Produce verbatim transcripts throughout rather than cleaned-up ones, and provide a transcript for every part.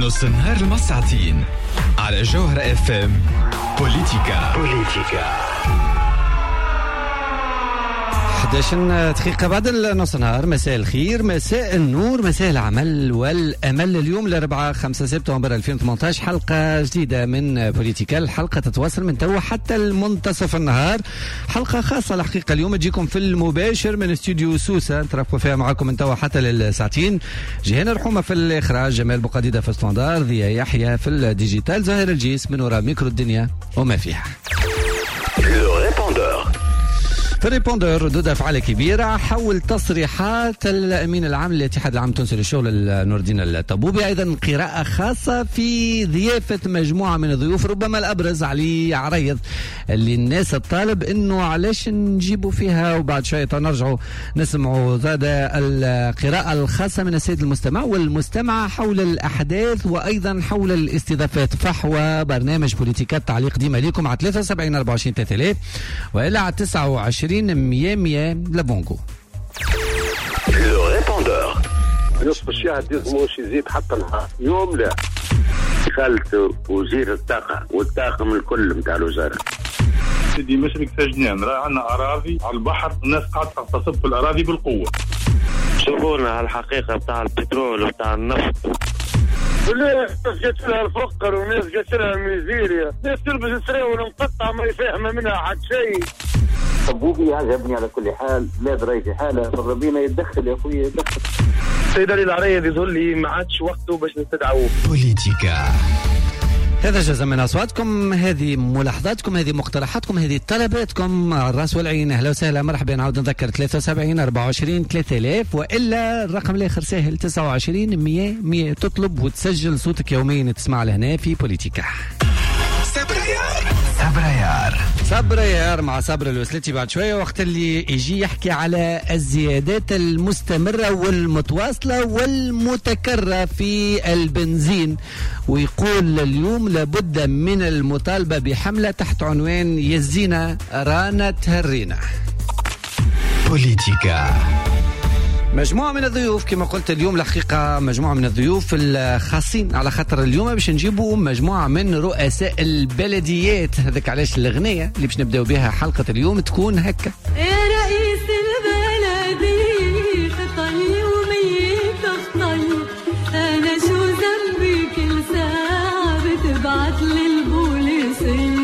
نص النهار المساعتين على جوهرة اف ام. بوليتيكا بوليتيكا إحدى عشر دقيقة بعد النص نهار. مساء الخير، مساء النور، مساء العمل والأمل. اليوم الأربعاء خمسة سبتمبر ألفين وثمانية عشر حلقة جديدة من بوليتيكا. الحلقة تتواصل من توا حتى المنتصف النهار. حلقة خاصة الحقيقة اليوم تجيكم في المباشر من استوديو سوسة، نترافقوا فيها معكم من توا حتى للساعتين. جهان رحومة في الإخراج، جمال بوقديدة في الستاندار، ضياء يحيى في الديجيتال، زهير الجيس من وراء ميكرو الدنيا وما فيها. في الريبوندور ردود أفعال كبيرة حول تصريحات الأمين العام للاتحاد العام التونسي للشغل نور الدين الطبوبي. أيضا قراءة خاصة في ضيافة مجموعة من الضيوف، ربما الأبرز علي عريض اللي الناس الطالب إنه علاش نجيبوا فيها، وبعد شوية نرجعوا نسمعوا زاد القراءة الخاصة من السيد المستمع والمستمع حول الأحداث وأيضا حول الاستضافات. فحوى برنامج بوليتيكات، تعليق ديما ليكم على ثلاثة وسبعين أربعة وعشرين ثلاثة آلاف وإلا على تسعة وعشرين مية مية لبونغو. لو ريبوندور نصف الشهر يلزموش يزيد حتى نهار يوم. لا خالته وزير الطاقة والطاقم الكل متاع الوزارة. سيدي مشرق سجنان، راه عندنا أراضي على البحر، الناس قاعدة تغتصب في الأراضي بالقوة. شوفونا على الحقيقة بتاع البترول وبتاع النفط. ناس جات لها الفقر وناس جات لها الميزيريا، ناس تلبس سراويل مقطعة ما يفهم منها حد شيء. طبوبي عجبني على كل حال، لا دريت حاله ربنا يتدخل يا اخويا يتدخل. السيد علي العريض يقول لي ما عادش وقته باش نستدعوه. بوليتيكا. هذا جزء من أصواتكم، هذه ملاحظاتكم، هذه مقترحاتكم، هذه طلباتكم. الراس والعين، أهلا وسهلا مرحبا. نعود نذكر ثلاثة وسبعين أربعة وعشرين ثلاثة آلاف وإلا الرقم الآخر سهل تسعة وعشرين مية مية. تطلب وتسجل صوتك يوميا تسمع لهنا في بوليتيكا. صبريار صبريار مع صبر الوسلتي بعد شوية، وقت اللي يجي يحكي على الزيادات المستمرة والمتواصلة والمتكررة في البنزين، ويقول اليوم لابد من المطالبة بحملة تحت عنوان يزينا رانا تهرينا. بوليتيكا. مجموعة من الضيوف كما قلت اليوم الحقيقة، مجموعة من الضيوف الخاصين على خاطر اليوم باش نجيبوا مجموعة من رؤساء البلديات. هذاك علاش الأغنية اللي باش نبداو بها حلقة اليوم تكون هكا. يا رئيس البلدية خطي وميت خطي، أنا شو ذنبي كل ساعة بتبعت للبوليسية.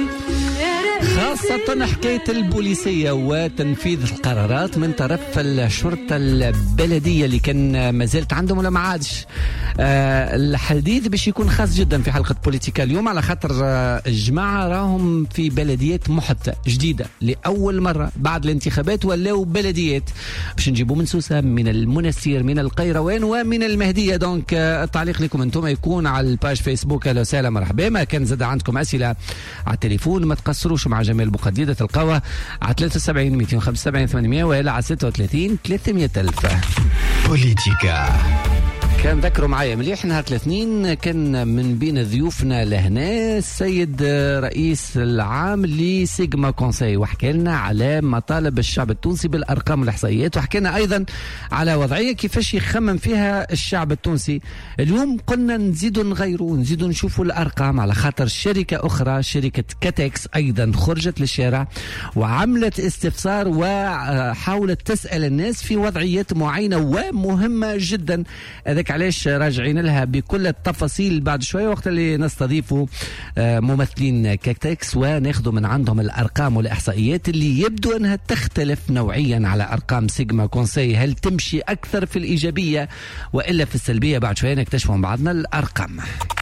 خاصة حكاية البوليسية وتنفيذ القرارات من طرف الشرطة البلدية اللي كان ما زالت عندهم ولا ما عادش. آه الحديث باش يكون خاص جدا في حلقة بوليتيكا اليوم على خاطر آه الجماعة راهم في بلديات محدثة جديدة لأول مرة بعد الانتخابات، ولاو بلديات باش نجيبوا من سوسة، من المنستير، من القيروان ومن المهدية. دونك آه التعليق لكم انتم يكون على الباج فيسبوك. اهلا وسهلا مرحبا. ما كان زاد عندكم أسئلة على التليفون ما تقصروش مع جمال بوقديدة تلقاوها على ثلاثة وسبعين مئتين وخمسة وسبعين ثمانمئة وإلى على ستة وثلاثين ثلاثمئة ألف. بوليتيكا. كان ذكروا معايا مليح نهار الاثنين كان من بين ضيوفنا لهنا السيد رئيس العام لسيجما كونسي، وحكى لنا على مطالب الشعب التونسي بالارقام والاحصائيات، وحكى لنا ايضا على وضعيه كيفاش يخمم فيها الشعب التونسي. اليوم قلنا نزيدوا نغيروا نزيدوا نشوفوا الارقام على خاطر شركه اخرى شركه كاتكس ايضا خرجت للشارع وعملت استفسار وحاولت تسال الناس في وضعيات معينه ومهمه جدا. هذاك علاش راجعين لها بكل التفاصيل بعد شوية وقت اللي نستضيفوا ممثلين كاتكس وناخذوا من عندهم الأرقام والإحصائيات اللي يبدو أنها تختلف نوعيا على أرقام سيجما كونسي. هل تمشي أكثر في الإيجابية وإلا في السلبية؟ بعد شوية نكتشف من بعضنا الأرقام.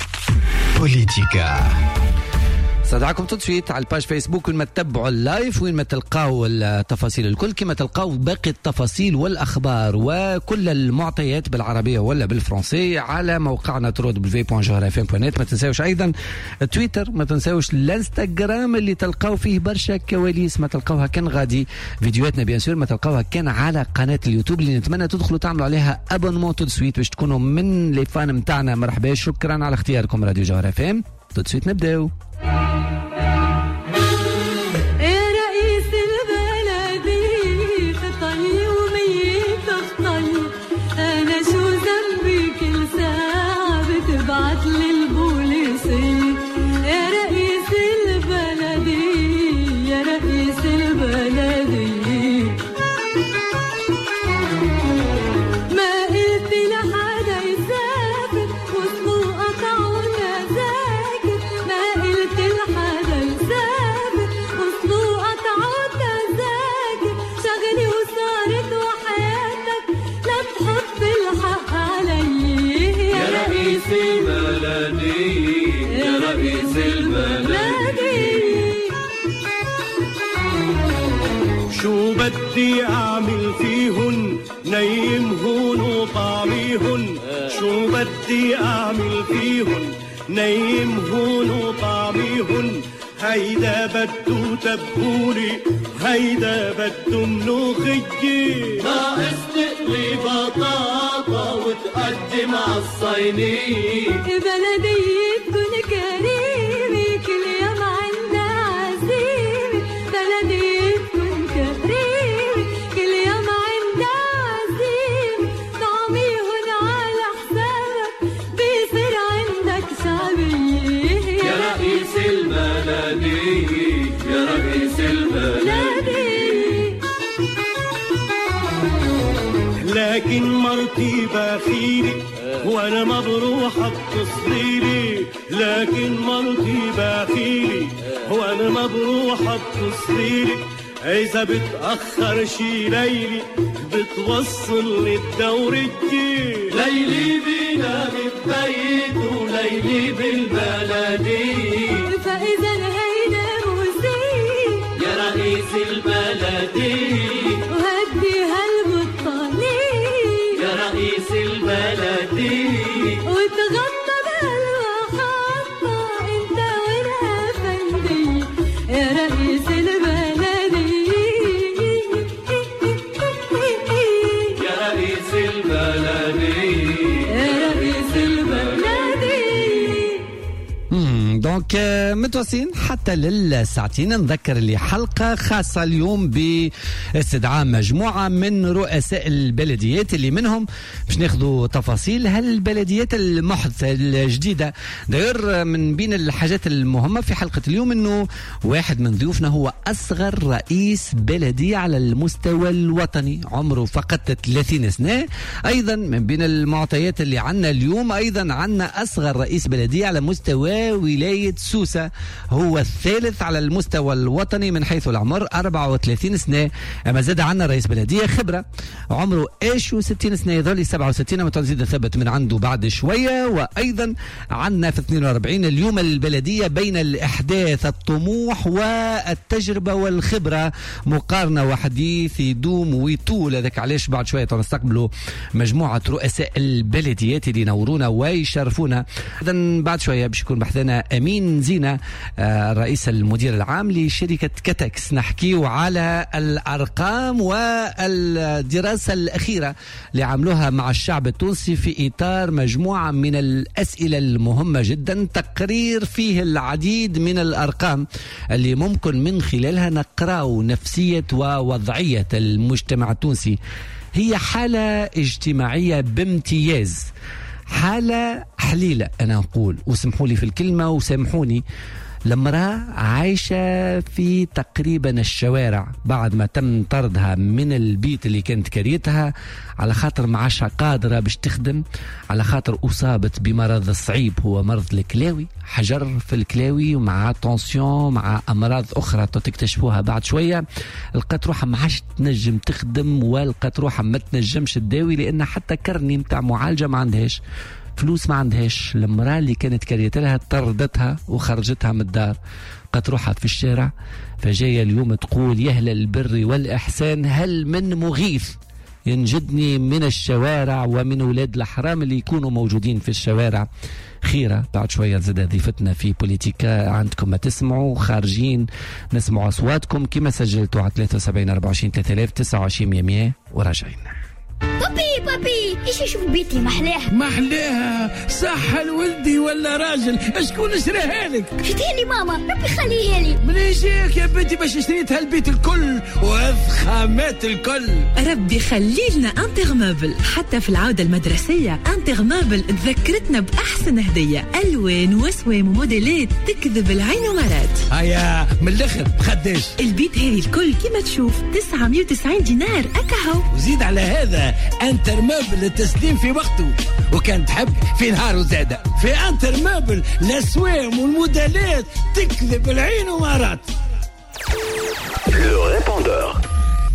بوليتيكا. استدعاكم تدسويت على الباج فيسبوك وين ما تتبعوا اللايف وين ما تلقاو التفاصيل الكل، كما تلقاو باقي التفاصيل والأخبار وكل المعطيات بالعربية ولا بالفرنسية على موقعنا ترو دبليو دوت جوهرة اف ام دوت نت. ما تنساوش أيضا تويتر، ما تنساوش الانستغرام اللي تلقاو فيه برشا كواليس ما تلقاوها كان غادي، فيديوهاتنا بيان سور ما تلقاوها كان على قناة اليوتيوب اللي نتمنى تدخلوا تعملوا عليها ابونمون تدسويت باش تكونوا من لي فان متاعنا. مرحبا، شكرا على اختياركم راديو جوهرة اف ام. تدسويت نبداو. أنا شو ذنبي كل ساعة بتبعت لي شو بدي أعمل فيهن نيمهن وطعميهن شو بدي أعمل فيهن نيمهن وطعميهن هيدا بدو تبولي هيدا بدو ملوخية ناقص تقلي بطاطا وتقدم عالصينية بلدية تكون كريمة كل يوم عندها عزيمة بلدية تكون كريمة كل يوم عندها عزيمة طعميهن على حسابك بيصير عندك شعبية يا رئيس البلدية يا رئيس البلدية لكن مرتي بخيلي وانا ما بروح بتصليلي لكن مرتي بخيلي وانا ما بروح بتصليلي اذا بتأخر شي ليلي بتوصل للدورية ليلي بينا بالبيت وليلي بالبلدية فإذا هيدا موزين يا رئيس البلدية وهدي هالبطانية يا رئيس البلدية وتغطى بالمحطة انت والأفندية يا رئيس البلدية يا رئيس البلدية يا رئيس البلدية. دونك متواصلين حتى للساعتين. نذكر اللي حلقة خاصة اليوم باستدعاء مجموعة من رؤساء البلديات اللي منهم باش ناخذوا تفاصيل هالبلديات المحدثة الجديدة. داير من بين الحاجات المهمة في حلقة اليوم انه واحد من ضيوفنا هو اصغر رئيس بلدية على المستوى الوطني، عمره فقط ثلاثين سنة. ايضا من بين المعطيات اللي عنا اليوم ايضا عنا اصغر رئيس بلدية على مستوى ولاية سوسة، هو الثالث على المستوى الوطني من حيث العمر أربعة وثلاثين سنة. اما زاد عنا رئيس بلدية خبرة عمره ايش وستين سنة، يظل سبعة وستين متزيد ثبت من عنده بعد شوية. وايضا عنا في اثنين وأربعين اليوم البلدية بين الاحداث الطموح والتجربة والخبرة، مقارنة وحديث يدوم ويطول. هذاك علاش بعد شوية نستقبلوا مجموعة رؤساء البلديات اللي ينورونا ويشرفونا. اذا بعد شوية باش يكون بحثنا امين زينة الرئيس المدير العام لشركة كاتاكس، نحكيو على الارقام والدراسة الاخيرة اللي عملوها مع الشعب التونسي في اطار مجموعة من الاسئلة المهمة جدا، تقرير فيه العديد من الارقام اللي ممكن من خلالها نقراو نفسية ووضعية المجتمع التونسي. هي حالة اجتماعية بامتياز، حالة حليلة أنا أقول، وسمحوا لي في الكلمة وسامحوني، لمرأة عايشة في تقريبا الشوارع بعد ما تم طردها من البيت اللي كانت كريتها على خاطر معاشها قادرة باش تخدم، على خاطر أصابت بمرض صعيب هو مرض الكلاوي، حجر في الكلاوي ومع تونسيون مع أمراض أخرى تكتشفوها بعد شوية. لقات روحها ما عادش تنجم تخدم ولقات روحها ما تنجمش تداوي لأن حتى كرني متاع معالجة ما عندهاش، فلوس ما عندهاش. المرأة اللي كانت كريت لها طردتها وخرجتها من الدار، قد روحها في الشارع. فجاية اليوم تقول يهل البر والإحسان هل من مغيث ينجدني من الشوارع ومن ولاد الحرام اللي يكونوا موجودين في الشوارع. خيرة بعد شوية زاد ضيفتنا في بوليتيكا، عندكم ما تسمعوا خارجين نسمعوا أصواتكم كما سجلتوا على ثلاثة وسبعين أربعة وعشرين ثلاثة آلاف تسعة وعشرين مية وراجعين. بابي بابي ايش اشوف بيتي محلاها محلاها صح الولدي ولا راجل؟ شكون شراها لك؟ شتيها لي ماما، ربي خليها لي. من يجيك يا بنتي باش شريتها البيت الكل وفخامات الكل؟ ربي خليلنا انترموبل، حتى في العودة المدرسية انترموبل تذكرتنا بأحسن هدية، ألوان وأسوام وموديلات تكذب العين ومرات. هيا من الآخر بخداش؟ البيت هذه الكل كما تشوف تسعمية وتسعين دينار أكاهو، وزيد على هذا انترموبل التسليم في وقته، وكان تحب في نهار وزادة. في انترموبل الاسوام والموديلات تكذب العين ومرات. والله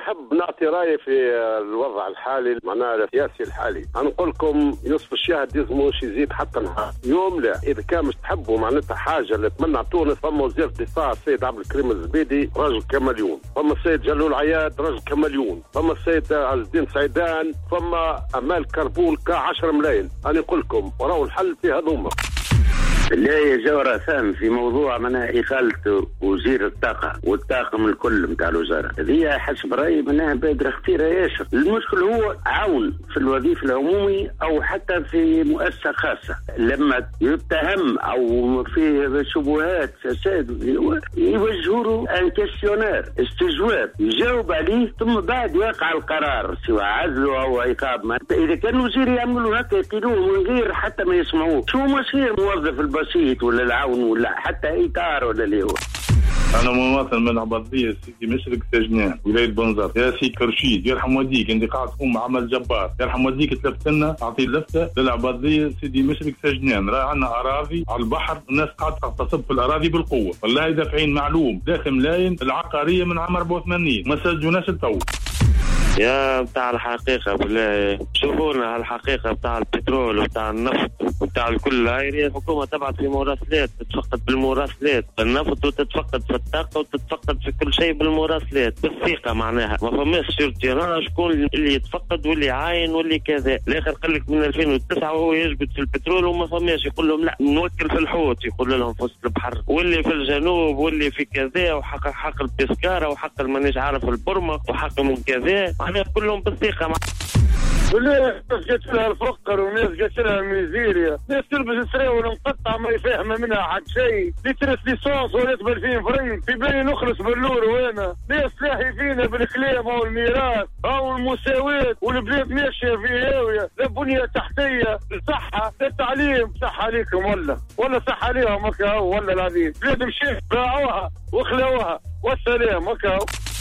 نحب نعطي رايي في الوضع الحالي معناها السياسي الحالي. نقول لكم يوسف الشاهد يزموش يزيد حتى نهار يوم. لا اذا كان مش تحبوا معناتها حاجه اللي تمنع تونس، فما وزير الدفاع السيد عبد الكريم الزبيدي راجل كمليون، فما السيد جلول عياد راجل كمليون، فما السيد عز الدين سعيدان، فما امال كربول كعشرة ملايين. انا نقول لكم وراو الحل في هذوما. لا يا جورة فهم في موضوع منها إخالة وزير الطاقة والطاقم الكل متاع الوزارة هذه حسب رأيي منها بادرة خطيرة ياسر. المشكل هو عون في الوظيفة العمومي أو حتى في مؤسسة خاصة لما يتهم أو فيه شبهات فساد يوجهوا له ان كيستيونير استجواب يجاوب عليه ثم بعد يقع القرار سواء عزله أو عقاب. ما إذا كان الوزير يعملوا هكا يقيلوه من غير حتى ما يسمعوه شو مصير موظف البسيط ولا العون ولا حتى إطار ولا اللي هو. أنا مواطن من عبادية سيدي مشرق سجنان ولاية بنزر. يا سي كرشيد يرحم والديك انت قاعد تقوم عمل جبار، يرحم والديك تلفت لنا أعطي لفتة للعبادية سيدي مشرق سجنان. راه عندنا أراضي على البحر الناس قاعد تغتصب في الأراضي بالقوة، والله دافعين معلوم داخل ملايين العقارية من عام أربعة وثمانين ما سجلوناش التو. يا بتاع الحقيقة بالله شوفونا الحقيقة بتاع البترول وبتاع النفط وبتاع الكل هاي الحكومة تبعت في مراسلات تتفقد بالمراسلات النفط وتتفقد في الطاقة وتتفقد في كل شيء بالمراسلات بالثقة معناها ما فماش سيرتيران شكون اللي يتفقد واللي عاين واللي كذا. الاخر قال لك من ألفين وتسعة وهو يجبد في البترول وما فماش يقول لهم لا نوكل في الحوت يقول لهم في وسط البحر واللي في الجنوب واللي في كذا وحق حق البسكارة وحق المانيش عارف البرمق وحق من كذا معناها كلهم بالثقة مع... ناس جات لها الفقر وناس جات لها الميزيريا، ناس تلبس سراول مقطع ما يفهم منها حد شيء، اللي ترس ليسونس ولا بألفين فرنك في بالي نخلص باللور. وانا ناس لاهي فينا بالكلام او الميراث او المساواة والبلاد ماشيه في هاويه، لا بنيه تحتيه، صحه، لا تعليم. صح عليكم ولا ولا صح عليهم هكا ولا العظيم بلاد مشيت باعوها وخلوها والسلام هكا.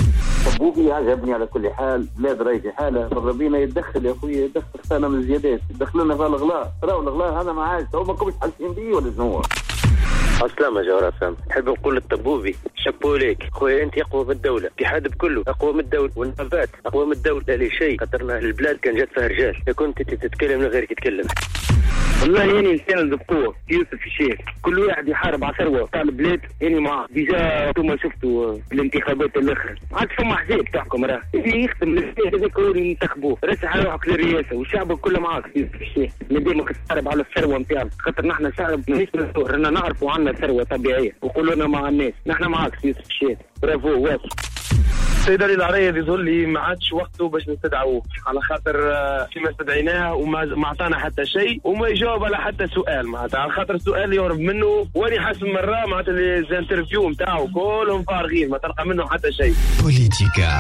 طبوبي عجبني على كل حال، بلاد راهي في حاله، ربينا يتدخل يا اخويا، يتدخل خانا من الزيادات، يدخلنا في الاغلاط، راهو الاغلاط هذا ما عادش، هو ما كنتش حاسين بيه ولا شنو؟ السلامة جوهر سام، نحب نقول للطبوبي شابو ليك خويا، انت اقوى من الدولة، الاتحاد بكله اقوى من الدولة، والنبات اقوى من الدولة. لا شيء خاطرنا البلاد كان جات فيها رجال، كنت انت تتكلم من غيرك يتكلم. والله يعني انسان بقوة يوسف الشيخ، كل واحد يحارب على ثروة تاع البلاد يعني معاه. ديجا انتم شفتوا في الانتخابات الاخرى ما عادش فما حزب تاعكم، راه اللي يخدم البلاد هذاك هو اللي ينتخبوه، راسح على روحك للرئاسة والشعب كله معاك يوسف الشيخ. مادامك تحارب على الثروة نتاعنا، خاطر نحن شعب ماهيش مسؤول، رانا نعرفوا عندنا ثروة طبيعية وقولوا مع الناس، نحن معاك يوسف الشيخ. برافو واصل. السيد علي العريض يظهر لي ما عادش وقته باش نستدعوه، على خاطر فيما استدعيناه وما ما عطانا حتى شيء وما يجاوب على حتى سؤال، معناتها على خاطر السؤال يهرب منه. واني حاسس مرة معناتها الانترفيو نتاعو كلهم فارغين ما تلقى منه حتى شيء. بوليتيكا.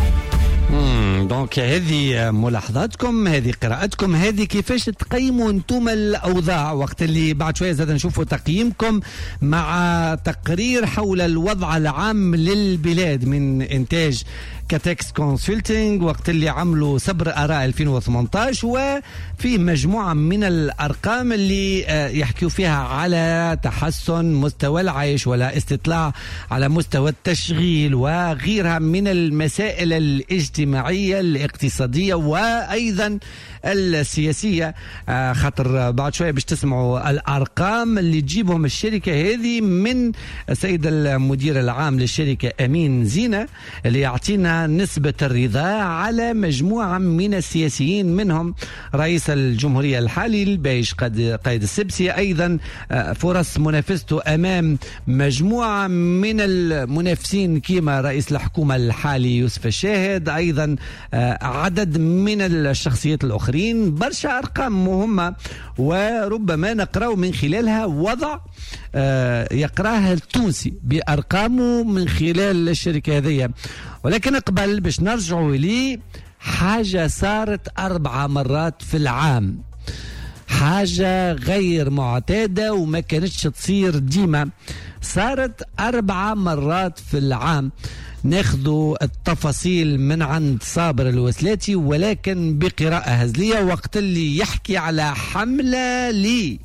امم دونك هذه ملاحظاتكم، هذه قراءتكم، هذه كيفاش تقيموا انتم الاوضاع وقت اللي بعد شويه زاد نشوفوا تقييمكم مع تقرير حول الوضع العام للبلاد من انتاج كاتكس كونسلتينج، وقت اللي عملوا صبر آراء ألفين وثمانية عشر، وفي مجموعة من الأرقام اللي يحكوا فيها على تحسن مستوى العيش ولا استطلاع على مستوى التشغيل وغيرها من المسائل الاجتماعية الاقتصادية وأيضا السياسية. خاطر بعد شوية باش تسمعوا الأرقام اللي تجيبهم الشركة هذه من السيد المدير العام للشركة أمين زينة، اللي يعطينا نسبة الرضا على مجموعة من السياسيين، منهم رئيس الجمهورية الحالي البايش قايد السبسي، أيضا فرص منافسته أمام مجموعة من المنافسين كيما رئيس الحكومة الحالي يوسف الشاهد، أيضا عدد من الشخصيات الأخرين، برشا أرقام مهمة وربما نقرأ من خلالها وضع يقرأها التونسي بأرقامه من خلال الشركة هذه. ولكن قبل باش نرجعوا لي حاجة صارت أربع مرات في العام، حاجة غير معتادة وما كانتش تصير ديما، صارت أربع مرات في العام. ناخذوا التفاصيل من عند صابر الوسلاتي ولكن بقراءة هزلية، وقت اللي يحكي على حملة لي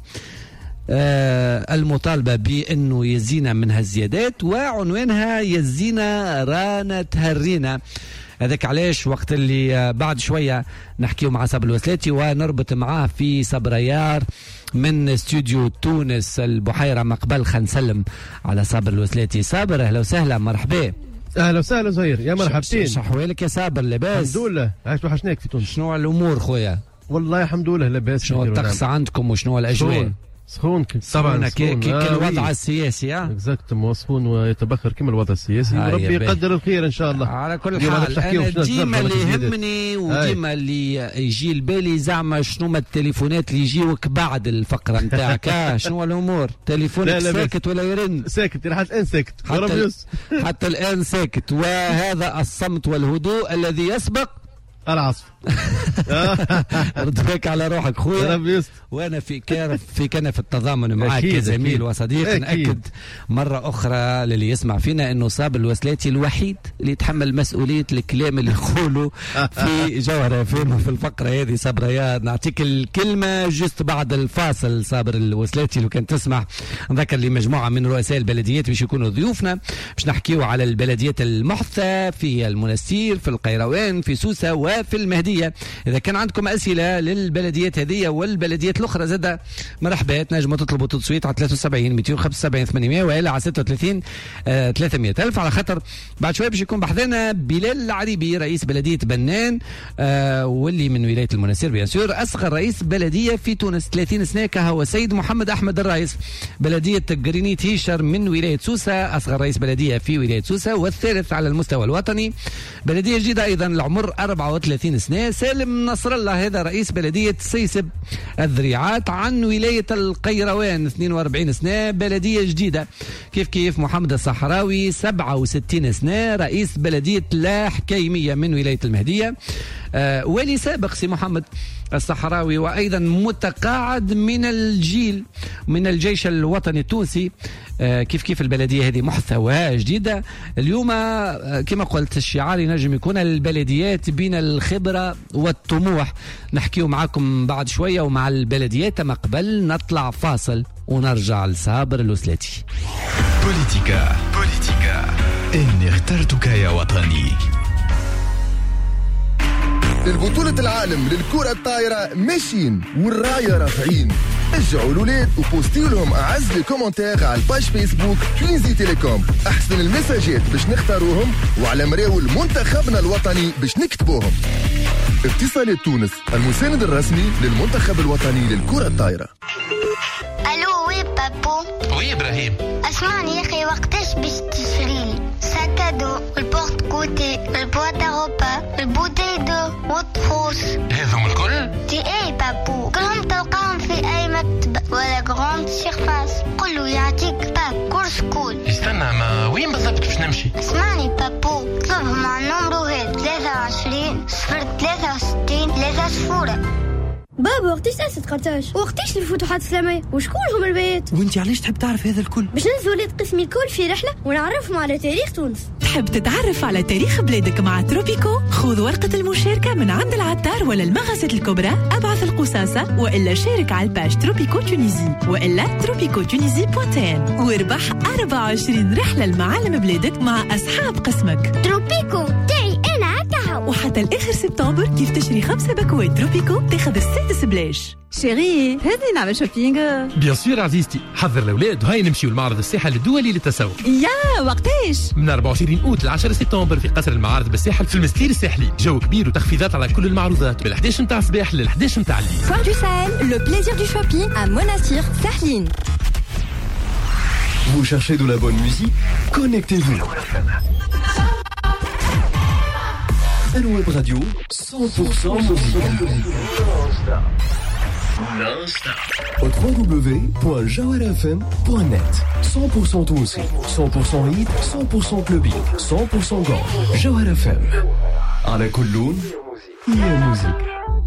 آه المطالبة بأنه يزينا من هالزيادات، وعنوانها يزينا رانا تهرينا. هذاك علاش وقت اللي بعد شويه نحكيو مع صابر الوسلاتي ونربط معاه في صبريار من استوديو تونس البحيره. مقبل خلينا نسلم على صابر الوسلاتي. صابر اهلا وسهلا مرحبا. اهلا وسهلا زهير يا مرحبتين. شحوالك يا صابر لاباس؟ الحمد لله. عايش وحشناك في تونس. شنو الامور خويا؟ والله الحمد لله لاباس. شنو الطقس عندكم وشنو الاجواء؟ سخون طبعا كي كي آه الوضع السياسي اه اكزاكتومون سخون ويتبخر كما الوضع السياسي آه وربي يقدر الخير ان شاء الله. على كل حال انا ديما اللي يهمني وديما اللي يجي لبالي زعما شنو ما التليفونات اللي يجيوك بعد الفقره نتاعك. شنو الامور؟ تليفونك ساكت ولا يرن؟ ساكت لحد الان ساكت حتى, حتى الان ساكت. وهذا الصمت والهدوء الذي يسبق العصف. ردك على روحك خويا. ربي يستر. وانا في كنف في كنف التضامن معك كزميل وصديق. ناكد مره اخرى للي يسمع فينا انه صابر الوسلاتي الوحيد اللي يتحمل مسؤوليه الكلام اللي يقوله في جوهره فيلم في الفقره هذه. صابر يا نعطيك الكلمه جست بعد الفاصل. صابر الوسلاتي لو كان تسمع نذكر لي مجموعه من رؤساء البلديات باش يكونوا ضيوفنا باش نحكيو على البلديات المحثه في المنستير في القيروان في سوسه وفي المهديه. اذا كان عندكم اسئله للبلديات هذه والبلديات الاخرى زاده مرحبا تنجموا تطلبوا تصويت على ثلاثة وسبعين مئتين وخمسة وسبعين ثمانمئة والا على ستة وثلاثين آه ثلاثمئة ألف. على خاطر بعد شويه باش يكون بحذانا بلال العريبي رئيس بلديه بنان آه واللي من ولايه المنستير بيان سور. اصغر رئيس بلديه في تونس ثلاثين سنه كهو سيد محمد احمد الرايس. بلديه قرينيت هيشر من ولايه سوسه اصغر رئيس بلديه في ولايه سوسه والثالث على المستوى الوطني. بلديه جديده ايضا العمر أربعة وثلاثين سنه. سالم نصر الله هذا رئيس بلديه سيسب الذريعات عن ولايه القيروان اثنين وأربعين سنه بلديه جديده. كيف كيف محمد الصحراوي سبعة وستين سنه رئيس بلديه لا حكيميه من ولايه المهديه. آه ولي سابق سي محمد الصحراوي وايضا متقاعد من الجيل من الجيش الوطني التونسي. آه كيف كيف البلديه هذه محتواها جديده. اليوم آه كما قلت الشعار ينجم يكون البلديات بين الخبره والطموح. نحكيو معكم بعد شويه ومع البلديات. ما قبل نطلع فاصل ونرجع لصابر الوسلاتي. بوليتيكا بوليتيكا إني اخترتك يا وطني. للبطولة العالم للكرة الطايرة ماشيين والراية رافعين. شجعوا الولاد وبوستيو لهم أعز الكومنتات على الباج فيسبوك توينزي تيليكوم. أحسن المساجات باش نختاروهم وعلى مراول منتخبنا الوطني باش نكتبوهم. اتصالات تونس المساند الرسمي للمنتخب الوطني للكرة الطايرة. الو وي بابو. وي ابراهيم. اسمعني يا اخي وقتاش باش تشريلي ساكادو البورت كوتي البواط اوروبا البوتيدو والطفوس هذهم الكل؟ تي اي بابو كلهم تلقاهم في اي مكتبة ولا غراند سيرفاس. قلو يعطيك باب كورس كول. استنى ما وين بالضبط باش نمشي؟ اسمعني بابو طلبهم على النمرو هاد ثلاثة وعشرين صفر ثلاثة وستين ثلاثة صفورة. بابا وقتاش تأسست قرطاج؟ وقتاش الفتوحات الإسلامية؟ وشكون هم البيت؟ وانت علاش تحب تعرف هذا الكل؟ باش ننزل ولاد قسمي الكل في رحلة ونعرفهم على تاريخ تونس. تحب تتعرف على تاريخ بلادك مع تروبيكو؟ خذ ورقة المشاركة من عند العطار ولا المغازات الكبرى. ابعث القصاصة والا شارك على الباج تروبيكو تونيزي والا تروبيكو تونيزي بوتين واربح أربعة وعشرين رحلة لمعالم بلادك مع أصحاب قسمك. تروبيكو تاعي أنا كهو. وحتى الآخر سبتمبر كيف تشري خمسة باكوات تروبيكو تاخذ السادس بلاش. شيري هذه نعمل شوبينغ. بيان سور عزيزتي حضر الاولاد وهاي نمشيو لمعرض الساحل الدولي للتسوق. يا وقتاش؟ من أربعة وعشرين أوت ل عشرة سبتمبر في قصر المعارض بالساحل في المستير الساحلي. جو كبير وتخفيضات على كل المعروضات من الحادية عشرة نتاع الصباح لل الحادية عشرة نتاع الليل. Foire du Sahel, le plaisir du shopping à Monastir, Saheline. Vous cherchez de la bonne musique? Connectez-vous. Un web radio cent pour cent musique. Au w w w point jawhara f m point net. cent pour cent Tounsi, cent pour cent hit, cent pour cent clubbing, cent pour cent gang. Jawhara f m. على كل لون هي الموسيقى.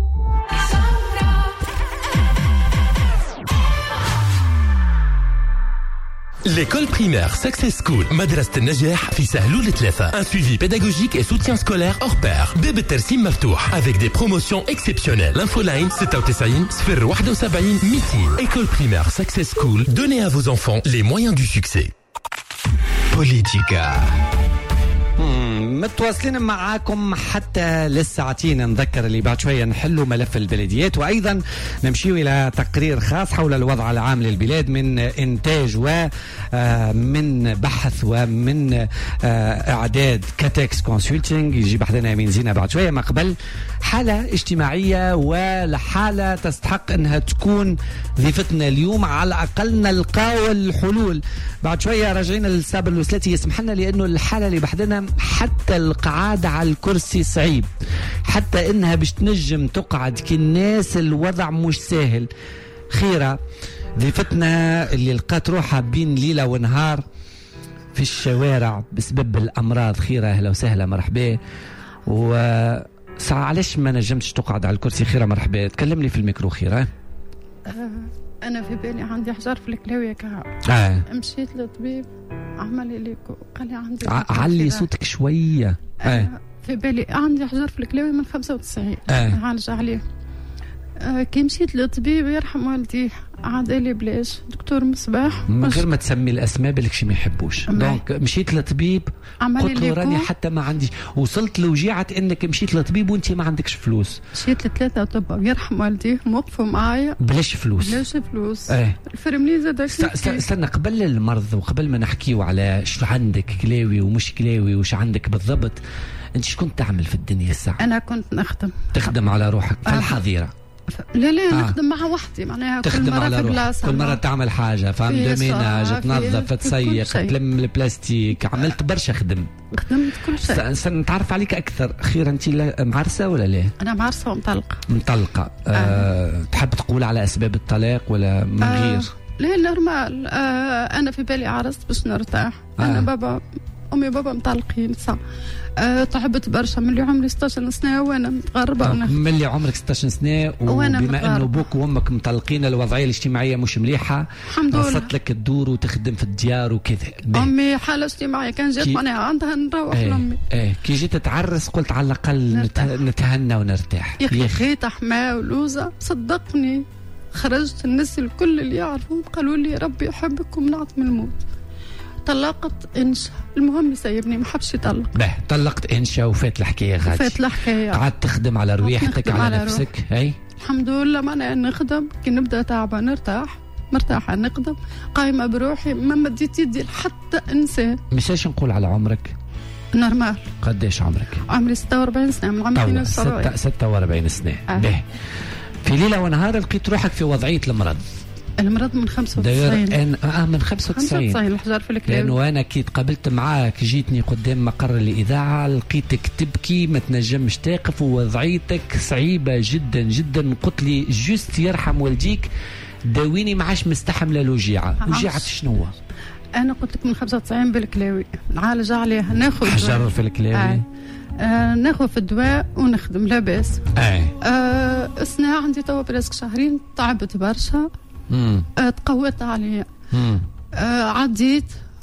L'école primaire Success School مدرسة النجاح في سهلول ثلاثة. Un suivi pédagogique et soutien scolaire hors pair. باب الترسيم مفتوح avec des promotions exceptionnelles. L'infoline ستة وتسعين صفر واحد وسبعين مئتين. École primaire Success School. Donnez à vos enfants les moyens du succès. Politica. متواصلين معاكم حتى للساعتين. نذكر اللي بعد شوية نحلوا ملف البلديات، وأيضا نمشي إلى تقرير خاص حول الوضع العام للبلاد من إنتاج ومن بحث ومن إعداد كاتكس كونسلتينج. يجي بحثنا من زينة بعد شوية. ما قبل حالة اجتماعية والحالة تستحق أنها تكون ضيفتنا اليوم، على الأقل نلقاو الحلول. بعد شوية راجعين للسابر الوسلاتي يسمح لنا، لأنه الحالة اللي بحدنا حتى القعاد على الكرسي صعيب، حتى إنها باش تنجم تقعد كي الناس الوضع مش سهل. خيرة ضيفتنا اللي لقات روحها بين ليلة ونهار في الشوارع بسبب الأمراض. خيرة أهلا وسهلا، مرحبا. و ساعة علاش ما نجمتش تقعد على الكرسي؟ خيرة مرحبا، تكلم لي في الميكرو. خيرة أنا في بالي عندي حجر في الكلاوية كهو. آه. مشيت للطبيب عمل لي قال لي عندي علي صوتك شوية. آه. في بالي عندي حجر في الكلاوية من خمسة وتسعين. آه. عالج عليه. آه كي مشيت للطبيب يرحم والدي عاد لي بلاش دكتور مصباح من غير ما تسمي الاسماء بالك شي ما يحبوش. دونك مشيت للطبيب قلت له راني حتى ما عنديش، وصلت لوجيعه انك مشيت للطبيب وانت ما عندكش فلوس. مشيت لثلاثه طباب يرحم والدي موقفوا معايا بلاش فلوس. بلاش فلوس. اه. الفرملي زاد استنى قبل المرض وقبل ما نحكيو على شو عندك كلاوي ومش كلاوي وش عندك بالضبط، انت شو كنت تعمل في الدنيا الساعه؟ انا كنت نخدم تخدم على روحك في الحظيره. لا لا آه. نخدم مع وحدي معناها كل مرة في بلاصة، كل مرة تعمل حاجة، فهم دوميناج، تنظف، تسيق، تلم البلاستيك، عملت برشا خدم. خدمت كل شيء. سنتعرف عليك أكثر. خير أنت معرسة ولا لا؟ أنا معرسة ومطلقة. مطلقة. آه. آه. تحب تقول على أسباب الطلاق ولا من غير؟ آه. لا نورمال. آه. أنا في بالي عرست باش نرتاح. آه. أنا بابا أمي وبابا مطلقين صح. أه تعبت برشا من اللي عمري ستة عشر سنة وأنا متغربة. من اللي عمرك ستة عشر سنة وبما أنه بوك وأمك مطلقين الوضعية الاجتماعية مش مليحة، الحمد لله وصلت لك الدور وتخدم في الديار وكذا. أمي حالة اجتماعية كان جات معناها عندها نروح ايه لأمي. ايه كي جيت تعرس قلت على الأقل نتهنى ونرتاح. يا أخي خيطة حماة ولوزة صدقني خرجت الناس الكل اللي يعرفون قالوا لي ربي يحبك ومنعت من الموت. طلقت انشا، المهم يسيبني ما حبش يطلق. به طلقت انشا وفات الحكايه غادي. فات الحكايه. قعدت تخدم على رواحتك على, على نفسك. اي الحمد لله معناها نخدم كي نبدا تعبه نرتاح، مرتاحه نخدم، قايمه بروحي ما مديت يدي لحتى انسان. مشاش نقول على عمرك؟ نورمال. قديش عمرك؟ عمري ستة وأربعين سنه من عام ألفين وسبعة. ستة وأربعين سنه. آه. به في ليله ونهار لقيت روحك في وضعيه المرض. المرض من خمسة وتسعين. أن... اه من خمسة وتسعين. خمسة وتسعين الحجر في الكلاوي. لانه انا كي تقابلت معاك جيتني قدام مقر الاذاعه لقيتك تبكي ما تنجمش تقف ووضعيتك صعيبه جدا جدا. قلت لي جوست يرحم والديك داويني ما عادش مستحمله الوجيعه. وجيعه شنو؟ انا قلت لك من خمسة وتسعين بالكلاوي نعالج عليها ناخذ حجر في الكلاوي. آه. آه ناخذ في الدواء ونخدم لاباس. آه. آه السنة عندي توا براسك شهرين تعبت برشا. امم آه تقوت عليا. امم آه عديت.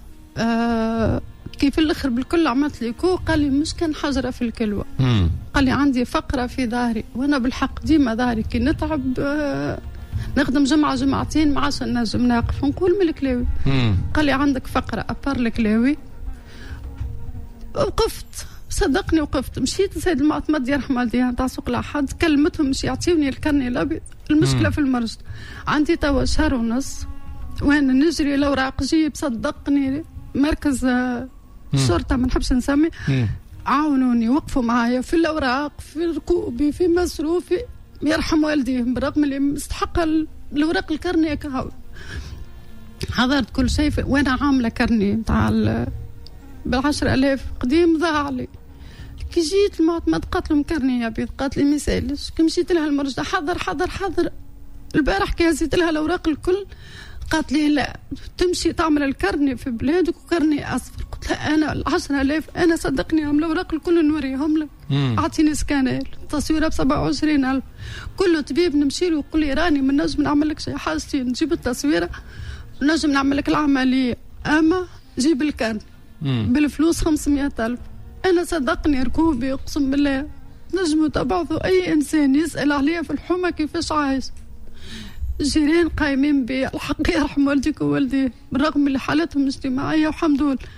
آه كيف الاخر بالكل عملت لي كو قال لي مش كان حجره في الكلوه. امم قال لي عندي فقره في ظهري، وانا بالحق ديما ظهري كي نتعب آه نخدم جمعه جمعتين ما عادش نجم ناقف نقول من الكلاوي. امم قال لي عندك فقره ابار الكلاوي. وقفت صدقني وقفت مشيت لسيد المعتمد يرحم والديها نتاع سوق الاحد كلمتهم مش يعطيوني الكرني الابيض. المشكله في المرض عندي توا شهر ونص وانا نجري الاوراق جيب صدقني مركز الشرطه ما نحبش نسمي عاونوني وقفوا معايا في الاوراق في ركوبي في مصروفي يرحم والديهم بالرغم اللي مستحق الاوراق الكرني كهو. حضرت كل شيء وانا عامله كرني نتاع بالعشر ألاف قديم ضاع لي. كي جيت المعتمد قالت لهم كرني يا بيض، قالت لي ما يسالش. كي مشيت لها المرجع حضر حضر حضر البارح كي هزيت لها الاوراق الكل قالت لي لا تمشي تعمل الكرني في بلادك وكرني اصفر. قلت لها انا العشر ألاف انا صدقني هم الاوراق الكل نوريهم لك. اعطيني سكانيل تصويره ب سبعة وعشرين ألف. كل طبيب نمشي له يقول لي راني ما نجم نعمل لك شيء حاجتي نجيب التصويره نجم نعمل لك العمليه اما جيب الكرني بالفلوس خمسمية ألف. أنا صدقني ركوبي أقسم بالله نجموا تبعثوا أي إنسان يسأل عليها في الحومة كيفاش عايش. الجيران قايمين بي الحق يرحم والديك ووالديه بالرغم من حالتهم اجتماعية والحمد لله.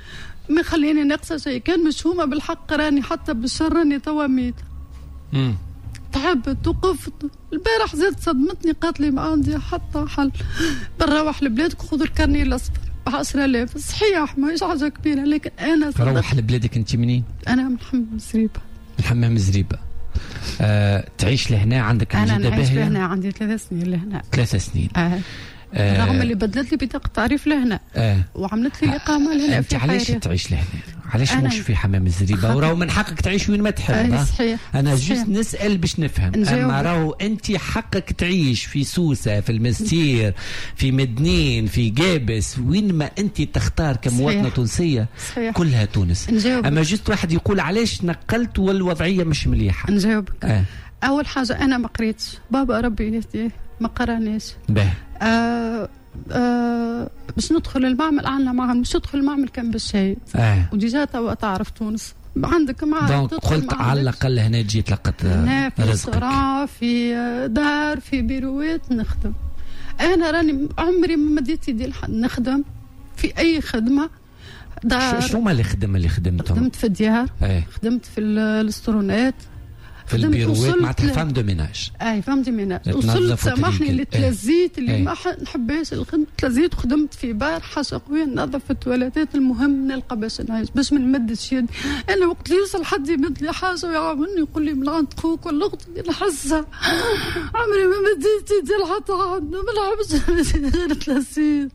ما خليني نقصى شيء، كان مشهومه بالحق راني حتى بالشر راني توا ميت. امم تعبت وقفت. البارح زاد صدمتني، قالت لي ما عندي حتى حل، بنروح لبلادك وخذوا الكارني الاصفر ب عشرة آلاف. صحيح ماهيش حاجه كبيره، لكن انا روح لبلادك. انت منين؟ انا من حمام زريبه. الحمام زريبه. آه، تعيش لهنا؟ عندك انا جده نعيش باهيه؟ لهنا، عندي ثلاث سنين لهنا. ثلاث سنين. آه. آه. رغم اللي بدلت لي بطاقه تعريف لهنا. آه. وعملت لي الاقامه لهنا. انت علاش تعيش لهنا؟ علاش مش في حمام الزريبه؟ وراهو من حقك تعيش وين ما تحب. آه صحيح. انا صحيح. جست نسال باش نفهم. نجاوب. اما راهو انت حقك تعيش في سوسه، في المستير، في مدنين، في جابس، وين ما انت تختار كمواطنه تونسيه. صحيح. كلها تونس. نجاوب. اما جست واحد يقول علاش نقلت والوضعيه مش مليحه. نجاوبك. آه. اول حاجه انا ما قريتش، بابا ربي يهديه ما قرانيش. باهي. آه آه باش ندخل المعمل، عندنا معمل باش ندخل المعمل كان بالشاي. آه. وديجا توا تعرف تونس عندك معمل. دونك قلت على الاقل هنا جيت تلقت هنا في رزقك. صراع، في دار، في بيروات نخدم. انا راني عمري ما مديت يدي لحد نخدم في اي خدمه. دار. شو ما الخدمه اللي خدمتهم؟ خدمت في الديار. ايه. خدمت في الاسطرونات، في البيروات معناتها فام دو ميناج. اي فام دو ميناج. وصلت سامحني اللي تلزيت اللي ايه. ما نحبهاش الخدمه، تلزيت وخدمت في بار حاجه قويه نظف التواليتات. المهم نلقى باش نعيش، باش ما نمدش يدي. انا وقت اللي يوصل حد يمد لي حاجه ويعاونني يقول لي من عند خوك ولا اختي نحسها. عمري ما مديت يدي لحتى عنده، ما نحبش غير تلزيت.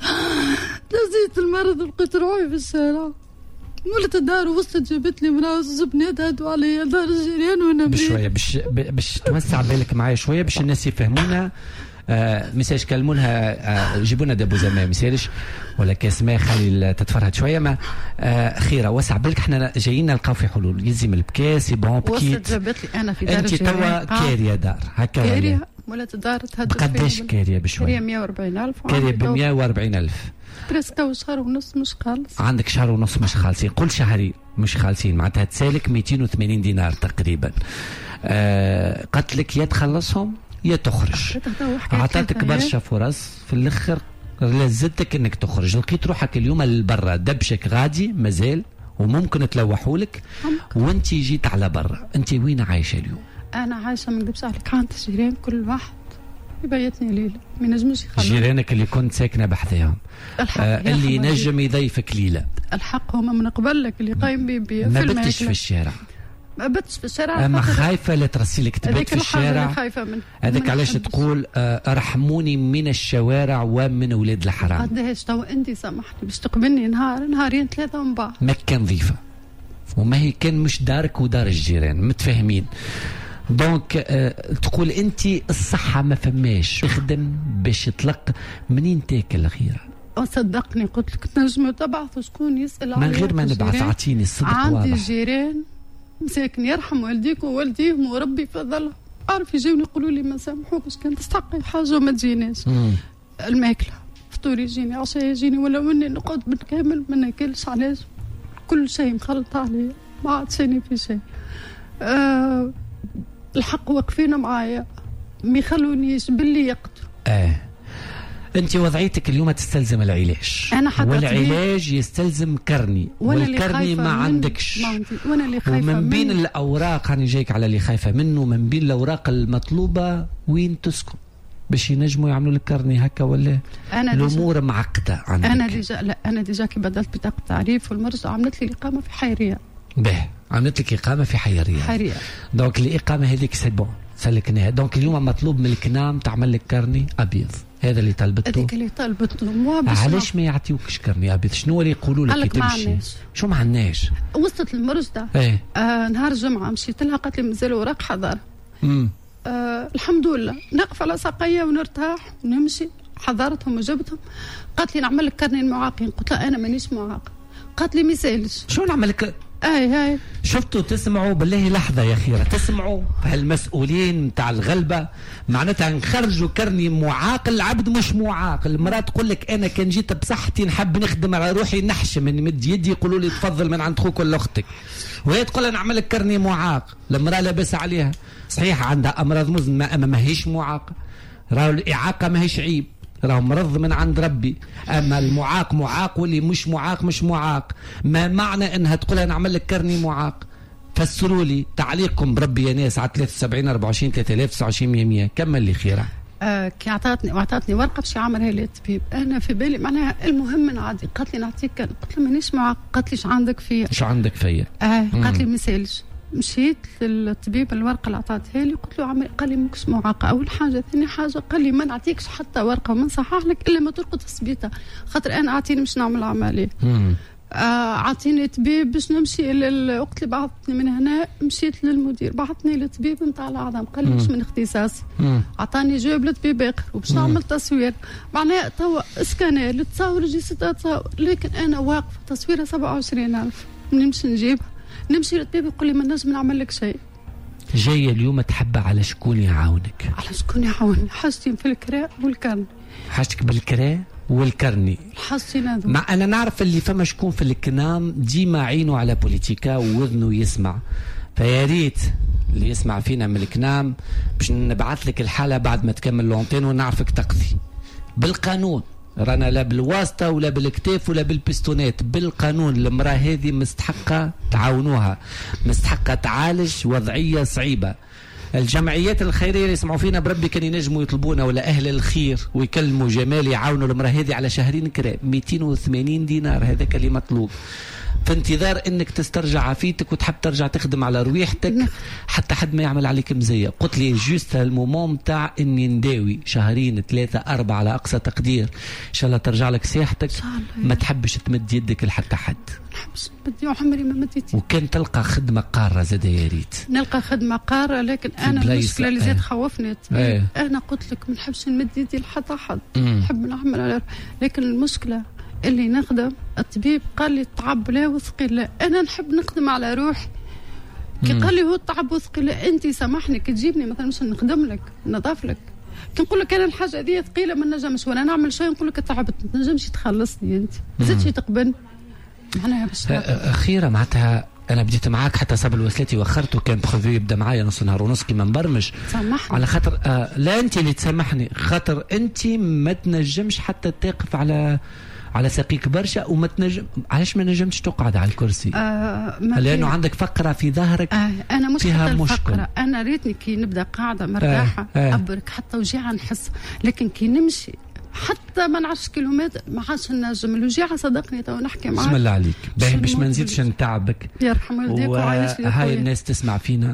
تلزيت المرض ولقيت روحي في الشارع. ولت الدار وصلت جابت لي مرا زبنات هادوا عليا دار الجيران وانا بشويه باش باش توسع بالك معايا شويه باش الناس يفهمونا. آه مساج كلمونها. آه جيبوا لنا دابو زمان ما يسالش ولا كاس ماء خلي تتفرهد شويه. ما آه خيره وسع بالك، احنا جايين نلقاو في حلول. يلزم البكاس بون بكيت. وصلت جابت لي انا في دار انت توا كاريه دار هكا كاريه ولات الدار تهدد بقداش كاريه بشويه؟ كاريه مية وأربعين ألف. كاريه ب مية وأربعين ألف. بريسكا شهر ونص مش خالص. عندك شهر ونص مش خالصين. قول شهري مش خالصين معناتها تسالك مئتين وثمانين دينار تقريبا. آه قالت لك يا تخلصهم يا تخرج. عطاتك برشا فرص في الاخر لزتك انك تخرج. لقيت روحك اليوم لبرا دبشك غادي مازال وممكن تلوحولك وانت جيت على برا. انت وين عايشه اليوم؟ انا عايشه ما نكذبش عليك عند الجيران كل واحد يبيتني ليله ما ينجمش يخلي. جيرانك اللي كنت ساكنه بحذاهم آه اللي نجم يضيفك ليله. الحق هما من قبل لك اللي قايم بي بي ما بتش في الشارع. ما بتش في الشارع. اما خايفه لا ترسي لك تبات في الشارع. خايفه من هذاك علاش تقول آه ارحموني من الشوارع ومن اولاد الحرام. قداش تو انت سامحني باش تقبلني نهار نهارين ثلاثه من بعد. مكه نظيفه وما هي كان مش دارك ودار الجيران متفاهمين. دونك آه تقول انت الصحه ما فماش تخدم باش تلق منين تاكل خيره. صدقني قلت لك تنجموا تبعثوا شكون يسال عليا من غير ما نبعث. اعطيني الصدق عندي واضح. عندي جيران مساكن يرحم والديك ووالديهم وربي فضلهم. عارف يجيوني يقولوا لي ما سامحوكش كان تستحقي حاجه وما تجيناش. الماكله فطور يجيني عشاء يجيني ولو اني نقعد بالكامل ما ناكلش. علاش؟ كل شيء مخلط عليا ما عاد شيني في شيء. آه الحق واقفين معايا ما يخلونيش باللي يقتلوا. اه انت وضعيتك اليوم تستلزم العلاج. انا حتى والعلاج يستلزم كرني والكرني ما عندكش. ما عندي وانا اللي خايفه ومن بين من الاوراق انا جايك على اللي خايفه منه. من بين الاوراق المطلوبه وين تسكن باش ينجموا يعملوا لك كرني هكا ولا أنا الامور معقده عندك؟ انا ديجا لا انا ديجا كي بدلت بطاقه تعريف والمرجع عملت لي الاقامه في حيريه. به عملت لك اقامه في حيريه. حيريه. دونك الاقامه هذيك سي بون سلكناها. دونك اليوم مطلوب من الكنام تعمل لك كرني ابيض. هذا اللي طلبته. هذيك اللي طلبته. علاش ما يعطيوكش كرني ابيض؟ شنو اللي يقولوا لك كي تمشي؟ شو ما عندناش. وصلت المرجدة ايه؟ آه نهار الجمعه مشيت لها قالت لي مازال وراك حضر. امم آه الحمد لله نقف على ساقيه ونرتاح ونمشي. حضرتهم وجبتهم. قالت لي نعمل لك كرني المعاقين. قلت لها انا مانيش معاق. قالت لي ما يسالش. شو نعمل لك؟ اي هاي شفتوا تسمعوا بالله لحظه يا خيره تسمعوا هالمسؤولين نتاع الغلبه معناتها نخرجوا كرني معاق. العبد مش معاق. المراه تقول لك انا كان جيت بصحتي نحب نخدم على روحي نحشم نمد يدي يقولوا لي تفضل من عند خوك ولا اختك. وهي تقول انا نعمل لك كرني معاق. المراه لاباس عليها صحيح عندها امراض مزمنه اما ماهيش معاقه. راهو الاعاقه ماهيش عيب. راهو مرض من عند ربي. اما المعاق معاق واللي مش معاق مش معاق. ما معنى انها تقول انا اعمل لك كرني معاق؟ فسروا لي تعليقكم بربي يا ناس على ثلاثة وسبعين أربعة وعشرين ثلاثة آلاف تسعة وعشرين مية مية. كمل لي خيره. آه كي عطاتني وعطاتني ورقه باش يعملها لي الطبيب، انا في بالي معناها المهم نعدي. قالت لي نعطيك، قلت له مانيش معاق. قالت لي ايش عندك فيا؟ ايش عندك فيا؟ اه قالت لي ما يسالش. مشيت للطبيب الورقه اللي عطاتها لي قلت له عمري، قال لي ماكش معاقه اول حاجه. ثاني حاجه قال لي ما نعطيكش حتى ورقه وما نصحح لك الا ما ترقد في السبيطار، خاطر انا اعطيني باش نعمل عمليه. آه عطيني طبيب باش نمشي للوقت اللي بعثتني من هنا. مشيت للمدير بعثني للطبيب نتاع العظام، قال لي مش من اختصاصي. عطاني جواب لطبيب اخر وباش نعمل تصوير. معناها توا اسكانير تصور جسدها تصور، لكن انا واقفه تصويره سبعة وعشرين ألف نمشي نجيبها. نمشي للطبيب يقول لي ما نجم نعمل لك شيء. جايه اليوم تحب على شكون يعاونك؟ على شكون يعاوني؟ حاجتي في الكراء والكرن. حاجتك بالكراء والكرني. حاجتين هذو. مع انا نعرف اللي فما شكون في الكنام ديما عينه على بوليتيكا ووذنه يسمع، فيا ريت اللي يسمع فينا من الكنام باش نبعث لك الحاله بعد ما تكمل لونتين ونعرفك تقضي بالقانون. رانا لا بالواسطه ولا بالكتاف ولا بالبستونات، بالقانون. المراه هذه مستحقه تعاونوها، مستحقه تعالج وضعيه صعيبه. الجمعيات الخيريه اللي يسمعوا فينا بربي كان ينجموا يطلبونا، ولا اهل الخير ويكلموا جمال يعاونوا المراه هذه على شهرين كراء مئتين وثمانين دينار. هذا اللي مطلوب في انتظار انك تسترجع عافيتك وتحب ترجع تخدم على رواحتك حتى حد ما يعمل عليك مزيه. قلت لي جوست هالمومون تاع اني نداوي شهرين ثلاثه اربعه على اقصى تقدير، ان شاء الله ترجع لك صحتك. ما تحبش تمد يدك لحتى حد. نحبش نمد عمري ما مديت. وكان تلقى خدمه قاره زاد يا ريت. نلقى خدمه قاره، لكن انا المشكله اللي زاد خوفني ايه. انا قلت لك ما نحبش نمد يدي لحتى حد، نحب نعمل على، لكن المشكله اللي نخدم الطبيب قال لي التعب لا وثقيل لا. انا نحب نخدم على روحي. كي قال لي هو التعب وثقيل لا، انت سامحني كي تجيبني مثلا باش نخدم لك نضاف لك، كي نقول لك انا الحاجه هذه ثقيله ما نجمش وانا نعمل شيء نقول لك تعبت ما تنجمش تخلصني انت زدت شي تقبل معناها باش اخيرا. معناتها انا بديت معاك حتى صاب الوصلات وخرته، كان بخوفي يبدا معايا نص نهار ونص كيما مبرمج. سامحني على خاطر آه لا انت اللي تسامحني، خاطر انت ما تنجمش حتى تقف على على ساقيك برشا وما تنجم. علاش ما نجمتش تقعد على الكرسي؟ آه لانه عندك فقره في ظهرك. آه انا مش فيها حتى مشكلة. الفقره، انا ريتني كي نبدا قاعده مرتاحه آه آه. ابرك حتى وجيعه نحس، لكن كي نمشي حتى ما نعرفش كيلومتر ما عادش نجم. الوجيعه صدقني تو نحكي معاك. بسم الله عليك باهي باش ما نزيدش نتعبك. يرحم والديك وعايش لي. هاي الناس تسمع فينا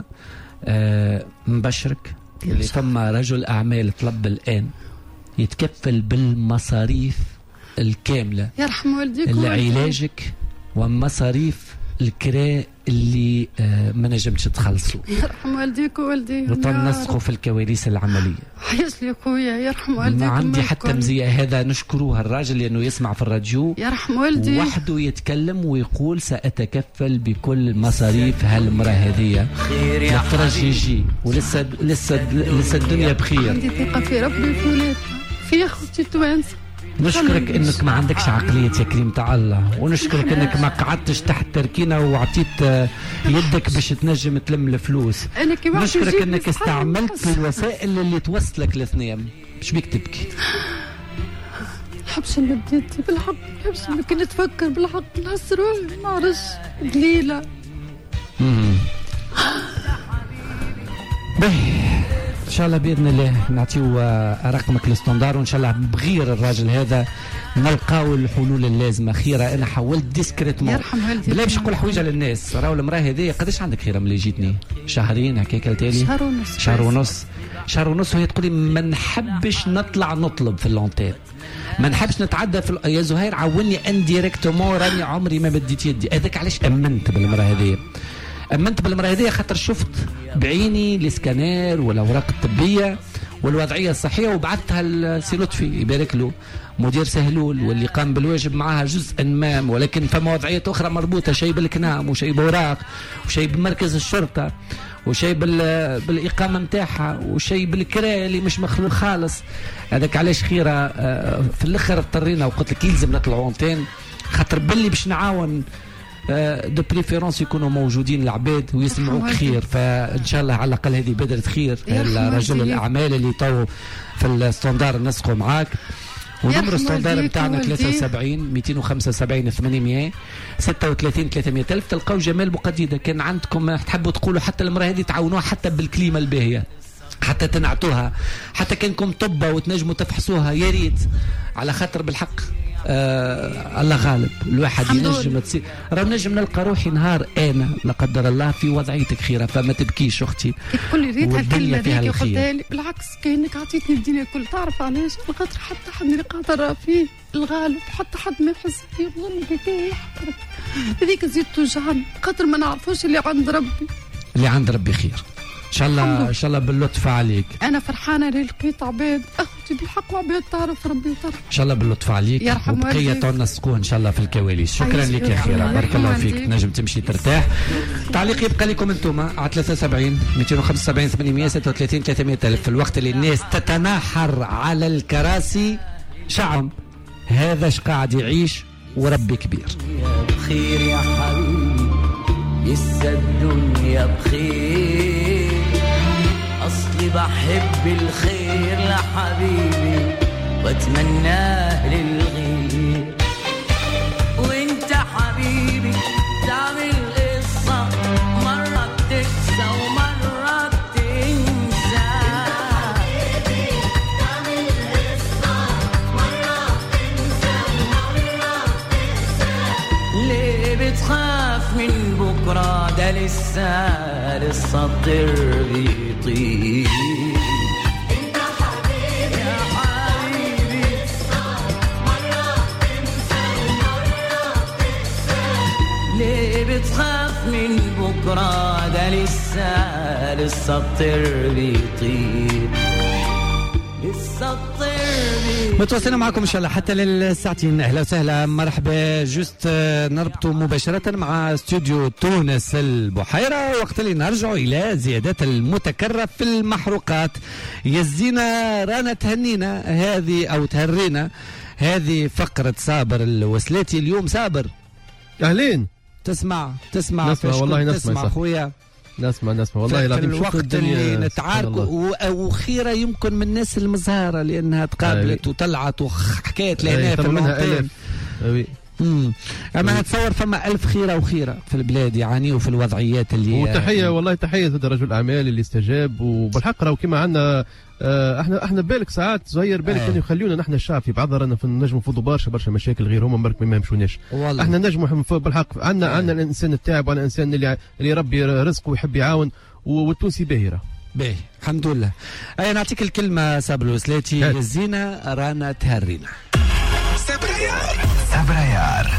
آه مبشرك اللي فما رجل اعمال طلب الان يتكفل بالمصاريف الكامله يرحم والديك لعلاجك ومصاريف الكراء اللي آه ما نجمتش تخلصوا. يرحم والديك ووالدي وتنسقوا في الكواليس العمليه. عايش لي خويا يرحم والديك. ما عندي حتى مزيه هذا نشكروه الراجل لانه يسمع في الراديو يرحم والدي وحده يتكلم ويقول ساتكفل بكل مصاريف هالمراه هذه. الفرج يجي ولسه لسه لسه الدنيا بخير. عندي ثقه في ربي في ولادنا في اختي توانسه. نشكرك انك ما عندكش عقليه يا كريم تاع الله، ونشكرك انك ما قعدتش تحت تركينه وعطيت يدك باش تنجم تلم الفلوس. نشكرك انك استعملت الوسائل اللي توصلك الاثنين. مش بيك تبكي؟ نحبش نمد يدي بالحق، نحبش كي نتفكر بالحق نحس روحي ما نعرفش قليله. امم ان شاء الله باذن الله نعطيو رقمك للستاندار، وان شاء الله بغير الراجل هذا نلقاو الحلول اللازمه. خيره انا حاولت ديسكريتمون بلا باش نقول حويجه للناس. راهو المراه هذه قداش عندك خيره ملي جيتني؟ شهرين هكاك التالي؟ شهر ونص. شهر ونص شهر ونص وهي تقولي ما نحبش نطلع نطلب في اللونتير، ما نحبش نتعدى في يا زهير عاوني انديريكتومون راني عمري ما بديت يدي. هذاك علاش امنت بالمراه هذه. امنت بالمراه هذه خاطر شفت بعيني الاسكانير والاوراق الطبيه والوضعيه الصحيه، وبعثتها لسي لطفي يبارك له مدير سهلول واللي قام بالواجب معها جزءا ما، ولكن فما وضعيات اخرى مربوطه، شيء بالكنام وشيء باوراق وشيء بمركز الشرطه وشيء بالاقامه نتاعها وشيء بالكراء اللي مش مخلوق خالص. هذاك علاش خيره في الاخر اضطرينا وقلت لك يلزم نطلعوا اونتين خاطر باللي باش نعاون دو بريفيرونس يكونوا موجودين العباد ويسمعوك خير. فان شاء الله على الاقل هذه بدرة خير رجل الاعمال اللي تو في الستاندار نسقوا معاك. ونمر ستاندر نتاعنا ثلاثة وسبعين مئتين وخمسة وسبعين ثمانمائة ستة وثلاثين ثلاثمائة ألف. تلقاو جمال بوقديده. كان عندكم تحبوا تقولوا حتى المرة هذه تعاونوها حتى بالكلمة الباهية، حتى تنعتوها، حتى كانكم طبة وتنجموا تفحصوها يا ريت، على خاطر بالحق آه الله غالب. الواحد ينجم تصير راه نجم نلقى روحي نهار انا لا قدر الله في وضعيتك خيره، فما تبكيش اختي. تقول لي ريت هالكلمه هذيك قلتها لي بالعكس كانك عطيتني الدنيا الكل. تعرف علاش؟ خاطر حتى حد اللي قادر فيه الغالب، حتى حد ما يحس فيه يظن بك يحقرك. هذيك زيد توجعني خاطر ما نعرفوش اللي عند ربي. اللي عند ربي خير ان شاء الله، ان شاء الله باللطف عليك. انا فرحانه اللي لقيت عباد اخوتي بالحق وعباد تعرف ربي وتعرف ان شاء الله باللطف عليك، وبقيه تنسقوه ان شاء الله في الكواليس. شكرا لك يا خيره، بارك الله فيك. تنجم تمشي ترتاح. تعليق يبقى لكم انتم على ثلاثة وسبعين مئتين وخمسة وسبعين ثمانمائة ستة وثلاثين ثلاثمائة ألف. في الوقت اللي الناس تتناحر على الكراسي شعب هذا اش قاعد يعيش وربي كبير. بخير يا حبيبي لسه الدنيا بخير، أصلي بحب الخير لحبيبي واتمناه للغير. وانت حبيبي تعمل قصة مرة بتنسى ومرة بتنسى. تعمل قصة مرة بتنسى ومرة بتنسى. ليه بتخاف من بكرة؟ ده لسه لسه الطير بيطير. انت حبيبي يا حبيبي مرة بتنسى ومرة بتنسى. ليه بتخاف من بكرة؟ ده لسه لسه الطير بيطير. لسه الطير متواصلين معكم ان شاء الله حتى للساعتين. اهلا وسهلا مرحبا. جوست نربطوا مباشره مع استوديو تونس البحيره، وقت اللي نرجعوا الى زيادات المتكرره في المحروقات. يزينا رانا تهنينا هذه او تهرينا هذه فقره صابر الوسلاتي. اليوم صابر اهلين. تسمع تسمع نسمع والله نسمع, تسمع خويا نسمع نسمع والله العظيم. في الوقت اللي نتعاركوا وخيره يمكن من الناس المزهره لانها تقابلت وطلعت وحكايت لهنا في المنطقه. امم اما نتصور فما ألف خيره وخيره في البلاد يعانيوا في الوضعيات اللي. وتحيه والله تحيه هذا رجل الاعمال اللي استجاب. وبالحق راهو كما عندنا آه احنا احنا بالك ساعات زهير بالك كانوا يخليونا نحن الشعب في بعضها رانا نجموا نفوضوا برشا برشا مشاكل غير هما برك ما يمشوناش. احنا نجموا بالحق عندنا عندنا الانسان التاعب وعندنا الانسان اللي اللي يربي رزقه ويحب يعاون. والتونسي باهي باهي الحمد لله. اي نعطيك الكلمه صابر الوسلاتي. يزينا رانا تهرينا. صبريار صبريار.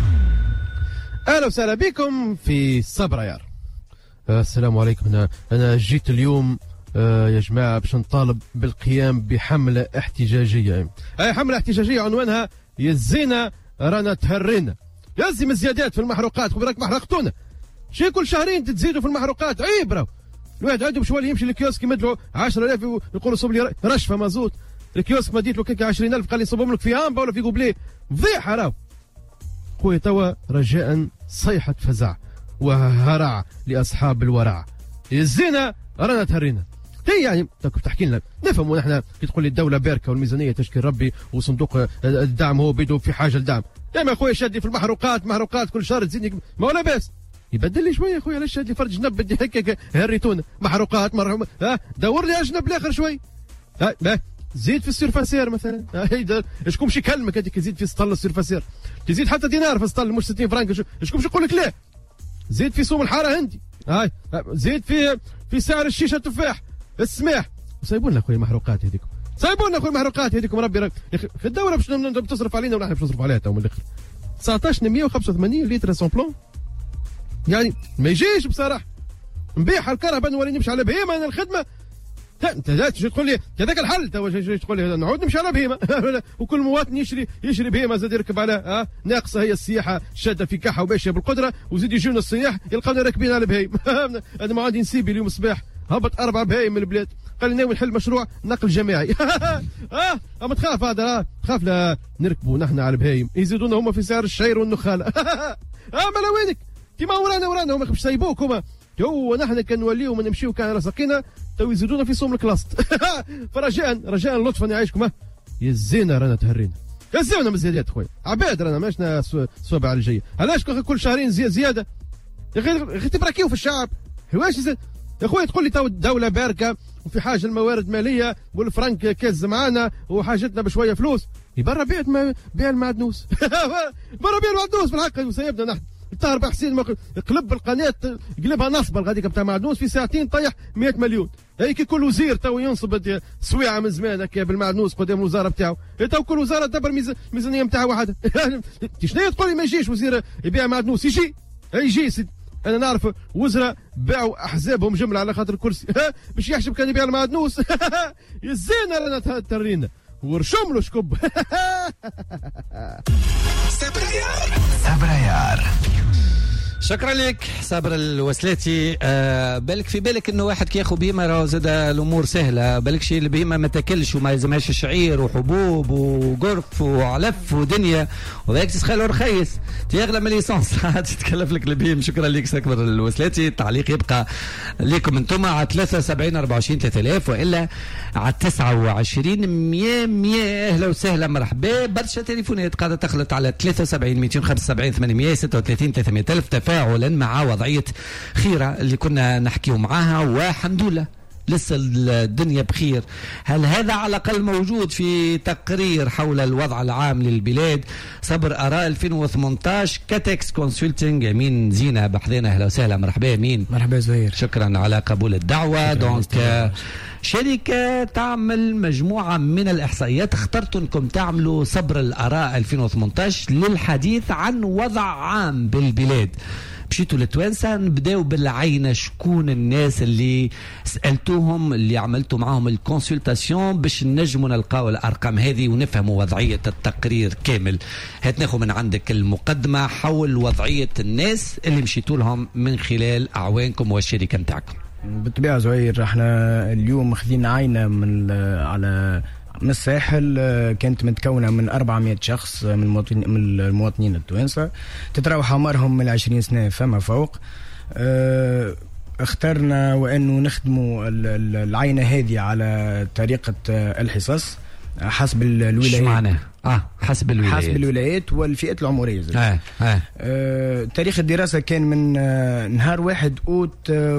اهلا وسهلا بكم في صبريار. السلام عليكم. انا انا جيت اليوم آه يا جماعه باش نطالب بالقيام بحمله احتجاجيه. اي حمله احتجاجيه عنوانها يزينا رانا تهرينا. لازم الزيادات في المحروقات. خذ راك محرقتونا شي كل شهرين تزيدوا في المحروقات. عيب راهو. الواحد عنده شويه يمشي للكيوسك يمد له عشرة آلاف يقولوا صب لي رشفه مازوت. الكيوسك مديت له كيك عشرين ألف قال لي صبهم لك في امبا ولا في قبليه. فضيحه راهو. خويا توا رجاء صيحه فزع وهرع لاصحاب الورع. يزينا رانا تهرينا. هي يعني تحكي لنا نفهموا نحن كي تقول لي الدوله باركه والميزانيه تشكي ربي وصندوق الدعم هو بيده في حاجه لدعم. دائما خويا شادي في المحروقات محروقات كل شهر تزيدني ما ولا باس. يبدل لي شويه خويا علاش شادي فرج جنب بدي هكاك هريتونا محروقات مرحوم. ها دور لي اجنب الاخر شوي. ها با زيد في السيرفاسير مثلا. شكون باش يكلمك هذيك يزيد في سطل السيرفاسير تزيد حتى دينار في السطل مش ستين فرنك. شكون باش يقول لك لا؟ زيد في سوم الحاره هندي. هاي زيد في في سعر الشيشه التفاح السماح. وسايبون لنا خويا المحروقات هذيكم. سايبون لنا خويا المحروقات هذيكم. ربي رب. في الدوله باش تصرف علينا ونحن باش نصرف عليها تو من الاخر. تسعطاش مئة وخمسة وثمانين لتر سامبلون يعني ما يجيش بصراحه. نبيع الكهرباء نولي نمشي على بهيمه. انا الخدمه انت لا تجي تقول لي هذاك الحل تو تقول لي نعود نمشي على بهيمه. وكل مواطن يشري يشري بهيمه زاد يركب على ها ناقصه هي السياحه شاده في كحه وباشيه بالقدره وزيد يجونا السياح يلقاونا راكبين على بهيم. انا ما عندي نسيبي اليوم الصباح هبط اربع بهايم من البلاد قال لي ناوي نحل مشروع نقل جماعي. اه اما تخاف هذا اه تخاف لا نركبوا نحن على البهايم يزيدونا هما في سعر الشعير والنخاله. اه ما وينك كيما ورانا ورانا هما باش يسيبوك هما. تو نحن كان نوليو ما نمشيو كان رزقنا تو يزيدونا في صوم الكلاست. فرجاء رجاء لطفا يعيشكم يزينا رانا تهرينا يزينا من الزيادات خويا عباد رانا ماشنا صوب على الجايه علاش كل شهرين زي زياده يا اخي يا اخي تبراكيو في الشعب واش يا خويا تقول لي تو الدوله باركه وفي حاجه الموارد ماليه والفرنك كاز معانا وحاجتنا بشويه فلوس يبرا بيع ما بيع المعدنوس برا بيع المعدنوس في الحق سيبنا نحن الطاهر بحسين قلب القناه قلبها نصبه غاديك بتاع معدنوس في ساعتين طيح مئة مليون هيك كل وزير تو ينصب سويعه من زمان هكا بالمعدنوس قدام الوزاره بتاعه تو كل وزاره تدبر ميزانيه نتاعها وحدها شنو تقول لي ما يجيش وزير يبيع معدنوس يجي يجي سيدي انا نعرف وزراء باعوا احزابهم جمله على خاطر الكرسي باش يحسب كان يبيع المعدنوس يزينا رانا ترينا ورشم له شكب سبريار شكرا لك صابر الوسلاتي. آه بالك في بالك انه واحد كي ياخذ بهيمه راه زاد الامور سهله بالك شيء البهيمه ما تاكلش وما يلزمهاش شعير وحبوب وقرف وعلف ودنيا وذاك تسخيل رخيص تيغلى من ليسونس تتكلف لك البهيم. شكرا لك صابر الوسلاتي. التعليق يبقى لكم انتم على ثلاثة وسبعين أربعة وعشرين ثلاثة آلاف والا على تسعة وعشرين مية مية. اهلا وسهلا مرحبا. برشا تليفونات قاعده تخلط على ثلاثة وسبعين مئتين وخمسة وسبعين ثمانمية ستة وثلاثين ثلاثمية ألف تفاعلا مع وضعية خيرة اللي كنا نحكيو معاها والحمد لله لسه الدنيا بخير. هل هذا على الأقل موجود في تقرير حول الوضع العام للبلاد؟ صبر آراء ألفين وثمانية عشر كاتكس كونسلتنج. أمين زينة بحذنا أهلا وسهلا. مرحبا أمين. مرحبا زهير. شكرا على قبول الدعوة. دونك شركة تعمل مجموعة من الإحصائيات اخترتوا أنكم تعملوا صبر الآراء ألفين وثمانية عشر للحديث عن وضع عام بالبلاد. مشيتوا لتوانسة نبداو بالعينة شكون الناس اللي سألتوهم اللي عملتوا معاهم الكونسلتاسيون باش نجموا نلقاو الأرقام هذه ونفهموا وضعية التقرير كامل. هات ناخذ من عندك المقدمة حول وضعية الناس اللي مشيتوا لهم من خلال أعوانكم والشركة متاعكم. بالطبيعة زهير احنا اليوم خذينا عينة من على من الساحل كانت متكونة من أربعمائة شخص من المواطنين من المواطنين التوانسة تتراوح أعمارهم من عشرين سنة فما فوق. اه اخترنا وأنه نخدموا العينة هذه على طريقة الحصص حسب الولايات. شو معناه؟ اه حسب الولايات. حسب الولايات والفئات العمريه. آه. آه. آه. تاريخ الدراسه كان من آه نهار واحد اوت آه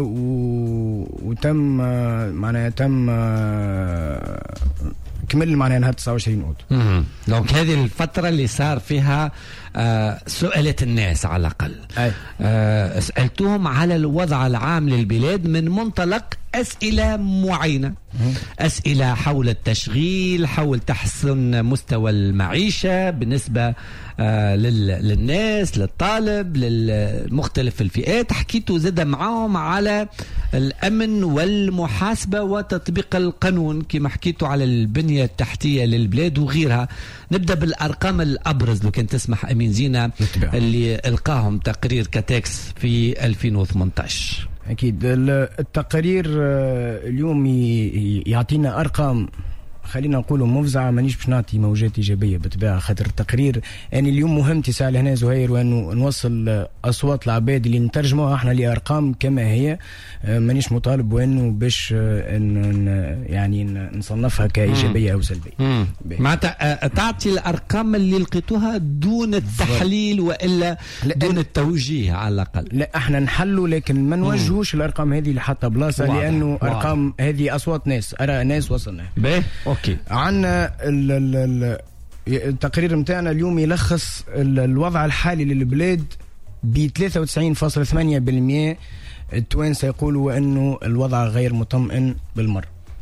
وتم آه معناها تم آه كمل معناها نهار تسعة وعشرين اوت. دونك هذه الفتره اللي صار فيها آه سؤالات الناس على الاقل. آه سالتوهم على الوضع العام للبلاد من منطلق أسئلة معينة. أسئلة حول التشغيل حول تحسن مستوى المعيشة بالنسبة آه للناس للطالب للمختلف الفئات. حكيتوا زاد معاهم على الأمن والمحاسبة وتطبيق القانون كما حكيتوا على البنية التحتية للبلاد وغيرها. نبدأ بالأرقام الأبرز لو كان تسمح أمين زينة اللي ألقاهم تقرير كاتكس في ألفين وثمانية عشر. أكيد التقرير اليوم يعطينا أرقام خلينا نقولوا مفزعة. مانيش باش نعطي موجات إيجابية بالطبيعة خاطر التقرير يعني اليوم مهمتي ساعة هنا زهير وأنه نوصل أصوات العباد اللي نترجموها احنا لأرقام كما هي. مانيش مطالب وأنه باش يعني نصنفها كإيجابية أو سلبية. معناتها تعطي الأرقام اللي لقيتوها دون التحليل وإلا دون التوجيه على الأقل. لا احنا نحلوا لكن ما نوجهوش الأرقام هذه لحتى بلاصة لأنه واضح. أرقام هذه أصوات ناس أرى ناس وصلنا به. اوكي عندنا التقرير متاعنا اليوم يلخص الوضع الحالي للبلاد ب ثلاثة وتسعين فاصلة ثمانية بالمئة. التوانسة يقولوا انه الوضع غير مطمئن بالمرة.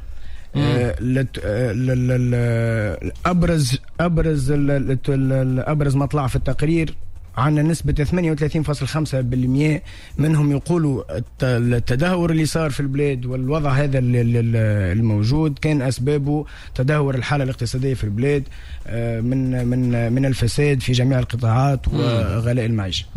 ابرز ابرز ابرز مطلع في التقرير عندنا نسبة ثمانية وثلاثين فاصلة خمسة بالمئة منهم يقولوا التدهور اللي صار في البلاد والوضع هذا الموجود كان أسبابه تدهور الحالة الاقتصادية في البلاد من من من الفساد في جميع القطاعات وغلاء المعيشة.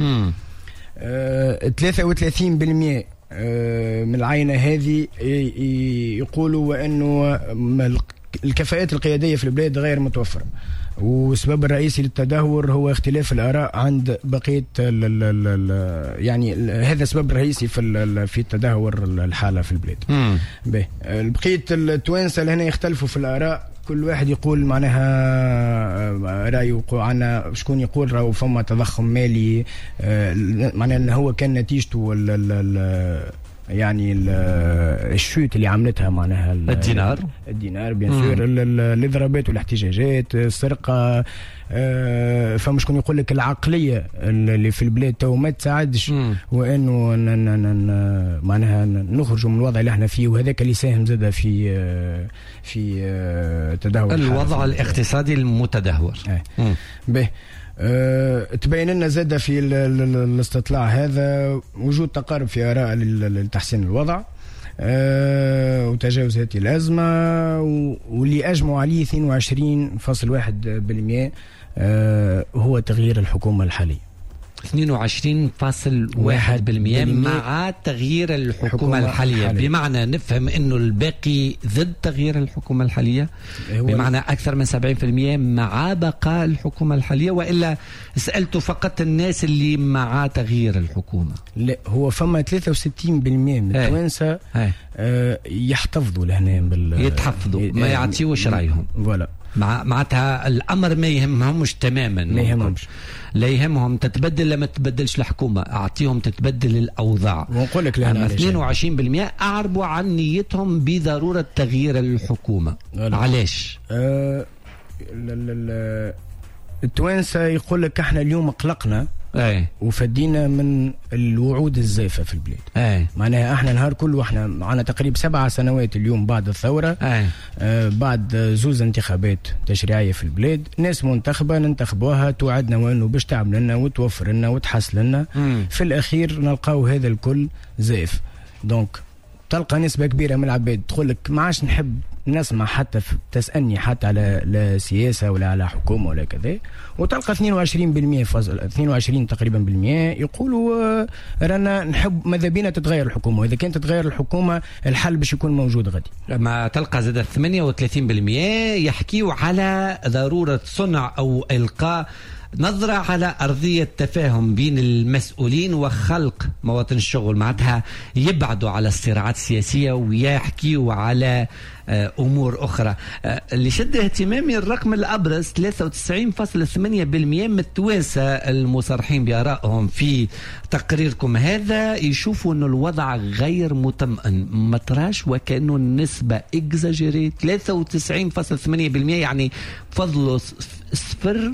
ثلاثة وثلاثين بالمئة من العينة هذه يقولوا وأنه الكفاءات القيادية في البلاد غير متوفرة والسبب الرئيسي للتدهور هو اختلاف الآراء عند بقية ال ال ال يعني هذا السبب الرئيسي في في التدهور الحالة في البلاد. بقية التوانسة اللي هنا يختلفوا في الآراء كل واحد يقول معناها رايه، عنا شكون يقول راهو فما تضخم مالي معناها انه هو كان نتيجته ال ال يعني الشوت اللي عملتها معناها الدينار الدينار بيان سور، الاضرابات والاحتجاجات، السرقه، أه فما شكون يقول لك العقليه اللي في البلاد تو ما تساعدش، وانه معناها نخرجوا من الوضع اللي احنا فيه، وهذاك اللي ساهم زاد في في تدهور الوضع الاقتصادي المتدهور. به أه تبين لنا زاد في الاستطلاع هذا وجود تقارب في آراء لتحسين الوضع أه وتجاوز هذه الأزمة، واللي أجمعوا عليه اثنين وعشرين فاصلة واحد بالمئة أه هو تغيير الحكومة الحالية. اثنين وعشرين فاصلة واحد بالمئة مع تغيير الحكومة الحالية، الحالية. بمعنى نفهم انه الباقي ضد تغيير الحكومة الحالية، بمعنى اكثر من سبعين بالمئة مع بقاء الحكومة الحالية، والا سألته فقط الناس اللي مع تغيير الحكومة؟ لا، هو فما ثلاثة وستين بالمئة من التوانسة آه يحتفظوا لهنا بال يتحفظوا ما يعطيوش رايهم. فوالا مع معناتها الامر ما يهمهمش تماما، ما يهمهمش، لا يهمهم تتبدل لما تتبدلش الحكومه، اعطيهم تتبدل الاوضاع. ونقول لك لهنا اثنين وعشرين بالمئة اعربوا عن نيتهم بضروره تغيير الحكومه. علاش؟ آه التوانسه يقول لك احنا اليوم قلقنا اي وفدينا من الوعود الزائفه في البلاد. اي معناها احنا نهار كله احنا معنا تقريبا سبع سنوات اليوم بعد الثوره، اي آه بعد زوز انتخابات تشريعيه في البلاد، ناس منتخبه ننتخبوها توعدنا وانه باش تعمل لنا وتوفر لنا وتحسن لنا، في الاخير نلقاو هذا الكل زائف. دونك تلقى نسبه كبيره من العباد تقول لك ما عادش نحب نسمع حتى تسألني حتى على لا سياسة ولا على حكومة ولا كذا، وتلقى اثنين وعشرين بالمئة فاصل اثنين وعشرين تقريبا بالمئة يقولوا رانا نحب ماذا بينا تتغير الحكومة، وإذا كانت تتغير الحكومة الحل باش يكون موجود غادي. لما تلقى زاد ثمانية وثلاثين بالمئة يحكيوا على ضرورة صنع أو إلقاء نظرة على أرضية تفاهم بين المسؤولين وخلق مواطن الشغل، معناتها يبعدوا على الصراعات السياسية ويحكيوا على أمور أخرى. اللي شد اهتمامي الرقم الأبرز ثلاثة وتسعين فاصلة ثمانية بالمئة من التوانسة المصرحين بآرائهم في تقريركم هذا يشوفوا أنه الوضع غير مطمئن، ما تراش وكأنه النسبة إكزاجيري. ثلاثة وتسعين فاصلة ثمانية بالمئة يعني فضلوا صفر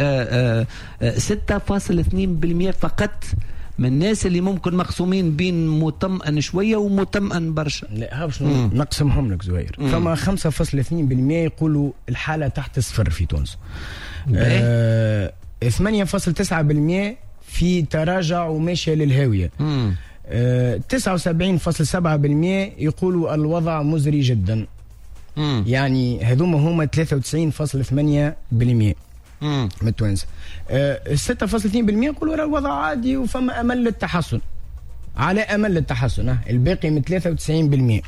ستة فاصلة اثنين بالمئة فقط من الناس اللي ممكن مقسومين بين مطمئن شويه ومطمئن برشا. لا ها باش نقسمهم لك زهير. فما خمسة فاصلة اثنين بالمئة يقولوا الحاله تحت الصفر في تونس. آه ثمانية فاصلة تسعة بالمئة في تراجع وماشيه للهاويه. آه تسعة وسبعين فاصلة سبعة بالمئة يقولوا الوضع مزري جدا. مم. يعني هذوما هما ثلاثة وتسعين فاصلة ثمانية بالمئة من التوانسة. أه ستة فاصلة اثنين بالمئة يقولوا الوضع عادي وفما امل للتحسن، على امل للتحسن. أه الباقي من ثلاثة وتسعين بالمئة.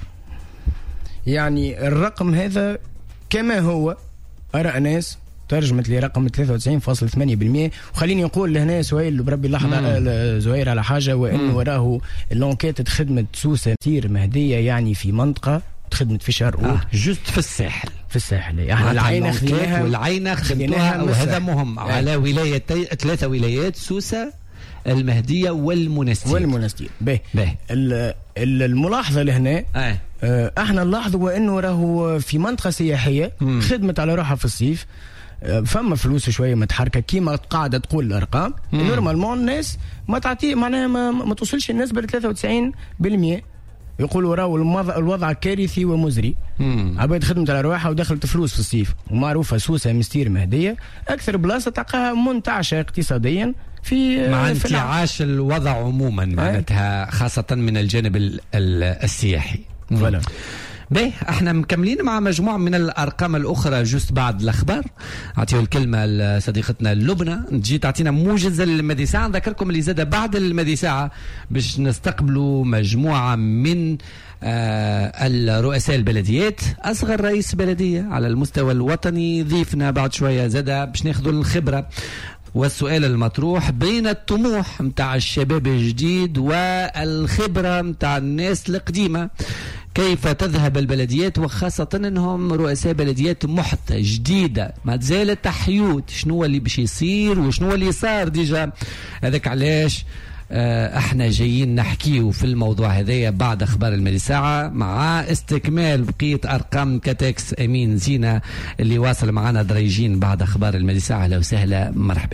يعني الرقم هذا كما هو اراء ناس ترجمت لي رقم ثلاثة وتسعين فاصلة ثمانية بالمئة. وخليني نقول لهنا سهيل بربي لحظه زهير على حاجه، وانه وراه اللونكيت خدمه سوسه كثير مهديه يعني في منطقه خدمت في شهر آه جست في الساحل في الساحل احنا العين خديناها والعين خدمناها، وهذا مهم آه. على ولايتي ثلاثه ولايات سوسه المهديه والمنستير والمنستير به الملاحظه لهنا آه. آه احنا نلاحظوا انه راهو في منطقه سياحيه مم. خدمت على روحها في الصيف، فما فلوس شويه متحركه كيما قاعده تقول الارقام. نورمالمون الناس ما تعطي معناها ما, ما توصلش النسبه ل ثلاثة وتسعين بالمئة. يقولوا راهو الوضع كارثي ومزري. عباد خدمت على رواحها ودخلت فلوس في الصيف، ومعروفه سوسه مستير مهديه اكثر بلاصه تلقاها منتعشه اقتصاديا في مع انتعاش الوضع عموما معناتها خاصه من الجانب السياحي. فوالا باهي احنا مكملين مع مجموعة من الارقام الاخرى جست بعد الاخبار. اعطيه الكلمة لصديقتنا لبنى تجي تعطينا موجز المدي ساعة. نذكركم اللي زاد بعد المدي ساعة باش نستقبلوا مجموعة من آه الرؤساء البلديات. اصغر رئيس بلدية على المستوى الوطني ضيفنا بعد شوية زاد باش ناخذوا الخبرة. والسؤال المطروح بين الطموح متاع الشباب الجديد والخبرة متاع الناس القديمة، كيف تذهب البلديات وخاصة أنهم رؤساء بلديات محت جديدة ما زالت تحيوت، شنو اللي باش يصير وشنو اللي صار ديجا. هذاك علاش احنا جايين نحكيو في الموضوع هذايا بعد اخبار المالي ساعه مع استكمال بقيه ارقام كاتكس. امين زينه اللي واصل معنا دريجين بعد اخبار المالي ساعه. اهلا وسهلا مرحبا.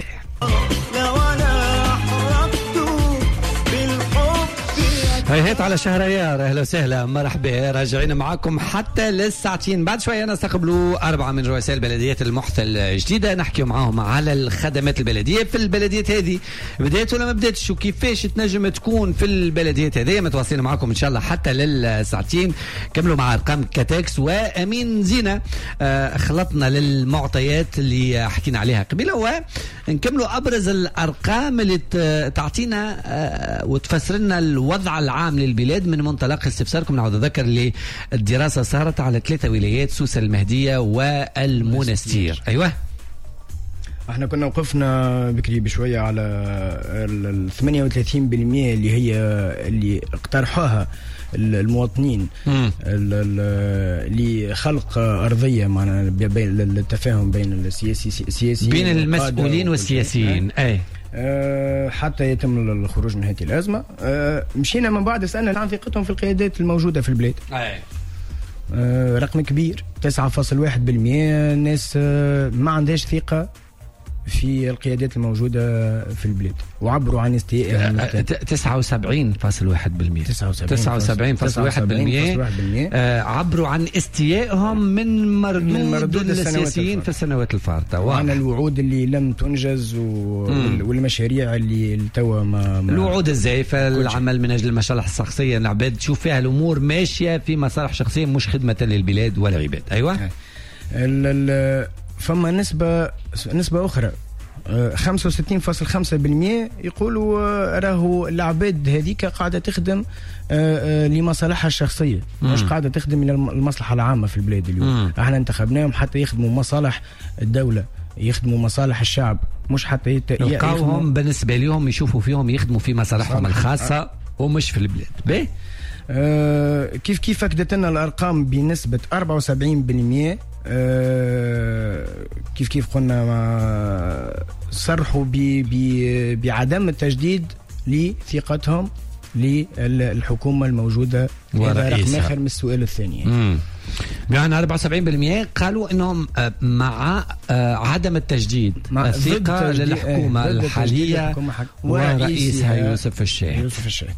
هيهات على شهريار. اهلا وسهلا مرحبا، راجعين معاكم حتى للساعتين. بعد شويه نستقبلوا اربعه من رؤساء البلديات المحتل الجديده نحكيو معاهم على الخدمات البلديه في البلديات هذه، بدات ولا ما بداتش وكيفاش تنجم تكون في البلديات هذه. متواصلين معاكم ان شاء الله حتى للساعتين. كملوا مع ارقام كاتكس وامين زينه. آه خلطنا للمعطيات اللي حكينا عليها قبيله ونكملوا ابرز الارقام اللي تعطينا آه وتفسر لنا الوضع العام للبلاد من منطلق استفساركم. نعود أذكر اللي الدراسة صارت على ثلاثة ولايات، سوسة المهدية والمنستير. أيوة احنا كنا وقفنا بكري بشوية على ال ثمانية وثلاثين بالمئة اللي هي اللي اقترحوها المواطنين لخلق أرضية معنا بين التفاهم بين السياسيين بين المسؤولين والسياسيين. أي أه حتى يتم الخروج من هذه الأزمة. أه مشينا من بعد سألنا عن ثقتهم في القيادات الموجودة في البلاد. أي أه رقم كبير تسعة فاصلة واحد بالمئة الناس أه ما عندهاش ثقة في القيادات الموجودة في البلاد وعبروا عن استيائهم. تسعة وسبعين فاصلة واحد بالمئة تسعة وسبعين فاصلة واحد بالمئة عبروا عن استيائهم من مردود, من مردود السياسيين في السنوات الفارطة وعن الوعود اللي لم تنجز والمشاريع اللي توا ما الوعود الزائفة، العمل من أجل المصالح الشخصية. العباد تشوف فيها الأمور ماشية في مصالح شخصية مش خدمة للبلاد ولا عباد. أيوة فما نسبة نسبة أخرى خمسة وستين فاصلة خمسة بالمئة يقولوا راهو العباد هذيك قاعدة تخدم لمصالحها الشخصية مش قاعدة تخدم للمصلحة العامة في البلاد اليوم. احنا انتخبناهم حتى يخدموا مصالح الدولة، يخدموا مصالح الشعب، مش حتى يلقاوهم بالنسبة لهم يشوفوا فيهم يخدموا في مصالحهم الخاصة ومش في البلاد. باهي آه كيف كيف أكدت لنا الأرقام بنسبة أربعة وسبعين بالمئة. آه كيف كيف قلنا ما صرحوا بعدم التجديد لثقتهم للحكومة الموجودة. هذا رقم آخر من السؤال الثاني. يعني أربعة وسبعين بالمئة قالوا انهم مع عدم التجديد الثقة للحكومة الحالية ورئيسها يوسف الشاهد. يوسف الشاهد.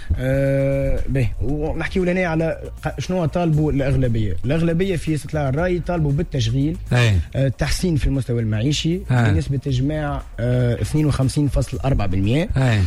آه به ونحكي لنا على شنو طالبوا الأغلبية. الأغلبية في استطلاع الرأي طالبوا بالتشغيل، آه تحسين في المستوى المعيشي بنسبة تجماع آه اثنين وخمسين فاصلة أربعة بالمئة.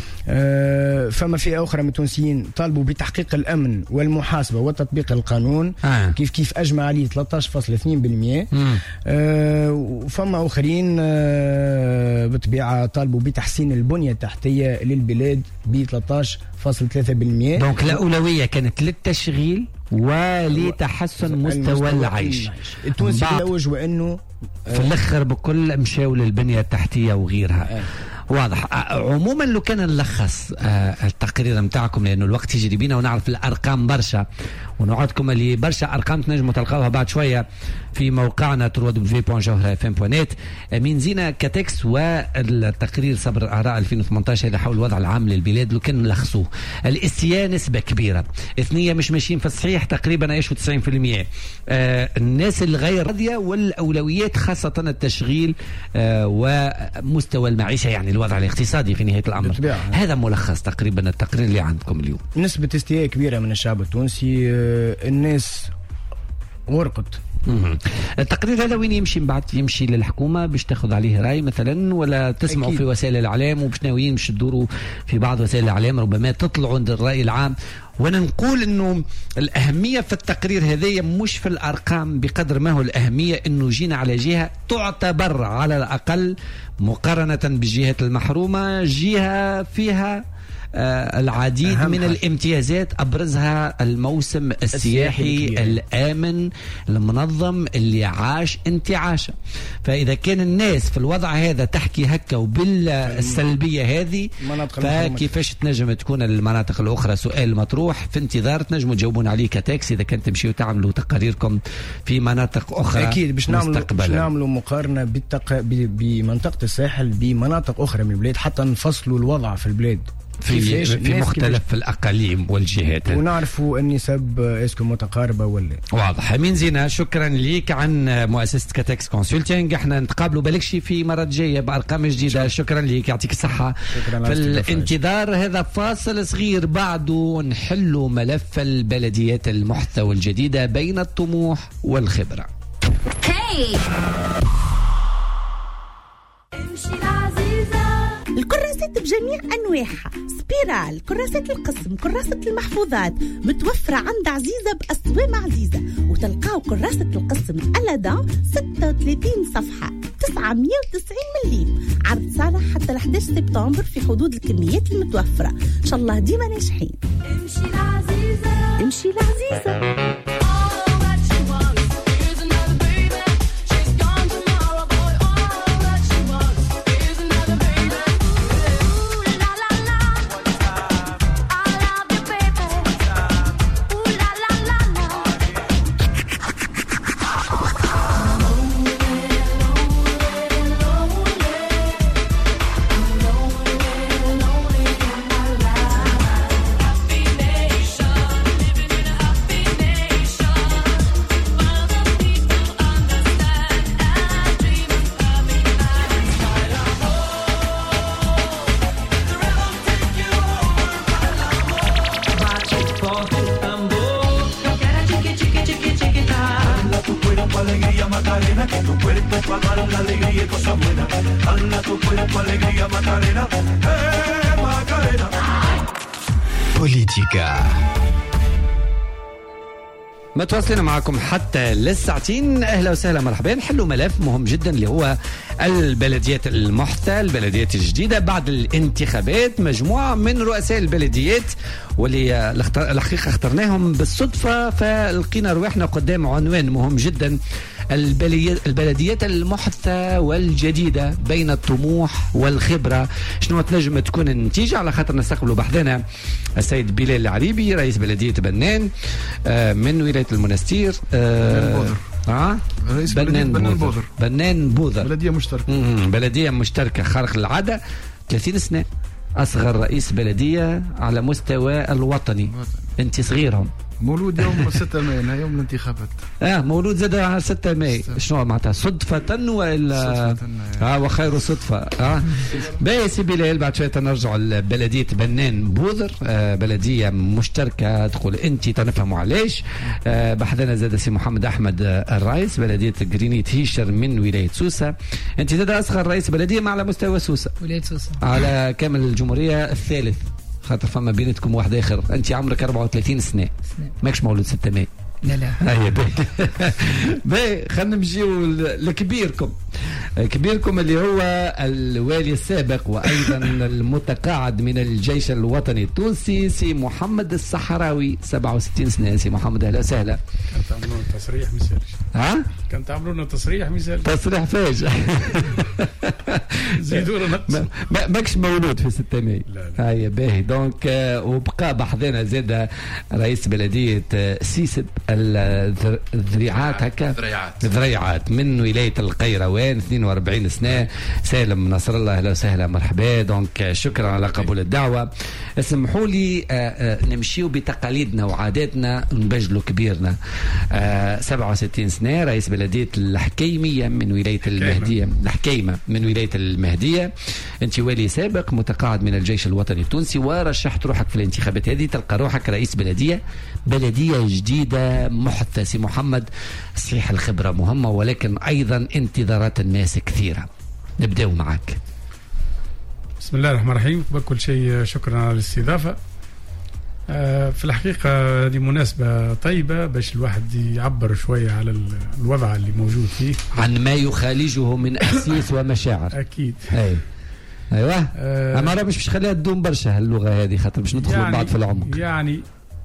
آه فما فئة أخرى من التونسيين طالبوا بتحقيق الأمن والمحاسبة وتطبيق القانون. آه. كيف كيف أجمع عليه ثلاثة عشر فاصلة اثنين بالمئة. آه وفما آخرين آه بطبيعة طالبوا بتحسين البنية التحتية للبلاد ب ثلاثة عشر فاصلة ثلاثة بالمئة. دونك الأولوية كانت للتشغيل ولتحسن مستوى العيش. التونسي يلوج وأنه في الأخر بكل مشاو للبنية التحتية وغيرها. آه. واضح. عموما لو كان نلخص التقرير متاعكم لانه الوقت يجري بينا ونعرف الارقام برشا ونوعدكم اللي برشا ارقام تنجموا تلقاوها بعد شويه في موقعنا دبليو دبليو دبليو دوت جوهره اف ام دوت نت. امين زينه كاتكس والتقرير صبر الاعراء ألفين وثمانية عشر هذا حول الوضع العام للبلاد. لو كان نلخصوه الاستياء نسبه كبيره، اثنيه مش ماشيين في الصحيح تقريبا يعيشوا تسعين بالمئة. آه الناس الغير راضيه والاولويات خاصه التشغيل آه ومستوى المعيشه يعني الوضع الاقتصادي في نهايه الامر. هذا ملخص تقريبا التقرير اللي عندكم اليوم. نسبه استياء كبيره من الشعب التونسي. آه الناس ورقت. التقرير هذا وين يمشي من بعد؟ يمشي للحكومة باش تاخذ عليه رأي مثلا ولا تسمعوا أكيد في وسائل الإعلام وباش ناويين باش تدوروا في بعض وسائل الإعلام ربما تطلعوا عند الرأي العام؟ وانا نقول انه الاهميه في التقرير هذايا مش في الارقام بقدر ما هو الاهميه انه جينا على جهه تعتبر على الاقل مقارنه بالجهات المحرومه جهه فيها آه العديد من حاجة. الامتيازات أبرزها الموسم السياحي الآمن المنظم اللي عاش انتعاشة. فإذا كان الناس في الوضع هذا تحكي هكا وبالسلبية هذه، فكيفاش تنجم تكون المناطق الأخرى؟ سؤال مطروح في انتظار تنجموا تجاوبون عليه كتاكسي إذا كنت تمشيوا تعملوا تقاريركم في مناطق أخرى. أكيد باش نعملوا مقارنة بالتق... بمنطقة الساحل بمناطق أخرى من البلاد، حتى نفصلوا الوضع في البلاد في في مختلف الأقاليم والجهات، ونعرفوا النسب اسكو متقاربة ولا. واضح. أمين زينة، شكرا ليك عن مؤسسة كاتكس كونسلتنج. احنا نتقابلوا بالكشي في مرة جاية بأرقام جديدة. شكرا ليك، يعطيك الصحة. في الانتظار هذا فاصل صغير، بعده نحلوا ملف البلديات المحتوى الجديدة بين الطموح والخبرة. هاي الكراسات بجميع أنواعها، سبيرال، كراسات القسم، كراسة المحفوظات، متوفرة عند عزيزة بأسوام عزيزة. وتلقاو كراسة القسم ألدا ستة وثلاثين صفحة تسعمية وتسعين مليم، عرض صالح حتى أحد عشر سبتمبر في حدود الكميات المتوفرة. إن شاء الله ديما ناجحين. امشي لعزيزة، امشي لعزيزة. بوليتيكا. متواصلين معكم حتى للساعتين. اهلا وسهلا مرحبا. نحلوا ملف مهم جدا اللي هو البلديات المحتى، البلديات الجديده بعد الانتخابات. مجموعه من رؤساء البلديات واللي الحقيقه اخترناهم بالصدفه، فلقينا رواحنا قدام عنوان مهم جدا، البلديات المحتى والجديدة بين الطموح والخبرة. شنو تنجم تكون النتيجة؟ على خاطر نستقبلوا بحثنا السيد بلال العريبي رئيس بلدية بنان من ولاية المنستير. بنان اه رئيس بنان بنان بوذر. بنان بوذر بلدية مشتركة. بلدية مشتركة خارق العادة، ثلاثين سنة، أصغر رئيس بلدية على مستوى الوطني. أنت صغيرهم. مولود يوم ستة ماي، يوم الانتخابات. اه مولود زاد على ستة ماي. شنو معناتها صدفة ولا؟ صدفة. اه وخير صدفة. اه باهي سي بلال، بعد شوية نرجعوا لبلدية بنان بوذر، آه بلدية مشتركة. تقول أنت تنفهموا علاش. آه بحثنا زاد سي محمد أحمد آه الرئيس بلدية جرينيت هيشر من ولاية سوسة. أنت زاد أصغر رئيس بلدية ما على مستوى سوسة. ولاية سوسة. على كامل الجمهورية الثالث. خاطر فما بينتكم واحد اخر. انت عمرك أربعة وثلاثين سنه، ماكش مولود ستة ماي. لا لا. هيا باهي باهي. خلينا نمشيو لكبيركم. كبيركم اللي هو الوالي السابق وايضا المتقاعد من الجيش الوطني التونسي سي محمد الصحراوي، سبعة وستين سنه. سي محمد اهلا وسهلا. كان تعملون تصريح مثالي. ها؟ كان تعملون تصريح مثالي. تصريح فاجئ. زيدوا نقص. ماكش مولود في ستة ماي. لا لا. هيا باهي. دونك وبقى بحذنا زاد رئيس بلديه سيسب الذريعات هكا ذريعات ذريعات من ولايه القيروان، اثنين وأربعين سنه. سالم نصر الله اهلا وسهلا مرحبا. دونك شكرا على قبول الدعوه. اسمحوا لي نمشيو بتقاليدنا وعاداتنا، نبجلوا كبيرنا. سبعة وستين سنه، رئيس بلديه الحكيميه من ولايه المهديه، الحكيمه من ولايه المهديه. انت والي سابق متقاعد من الجيش الوطني التونسي، ورشحت روحك في الانتخابات هذه. تلقى روحك رئيس بلديه بلديه جديده محتى. سي محمد، صحيح الخبره مهمه ولكن ايضا انتظارات الناس كثيره. نبداو معك. بسم الله الرحمن الرحيم. بكل شيء شكرا على الاستضافه. آه في الحقيقه هذه مناسبه طيبه باش الواحد يعبر شويه على الوضع اللي موجود فيه، عن ما يخالجه من احاسيس ومشاعر. اكيد. أي. ايوه آه اما راه مش باش خليها تدوم برشا اللغه هذه خاطر باش ندخلوا يعني بعض في العمق. يعني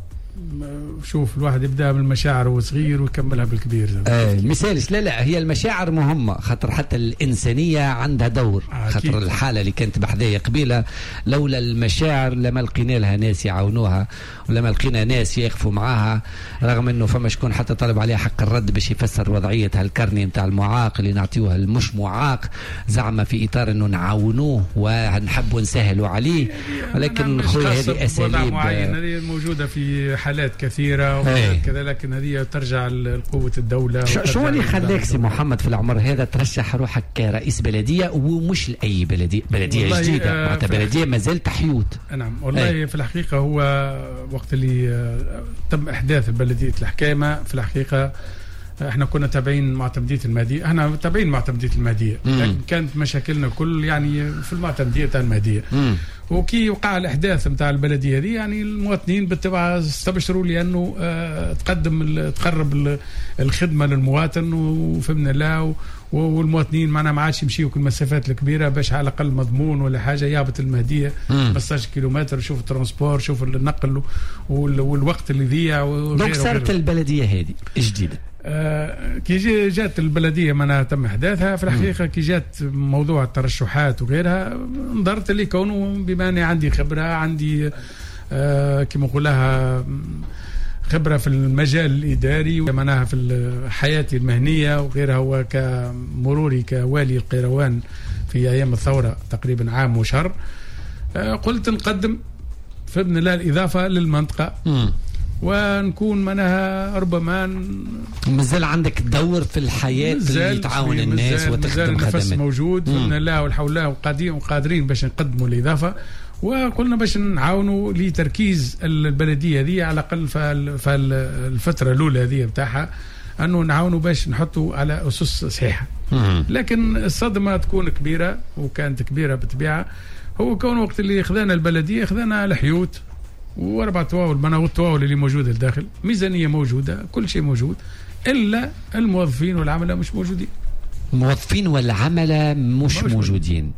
شوف الواحد يبدا بالمشاعر وهو صغير ويكملها بالكبير. آه مثالش. لا لا هي المشاعر مهمه خاطر حتى الانسانيه عندها دور. آه خاطر الحاله اللي كانت بحذايا قبيله لولا المشاعر لما لقينا لها ناس يعاونوها ولما لقينا ناس يقفوا معاها، رغم انه فما شكون حتى طلب عليها حق الرد باش يفسر وضعيه هالكرني نتاع المعاق اللي نعطيوها المش معاق زعما في اطار انه نعاونوه ونحبوا نسهلوا عليه، ولكن خويا هذه اساليب هذه موجوده في حالات كثيره وكذا، لكن هذه ترجع لقوه الدوله. شو اللي خلاك سي محمد في العمر هذا ترشح روحك كرئيس بلديه ومش لاي بلديه بلديه جديده آه معناتها بلديه ما زالت حيوت؟ نعم والله أي. في الحقيقه هو وقت اللي آه تم احداث بلديه الحكامه في الحقيقه احنا كنا تابعين معتمديه المهديه، احنا تابعين معتمديه المهديه، لكن كانت مشاكلنا كل يعني في المعتمديه تاع المهديه. وكي وقع الاحداث نتاع البلديه هذه يعني المواطنين بالطبع استبشروا لانه اه تقدم تقرب الخدمه للمواطن وفهمنا لا، والمواطنين معنا ما عادش يمشيوا كل المسافات الكبيره باش على الاقل مضمون ولا حاجه يهبط المهديه خمسطاش كيلومتر، شوف الترونسبور شوف النقل والوقت اللي ضيع. دونك صارت البلديه هذه جديده. آه كي جات البلديه معناها تم احداثها في الحقيقه كي جات موضوع الترشحات وغيرها نظرت اللي كونه بما اني عندي خبره عندي آه كما نقولها خبره في المجال الاداري ومعناها في حياتي المهنيه وغيرها، وكمروري كوالي القيروان في ايام الثوره تقريبا عام وشهر، آه قلت نقدم فبن الله الاضافه للمنطقه م. ونكون منها ربما مازال عندك دور في الحياه اللي تعاون الناس وتخدم خدمات. النفس موجود باذن الله والحول الله وقادرين وقادرين باش نقدموا الاضافه، وقلنا باش نعاونوا لتركيز البلديه هذه على الاقل في الفتره الاولى هذه بتاعها انه نعاونوا باش نحطوا على اسس صحيحه. لكن الصدمه تكون كبيره وكانت كبيره بالطبيعه، هو كون وقت اللي خذانا البلديه خذانا الحيوت واربع طواول مناوب الطواول اللي موجوده لداخل، ميزانيه موجوده كل شيء موجود الا الموظفين والعمله مش موجودين. الموظفين والعمله مش موجودين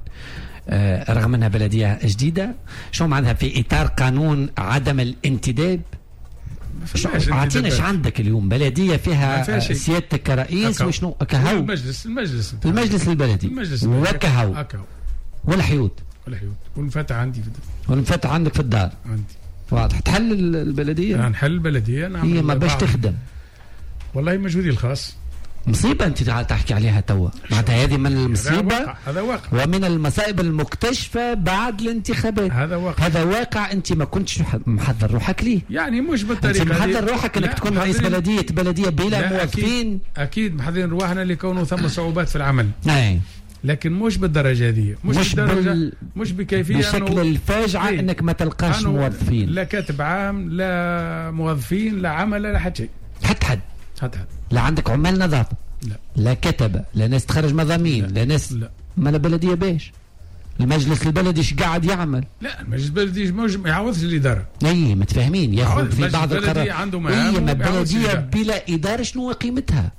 آه رغم انها بلديه جديده. شو معناها في اطار قانون عدم الانتداب؟ اعطينا عندك اليوم بلديه فيها سيادتك كرئيس وشنو كهو المجلس المجلس المجلس البلدي وكهو والحيوت والحيوت والمفاتح عندي في الدار والمفاتح عندك في الدار عندي واضح. تحل البلديه؟ نحل البلديه نعم. هي ما باش تخدم والله مجهودي الخاص. مصيبه انت تحكي عليها توا معناتها هذه من المصيبه هذا واقع ومن المصائب المكتشفه بعد الانتخابات. هذا واقع هذا واقع انت ما كنتش محضر روحك ليه يعني مش بالطريقه انت محضر روحك انك تكون رئيس بلديه بلديه بلا موظفين. أكيد, اكيد محضرين رواحنا اللي كونوا ثم صعوبات في العمل اي لكن مش بالدرجه دي مش, مش بال... مش بكيفيه بشكل الفاجعه ايه؟ انك ما تلقاش موظفين، لا كاتب عام لا موظفين لا عمل لا حتى شيء حتى حد حتى حد لا عندك عمال نظافه لا لا كتبه لا ناس تخرج مضامين لا, لا ناس لا ما البلديه باش المجلس البلدي ايش قاعد يعمل؟ لا المجلس البلدي ما يعوضش الاداره. اي متفاهمين ياخذ في بعض القرارات. عنده مهام البلديه بلا اداره شنو قيمتها؟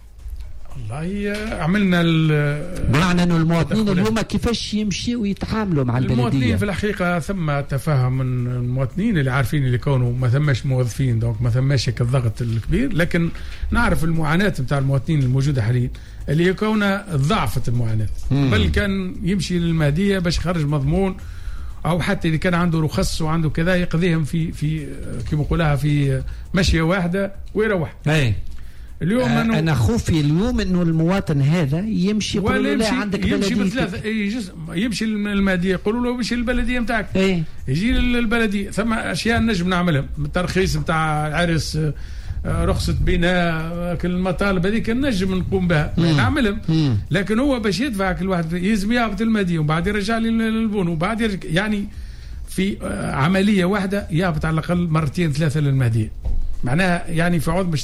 والله عملنا بمعنى انه المواطنين اليوم كيفاش يمشيوا ويتعاملوا مع البلديه؟ المواطنين في الحقيقه ثم تفاهم من المواطنين اللي عارفين اللي كونوا ما ثماش موظفين دونك ما ثماش الضغط الكبير، لكن نعرف المعاناه نتاع المواطنين الموجوده حاليا اللي هي كونها ضعفت المعاناه، بل كان يمشي للمهديه باش يخرج مضمون او حتى اذا كان عنده رخص وعنده كذا يقضيهم في في كما نقولها في مشيه واحده ويروح. اي اليوم آه انا خوفي اليوم انه المواطن هذا يمشي يقول له لا عندك يمشي بلديه يمشي, يمشي المهديه يقولوا له يمشي للبلديه نتاعك. ايه يجي للبلديه ثم اشياء نجم نعملها الترخيص نتاع العرس رخصه بناء كل المطالب هذيك نجم نقوم بها نعملهم، لكن هو باش يدفع كل واحد يلزم يهبط المهديه وبعد يرجع لي البون وبعد يرجع يعني في عمليه واحده يهبط على الاقل مرتين ثلاثه للمهديه، معناها يعني في عوض باش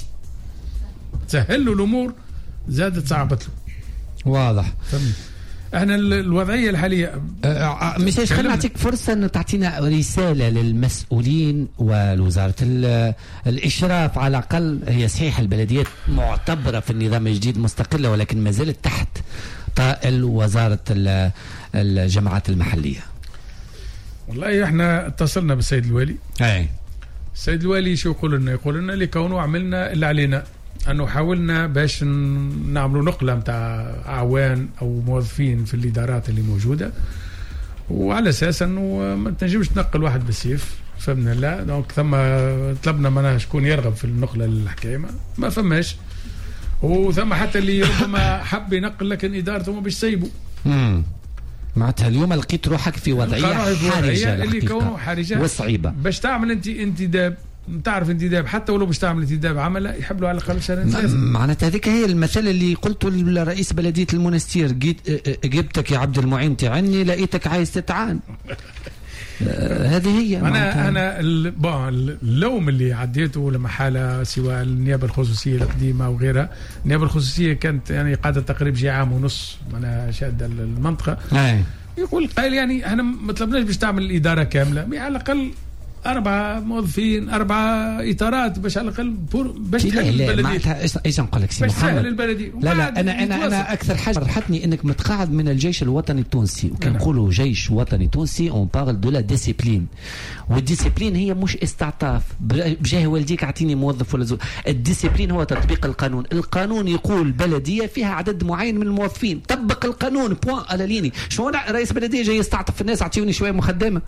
تسهل له الامور زادت صعبت له. واضح. فهمت. احنا الوضعيه الحاليه أه مش خلينا نعطيك فرصه ان تعطينا رساله للمسؤولين ووزاره الاشراف على الاقل. هي صحيح البلديات معتبره في النظام الجديد مستقله ولكن ما زالت تحت اعطاء وزاره الجماعات المحليه؟ والله احنا اتصلنا بالسيد الوالي. اي السيد الوالي شو يقول لنا؟ يقول لنا لكونه عملنا اللي علينا، انه حاولنا باش نعملوا نقله نتاع اعوان او موظفين في الادارات اللي موجوده، وعلى اساس انه ما تنجمش تنقل واحد بالسيف، فهمنا؟ لا دونك ثم طلبنا معناها شكون يرغب في النقله للحكايه، ما فماش. وثم حتى اللي ربما حب ينقل لكن ادارته ما باش تسيبه. امم معناتها اليوم لقيت روحك في وضعيه حرجه اللي كونه حرجه وصعيبه باش تعمل انت انتداب. تعرف انتداب حتى ولو باش تعمل انتداب عمل يحب له على الاقل شهرين ثلاثه. معناتها هذيك هي المثل اللي قلته لرئيس بلديه المنستير، جبتك يا عبد المعين تعني لقيتك عايز تتعان. هذه هي. انا انا اللوم اللي عديته لمحاله سواء النيابه الخصوصيه القديمه وغيرها. النيابه الخصوصيه كانت يعني قاعده تقريبا شي عام ونص انا شاده المنطقه. أي. يقول قال يعني احنا ما طلبناش باش تعمل الاداره كامله، على الاقل أربعة موظفين، أربعة إطارات باش على الأقل باش تحل البلدية. معناتها إيش نقول لك سي محمد؟ البلدية. لا لا أنا أنا أنا أكثر حاجة فرحتني إنك متقاعد من الجيش الوطني التونسي، وكنقولوا جيش وطني تونسي اون بارل دو لا ديسيبلين، والديسيبلين هي مش استعطاف بجاه والديك أعطيني موظف ولا زول. الديسيبلين هو تطبيق القانون، القانون يقول بلدية فيها عدد معين من الموظفين، طبق القانون بوان على ليني. شو رئيس بلدية جاي يستعطف الناس أعطيوني شوية مخدمة؟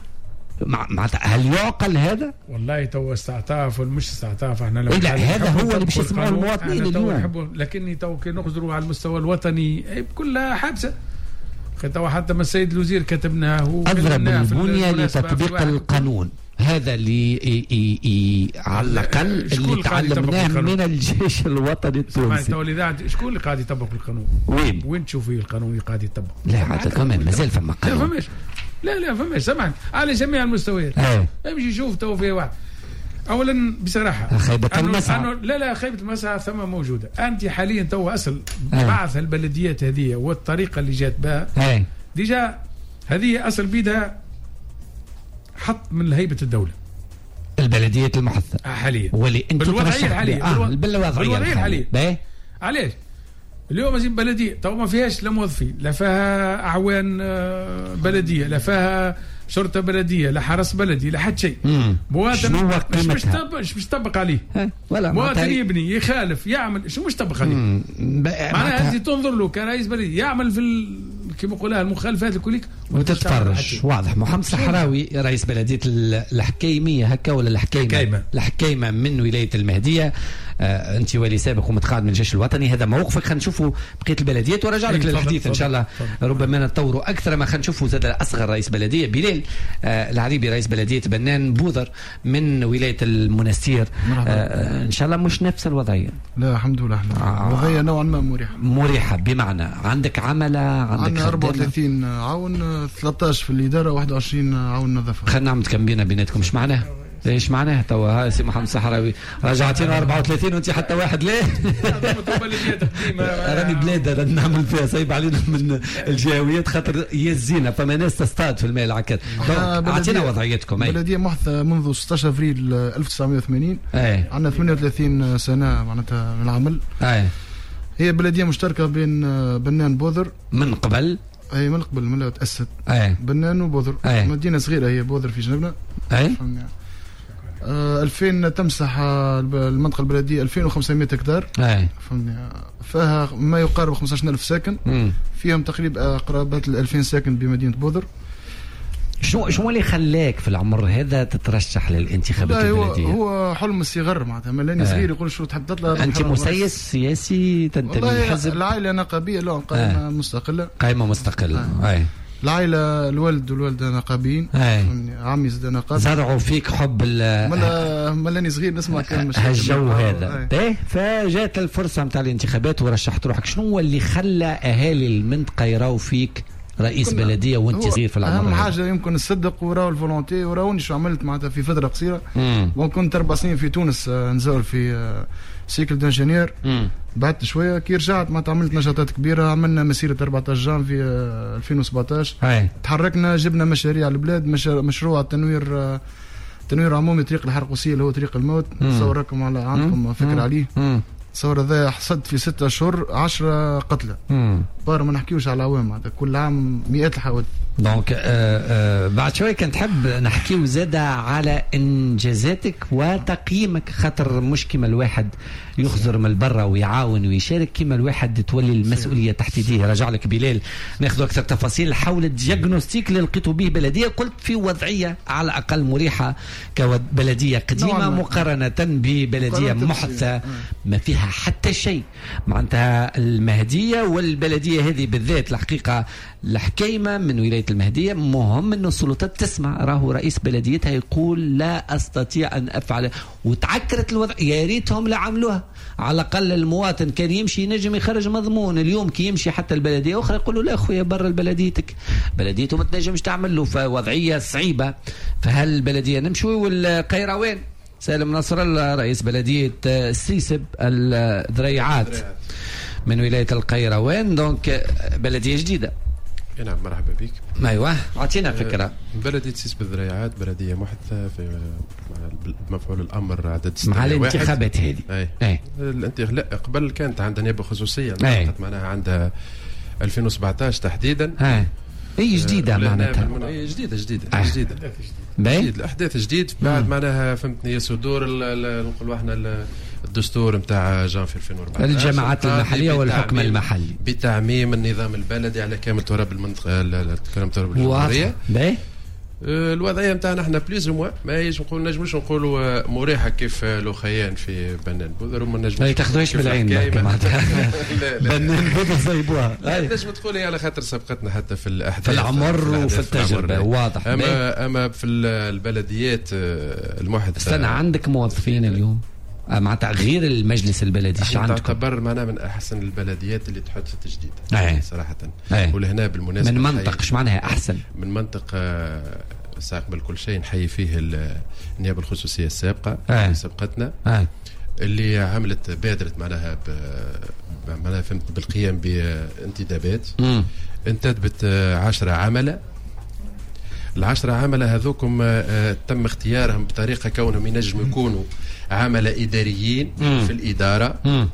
هل يعقل هذا؟ والله تو استعطاف والمش استعطاف احنا لو لا هذا هو اللي باش يسمعوا المواطنين اليوم. لكني تو كي نقدروا على المستوى الوطني كلها حادثه. تو حتى ما السيد الوزير كتبناه اضرب البنيه لتطبيق القانون، هذا اللي ي ي ي على الاقل اللي تعلمناه من الجيش الوطني التونسي. تو الاذاعه شكون اللي قاعد يطبق القانون؟ وين؟ وين تشوفي القانون اللي قاعد يطبق؟ لا عاد كمان مازال فما قانون. لا فماش. لا لا فماش سمعني على جميع المستويات. امشي شوف تو في واحد. اولا بصراحه خيبه المسعى. لا لا خيبه المسعى ثم موجوده. انت حاليا تو اصل بعث البلديات هذه والطريقه اللي جات بها ديجا هذه اصل بيدها حط من هيبه الدوله. البلديات المحثه حاليا ولي انت بالوضعيه الحاليه آه بالوضعيه الحاليه. علاش؟ اليوم زين بلديه تو ما فيهاش لا موظفين، لا فيها اعوان بلديه، لا فيها شرطه بلديه، لا حرس بلدي، لا حد شيء. مواطن مش مش مش مش طبق عليه. ولا مواطن يبني يخالف يعمل شو مش طبق عليه. معناها انت تنظر له كرئيس بلديه يعمل في ال... كما يقولها المخالفات الكليك وتتفرج. واضح. محمد صحراوي رئيس بلديه الحكيميه هكا ولا الحكيمه؟ الحكيمه من ولايه المهديه. آه انت ولي سابق ومتقاعد من الجيش الوطني، هذا موقفك. خلينا نشوفوا بقيه البلديات ورجع لك للحديث ان شاء الله. ربما نتطوروا اكثر. ما خلينا نشوفوا زاد اصغر رئيس بلديه بلال آه العريبي رئيس بلديه بنان بوذر من ولايه المنستير. آه ان شاء الله مش نفس الوضعيه. لا الحمد لله احنا وضعيه نوعا ما مريحه. مريحه بمعنى عندك عمله، عندك أربعة وثلاثين عاون، ثلاثة عشر في الاداره، واحد وعشرين عاون نظافه. خلينا نعمل كمبينه بيناتكم. ايش معناه؟ ايش معناه توا ها سي محمد صحراوي؟ رجعتينا أربعة وثلاثين وانت حتى واحد ليه؟ راني بلاد نعمل فيها صيب علينا من الجهويات خاطر هي الزينه، فما ناس تصطاد في الماء العكاد. اعطينا وضعيتكم. بلديه محثه منذ ستة عشر افريل ألف وتسعمائة وثمانين. عندنا ثمانية وثلاثين سنه معناتها من العمل. أي. هي بلديه مشتركه بين بنان بوذر من قبل. اي من قبل من تاسست. أي. بنان وبوذر. مدينه صغيره هي بوذر في جنبنا. اي آه ألفين تمسح المنطقه البلديه ألفين وخمسمائة هكتار. اي فهمني. فيها ما يقارب خمسة عشر ألف ساكن. مم. فيهم تقريبا قرابه ال ألفين ساكن بمدينه بوذر. شو شو اللي خلاك في العمر هذا تترشح للانتخابات البلديه؟ هو حلم الصغر معناتها ملاني آه. صغير يقول شو تحب تطلع. انت مسيس سياسي تنتمي للحزب؟ العائله نقابيه لا قائمه آه. مستقله. قائمه مستقله. آه. اي العائله الوالد والوالده نقابيين. عمي زاد نقابي. زرعوا فيك حب ال ملا ملاني صغير نسمع كلمه هالجو هذا. باهي فجات الفرصه نتاع الانتخابات ورشحت روحك. شنو هو اللي خلى اهالي المنطقه يراو فيك رئيس بلديه وانت صغير في العمر؟ اهم حاجه يمكن الصدق وراو الفولونتي وراوني شو عملت معناتها في فتره قصيره. وكنت اربع سنين في تونس نزول في سيكل دانجينير. بعد شويه كي رجعت معناتها عملت نشاطات كبيره. عملنا مسيره أربعة عشر جان في ألفين وسبعطاش. هاي. تحركنا جبنا مشاريع البلاد. مشروع تنوير تنوير عمومي طريق الحرقوسيه اللي هو طريق الموت. تصور راكم على عندكم فكره عليه. تصور هذا حصد في ستة اشهر عشرة قتلى. بار ما نحكيوش على عوام هذا كل عام مئات الحوادث. دونك آه آه بعد شوي كنت حب نحكيو زاده على انجازاتك وتقييمك، خاطر مش كيما الواحد يخزر من برا ويعاون ويشارك، كيما الواحد تولي المسؤوليه تحت يديه. رجع لك بلال ناخذ اكثر تفاصيل حول الدياغنوستيك اللي لقيتوا به بلديه، قلت في وضعيه على الاقل مريحه كبلديه قديمه مقارنه ببلديه محدثه ما فيها حتى شيء. معناتها المهديه والبلديه هذه بالذات الحقيقه الحكيمه من ولايه المهديه مهم انه السلطات تسمع. راهو رئيس بلديتها يقول لا استطيع ان افعل، وتعكرت الوضع. يا ريتهم لا عملوها، على الاقل المواطن كان يمشي ينجم يخرج مضمون. اليوم كي يمشي حتى البلديه اخرى يقولوا لا اخويا برا بلديتك، بلديته ما تنجمش تعمل له، فوضعيه صعيبه. فهل البلديه نمشوا والقيروان؟ سالم نصر الله رئيس بلديه سيسب الذريعات من ولايه القيروان، دونك بلديه جديده. نعم مرحبا بك. ايوه اعطينا فكره. بلديه سيسب الذريعات بلديه محدثه في مفعول الامر عدد مع الانتخابات هذه. اي, أي. الانتخابات قبل كانت عندها نيابه خصوصيه معناها عندها ألفين وسبعطاش تحديدا. اي هي جديده معناتها. هي جديده جديده آه. جديده جديد الاحداث جديد بعد معناها فهمتني صدور نقولوا احنا الدستور نتاع جان في ألفين وأربعطاش الجماعات المحليه والحكم المحلي بتعميم النظام البلدي على كامل تراب المنطقه كامل تراب الجمهوريه. الوضعيه نتاعنا احنا بليز موا ما يجوش نقول نجموش نقولوا مريحه كيف لوخيان في بنان بوذر وما نجموش ما تاخذوش بالعين معناتها بنان بوذر زيبوها. نجم تقولي على خاطر سبقتنا حتى في الاحداث في العمر وفي التجربه واضح. اما اما في البلديات المحدثه استنى عندك موظفين اليوم معناتها غير المجلس البلدي ايش عندكم؟ تعتبر معنا من احسن البلديات اللي تحدث التجديد أيه. صراحه أيه. ولهنا بالمناسبه من منطق ايش معناها احسن؟ من منطق قبل كل شيء نحيي فيه النيابه الخصوصيه السابقه أيه. اللي سبقتنا أيه. اللي عملت بادرت معناها معناها فهمت بالقيام بانتدابات انتدبت عشرة عمله. العشرة عمله هذوكم تم اختيارهم بطريقه كونهم ينجموا يكونوا عملاء إداريين مم. في الإدارة. مم.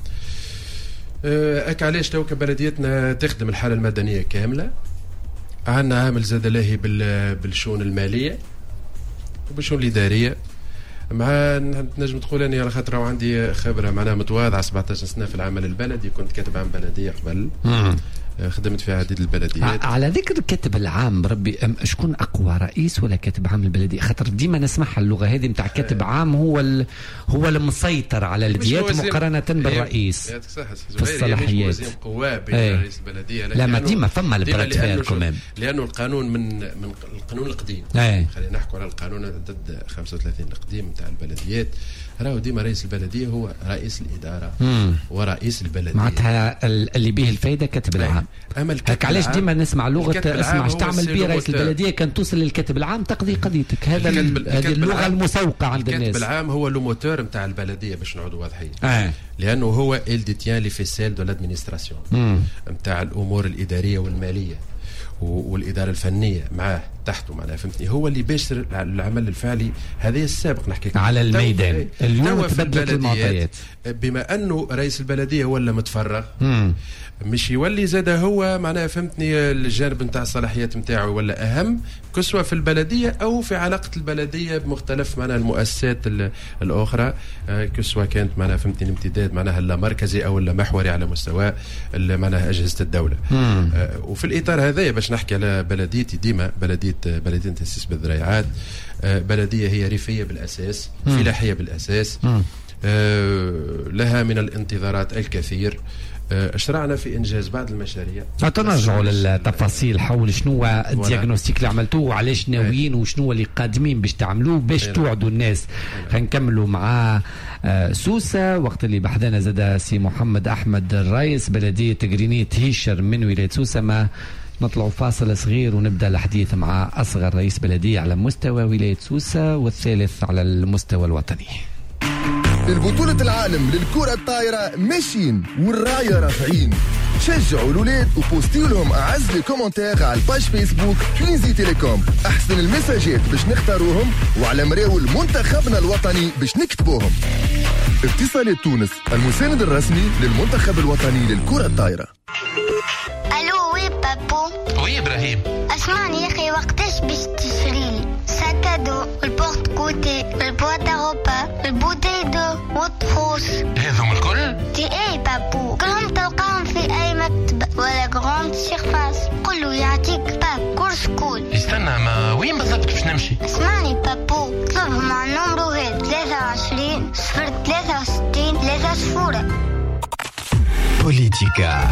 أك علاش تو كبلديتنا تخدم الحالة المدنية كاملة. عندنا عامل زاد لاهي بالشؤون المالية وبالشؤون الإدارية. مع نجم تقول أني على خاطر عندي خبرة معناها متواضعة سبعطاش سنة في العمل البلدي، كنت كاتب عام بلدية قبل. مم. خدمت في عديد البلديات. على ذكر الكاتب العام بربي شكون اقوى رئيس ولا كاتب عام البلديه؟ خاطر ديما نسمعها اللغه هذه نتاع كاتب عام هو ال... هو المسيطر على البيئات مقارنه بالرئيس في الصلاحيات. مش قواه بين رئيس البلديه لا ما ديما فما البرد كمان لانه القانون من من القانون القديم. خلينا نحكوا على القانون ضد خمسة وثلاثين القديم نتاع البلديات. راهو ديما رئيس البلديه هو رئيس الاداره مم. ورئيس البلديه معناتها اللي به الفايده كاتب العام. هك علاش ديما نسمع لغه اسمع اش تعمل بيه رئيس البلديه كان توصل للكاتب العام تقضي قضيتك. هذا هذه اللغه المسوقه عند الناس. الكاتب العام هو لو موتور نتاع البلديه باش نعودوا واضحين. آه. لانه هو il détient les ficelles de l'administration نتاع الامور الاداريه والماليه والاداره الفنيه معاه تحته معناها فهمتني. هو اللي بيشر العمل الفعلي هذا السابق نحكي على الميدان. اليوم تبدلت المعطيات بما انه رئيس البلديه ولا متفرغ مش يولي زاد هو معناها فهمتني الجانب نتاع الصلاحيات نتاعو ولا اهم كسوة في البلديه او في علاقه البلديه بمختلف معناها المؤسسات الاخرى كسوة كانت معناها فهمتني امتداد معناها لا مركزي او لا محوري على مستوى معناها اجهزه الدوله. مم. وفي الاطار هذا باش نحكي على بلديتي ديما بلديه بلديه سيسب الذريعات بلديه هي ريفيه بالاساس فلاحيه بالاساس. مم. لها من الانتظارات الكثير. اشرعنا في انجاز بعض المشاريع. تنرجعوا للتفاصيل حول شنو الدياغنوستيك اللي عملتوه وعلاش ناويين وشنو اللي قادمين باش تعملوه باش توعدوا الناس. خلينا نكملوا مع سوسه وقت اللي بحثنا زاد سي محمد احمد الرئيس بلديه غرينية هيشر من ولايه سوسه. ما نطلعوا فاصل صغير ونبدا الحديث مع اصغر رئيس بلديه على مستوى ولايه سوسه والثالث على المستوى الوطني. البطولة العالم للكرة الطايرة ماشيين والراية رافعين. شجعوا الولاد وبوستيو لهم أعز لي كومنتير على الباج فيسبوك توينزي تيليكوم. أحسن المساجات باش نختاروهم وعلى مراول منتخبنا الوطني باش نكتبوهم. اتصالات تونس المساند الرسمي للمنتخب الوطني للكرة الطايرة. الو وي بابو. وي ابراهيم. اسمعني يا اخي وقتاش باش تشريلي ساكادو والبورت كوتي والبواطا روبا والبوتيدو والطفوس هذوم الكل؟ تي اي بابو كلهم تلقاهم في اي مكتب ولا جراند سيرفاس. قلو يعطيك باب كورس كول. استنى ما وين بالضبط باش نمشي؟ اسمعني بابو اطلبهم على النمرو هاد ثلاثة وعشرين صفر ثلاثة وستين ثلاثة صفورة. بوليتيكا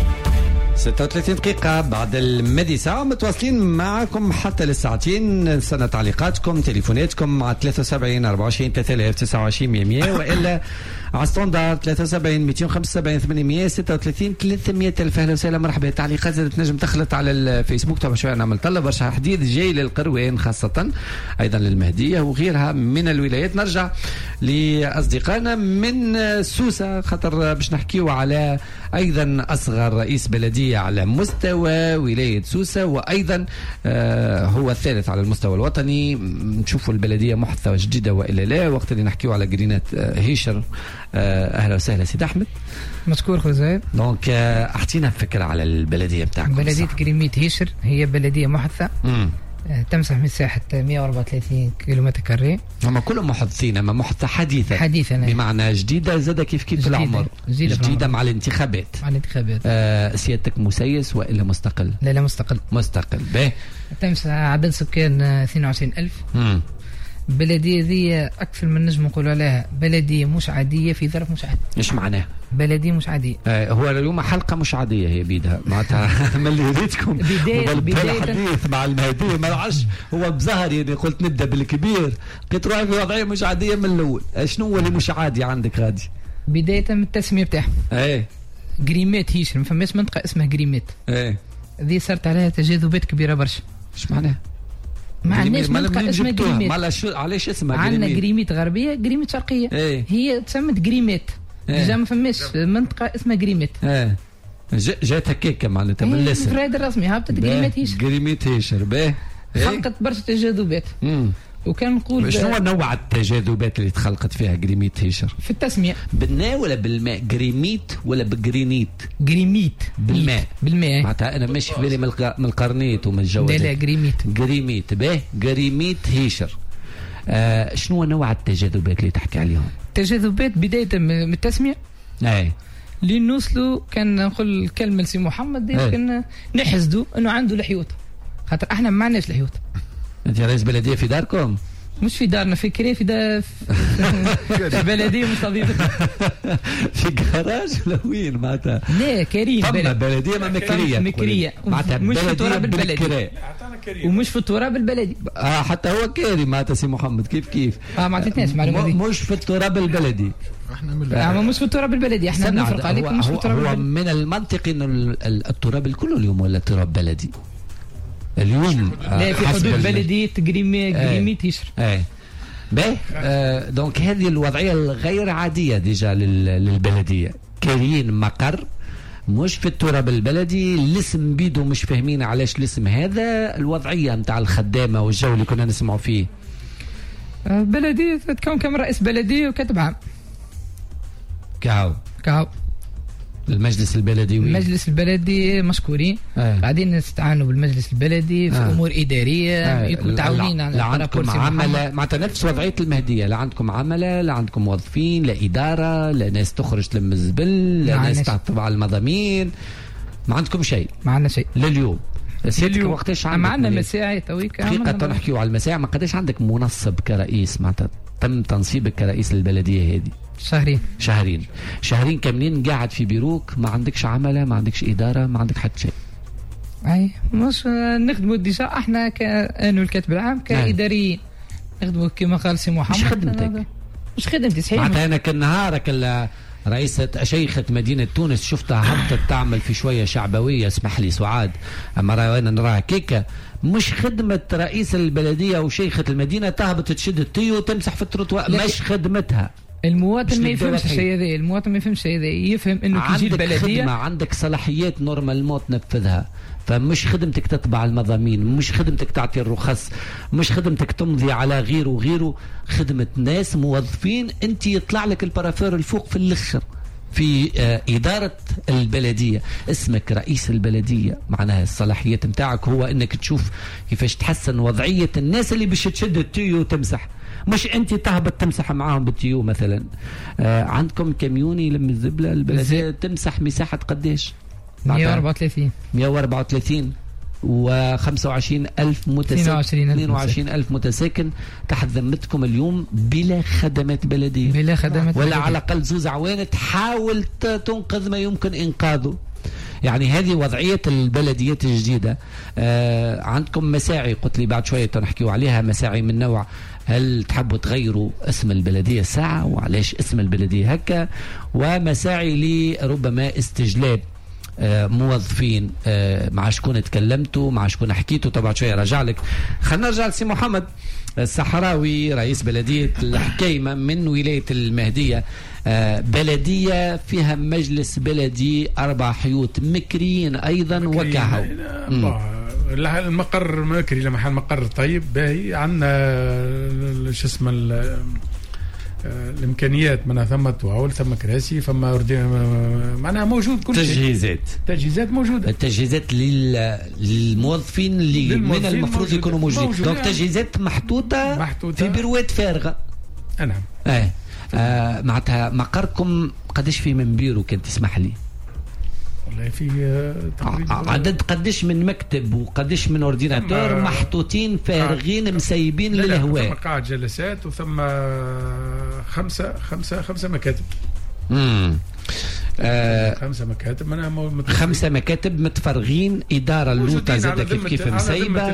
ستة وثلاثين دقيقة بعد المدي ساعة متواصلين معكم حتى للساعتين. نستنى تعليقاتكم تليفوناتكم على ثلاثة وسبعين أربعة وعشرين ثلاثة آلاف تسعة وعشرين مية وإلا على ستوندار ثلاثة وسبعين مئتين وخمسة وسبعين ثمانمية ستة وثلاثين ثلاثمية. ألف أهلا وسهلا مرحبا. تعليقات زادت نجم تخلط على الفيسبوك. طبعا شوية نعمل طلة برشا حديث جاي للقروين خاصة أيضا للمهدية وغيرها من الولايات. نرجع لأصدقائنا من سوسة خاطر باش نحكيو على أيضا أصغر رئيس بلدية على مستوى ولاية سوسة وأيضا آه هو الثالث على المستوى الوطني. نشوفوا البلدية محتوى جديدة وإلا لا. وقت اللي نحكيو على جرينات آه هيشر. آه أهلا وسهلا سيد أحمد. مشكور خوزاير. دونك آه أعطينا فكرة على البلدية بتاعكم. بلدية جريميت هيشر هي بلدية محدثة تمسح مساحة مئة وأربعة وثلاثين كيلومتر كاري. هم كلهم محدثين أما محدثة حديثة حديثة بمعنى جديدة زادة كيف كيف العمر جديدة, جديدة مع الانتخابات مع الانتخابات. آه سيادتك مسيس وإلا مستقل؟ لا لا مستقل مستقل. باهي تمسح عدد سكان اثنين وعشرين ألف. مم. بلدية ذي أكثر من نجم نقول عليها بلدية مش عادية في ظرف مش عادي. إيش معناه؟ بلدية مش عادية. آه هو اليوم حلقة مش عادية هي بيدها معناتها من اللي ريتكم بداية بداية الحديث مع المهدية ما نعرفش هو بظهر يعني قلت نبدأ بالكبير قلت روحي في وضعية مش عادية من الأول. شنو هو اللي مش عادي عندك غادي؟ بداية من التسمية بتاعها. إيه. جريمات هيشر ما فماش منطقة اسمها جريمات. إيه. ذي صارت عليها تجاذبات كبيرة برشا. إيش معناه؟ ما عندناش منطقة اسمها جريمات. علاش اسمها عندنا جريمات غربية جريمات شرقية. ايه. هي تسمت جريمات. ايه. ديجا ما فماش منطقة اسمها جريمات. ايه. جات هكاك معناتها من الاسم. الفرايد الرسمي هبطت جريمات هيشر. جريمات هيشر باهي. خلقت برشا تجاذبات. وكان نقول شنو نوع التجاذبات اللي تخلقت فيها جريميت هيشر؟ في التسمية. بالماء ولا بالماء؟ جريميت ولا بالجرينيت؟ جريميت بالماء. بالماء معناتها انا ماشي في بالي من القرنيت ومن الجو. لا لا جريميت. جريميت باهي جريميت هيشر. آه شنو نوع التجاذبات اللي تحكي عليهم؟ تجاذبات بداية من التسمية. اي. اللي نوصلوا كان نقول الكلمة لسي محمد كان نحسدوا انه عنده لحيوت خاطر احنا ما عندناش لحيوت. انت رئيس بلديه في داركم؟ مش في دارنا في كري في دا في بلديه مستضيفه في جراج ولا وين معناتها؟ لا كريم بلد. بلديه ما مكريه مكريه معناتها مش في التراب البلدي ومش في التراب البلدي. اه حتى هو كاري معناتها سي محمد كيف كيف اه ما عطيتناش معلومه دي. مش في التراب البلدي. احنا من آه مش في التراب البلدي احنا بنفرق عليكم مش في التراب البلدي. هو من المنطقي انه التراب الكل اليوم ولا تراب بلدي؟ اليوم لا في حدود بلديه جريمي جريميت هيشر. اي باهي. آه دونك هذه الوضعيه الغير عاديه ديجا للبلديه. كاين مقر مش في التراب البلدي. الاسم بيدو مش فاهمين علاش الاسم هذا. الوضعيه نتاع الخدامه والجو اللي كنا نسمعوا فيه. آه بلديه تكون كم رئيس بلديه وكاتب عام. كاو كاو المجلس البلدي. المجلس البلدي مشكورين. آه. بعدين نستعانوا بالمجلس البلدي في آه. امور اداريه. آه. يكونوا متعاونين على لا عندكم عمله معناتها نفس وضعيه المهديه. لا عندكم عمله لا عندكم موظفين لا اداره لا ناس تخرج تلم الزبل لا ناس تعطب على المضامين. ما عندكم شيء. ما عندنا شيء لليوم. سيادتك وقتاش عندك؟ ما عندنا مساعي تويك. حقيقه نحكيو على المساعي. ما قداش عندك منصب كرئيس معناتها تم تنصيبك كرئيس للبلديه هذه؟ شهرين شهرين شهرين كاملين قاعد في بيروك ما عندكش عمله ما عندكش اداره ما عندك حتى شيء. اي مش نخدموا ديجا احنا كانو الكاتب العام كاداريين نخدموا كما قال سي محمد. مش خدمتك مش خدمتي صحيح. معناتها انا كنهارك رئيسة شيخة مدينة تونس شفتها هبطت تعمل في شوية شعبوية اسمح لي سعاد أما أنا نراها كيكة. مش خدمة رئيس البلدية أو شيخة المدينة تهبط تشد التيو وتمسح في التروتوار. مش خدمتها. المواطن ما يفهمش الشيء هذا، المواطن ما يفهمش الشيء هذا، يفهم انه كي يجي البلديه عندك صلاحيات نورمالمون تنفذها، فمش خدمتك تطبع المضامين، مش خدمتك تعطي الرخص، مش خدمتك تمضي على غيره وغيره، خدمة ناس موظفين، انت يطلع لك البرافير الفوق في الاخر في آه إدارة البلدية، اسمك رئيس البلدية، معناها الصلاحيات متاعك هو انك تشوف كيفاش تحسن وضعية الناس اللي باش تشد التيو وتمسح، مش انت تهبط تمسح معاهم بالتيو مثلا. آه عندكم كاميون يلم الزبلة البلدية تمسح مساحة قديش؟ مئة وأربعة وثلاثين مئة وأربعة وثلاثين وخمسة وعشرين ألف متساكن، اثنين وعشرين ألف متساكن تحت ذمتكم اليوم بلا خدمات بلدية، بلا خدمات ولا بلدية. على الأقل زوز عوان تحاول تنقذ ما يمكن إنقاذه. يعني هذه وضعية البلديات الجديدة. آه عندكم مساعي، قلت لي بعد شوية نحكيو عليها، مساعي من نوع هل تحبوا تغيروا اسم البلدية ساعة وعلاش اسم البلدية هكا، ومساعي لربما استجلاب آه موظفين آه مع شكون تكلمتوا، مع شكون حكيتوا. طبعا شويه راجع لك. خلينا نرجع لسي محمد الصحراوي رئيس بلديه الحكيمه من ولايه المهديه. آه بلديه فيها مجلس بلدي اربع حيوت مكريين ايضا وكهو. المقر مكري لمحل مقر طيب باهي. عندنا شو اسمه الامكانيات معناها ثم طواول ثم كراسي ثم معناها موجود كل شيء. تجهيزات تجهيزات موجوده. التجهيزات للموظفين اللي من المفروض يكونوا موجودين. دونك تجهيزات محطوطه, محطوطة في بروات فارغه. نعم. اه, آه معناتها مقركم قداش في من بيرو كان تسمح لي؟ والله في عدد قديش من مكتب وقديش من اورديناتور محطوطين فارغين مسيبين للهواء. ثم قاعة جلسات وثم خمسة خمسة خمسة مكاتب. امم آه خمسة مكاتب أنا متفرغين. خمسة مكاتب متفرغين، إدارة اللوطة زادة كيف كيف مسيبة.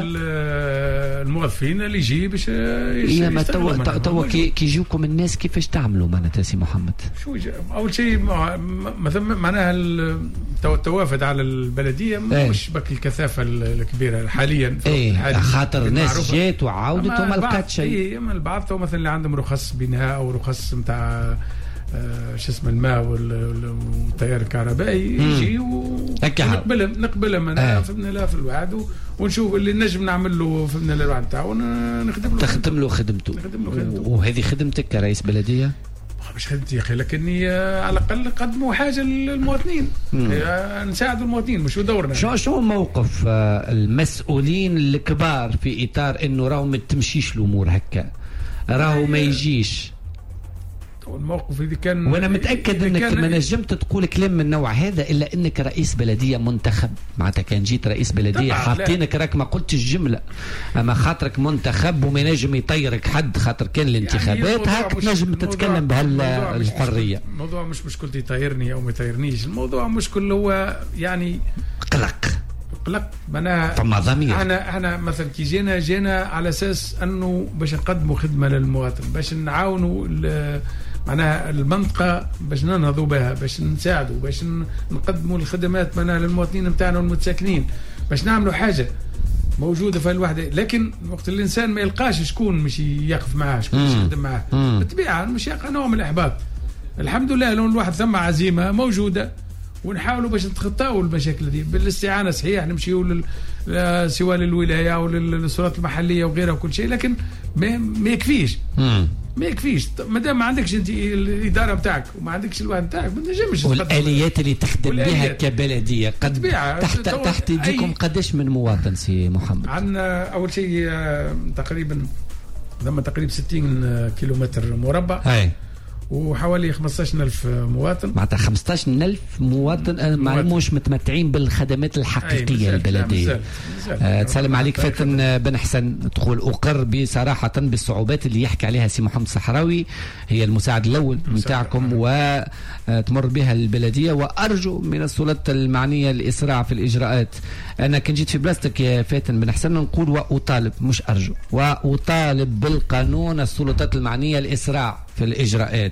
الموظفين اللي يجي باش يا توا توا كي يجوكم الناس كيفاش تعملوا معناتها سي محمد؟ شو أول شيء مثلا معناها التوافد على البلدية مش بك الكثافة الكبيرة حاليا. ايه خاطر ناس جات وعاودت وما لقات شيء. ايه اما البعض تو مثلا اللي عندهم رخص بناء او رخص نتاع آه شو اسمه الماء والتيار الكهربائي يجي ونقبلهم نقبلهم انا فهمنا لا في الوعد ونشوف اللي نجم نعمل له فهمنا له الوعد تاعو نخدم له تخدم له خدمته. وهذه خدمتك كرئيس بلديه؟ مش خدمتي يا اخي لكني على الاقل نقدموا حاجه للمواطنين، نساعدوا المواطنين مش دورنا. شو شو موقف المسؤولين الكبار في اطار انه راهو ما تمشيش الامور هكا، راهو ما يجيش الموقف إذا كان، وانا متاكد انك ما نجمت تقول كلام من النوع هذا الا انك رئيس بلديه منتخب. معناتها كان جيت رئيس بلديه حاطينك راك ما قلتش الجمله، اما خاطرك منتخب وما نجم يطيرك حد خاطر كان الانتخابات يعني هاك تنجم تتكلم بهالحريه. الموضوع مش مشكلة يطيرني او ما يطيرنيش، الموضوع مشكل هو يعني قلق قلق معناها فما ضمير. انا انا مثلا كي جينا جينا على اساس انه باش نقدموا خدمه للمواطن، باش نعاونوا معناها المنطقه باش ننهضوا بها، باش نساعدوا، باش نقدموا الخدمات معناها للمواطنين نتاعنا والمتساكنين، باش نعملوا حاجه موجوده في الوحده. لكن وقت الانسان ما يلقاش شكون مش يقف معاه، شكون مش يخدم معاه، بالطبيعه مش يلقى نوع من الاحباط. الحمد لله لو الواحد ثم عزيمه موجوده ونحاولوا باش نتخطاو المشاكل دي بالاستعانه. صحيح نمشيو سواء للولايه او للسلطات المحليه وغيرها وكل شيء، لكن ما يكفيش. ما يكفيش ما دام ما عندكش انت الاداره بتاعك وما عندكش الوعد بتاعك ما تنجمش. والاليات اللي تخدم بها كبلديه قد تحت تحت يديكم قداش من مواطن سي محمد؟ عندنا اول شيء تقريبا ثم تقريبا ستين كيلومتر مربع. هاي. وحوالي خمسطاش ألف مواطن. معناتها خمسطاش ألف مواطن ما مش متمتعين بالخدمات الحقيقيه البلديه. آه تسلم عليك فاتن بن حسن. تقول اقر بصراحه بالصعوبات اللي يحكي عليها سي محمد الصحراوي، هي المساعد الاول نتاعكم وتمر بها البلديه، وارجو من السلطات المعنيه الاسراع في الاجراءات. انا كنت جيت في بلاستيك يا فاتن بن حسن نقول واطالب مش ارجو، واطالب بالقانون السلطات المعنيه الاسراع في الاجراءات.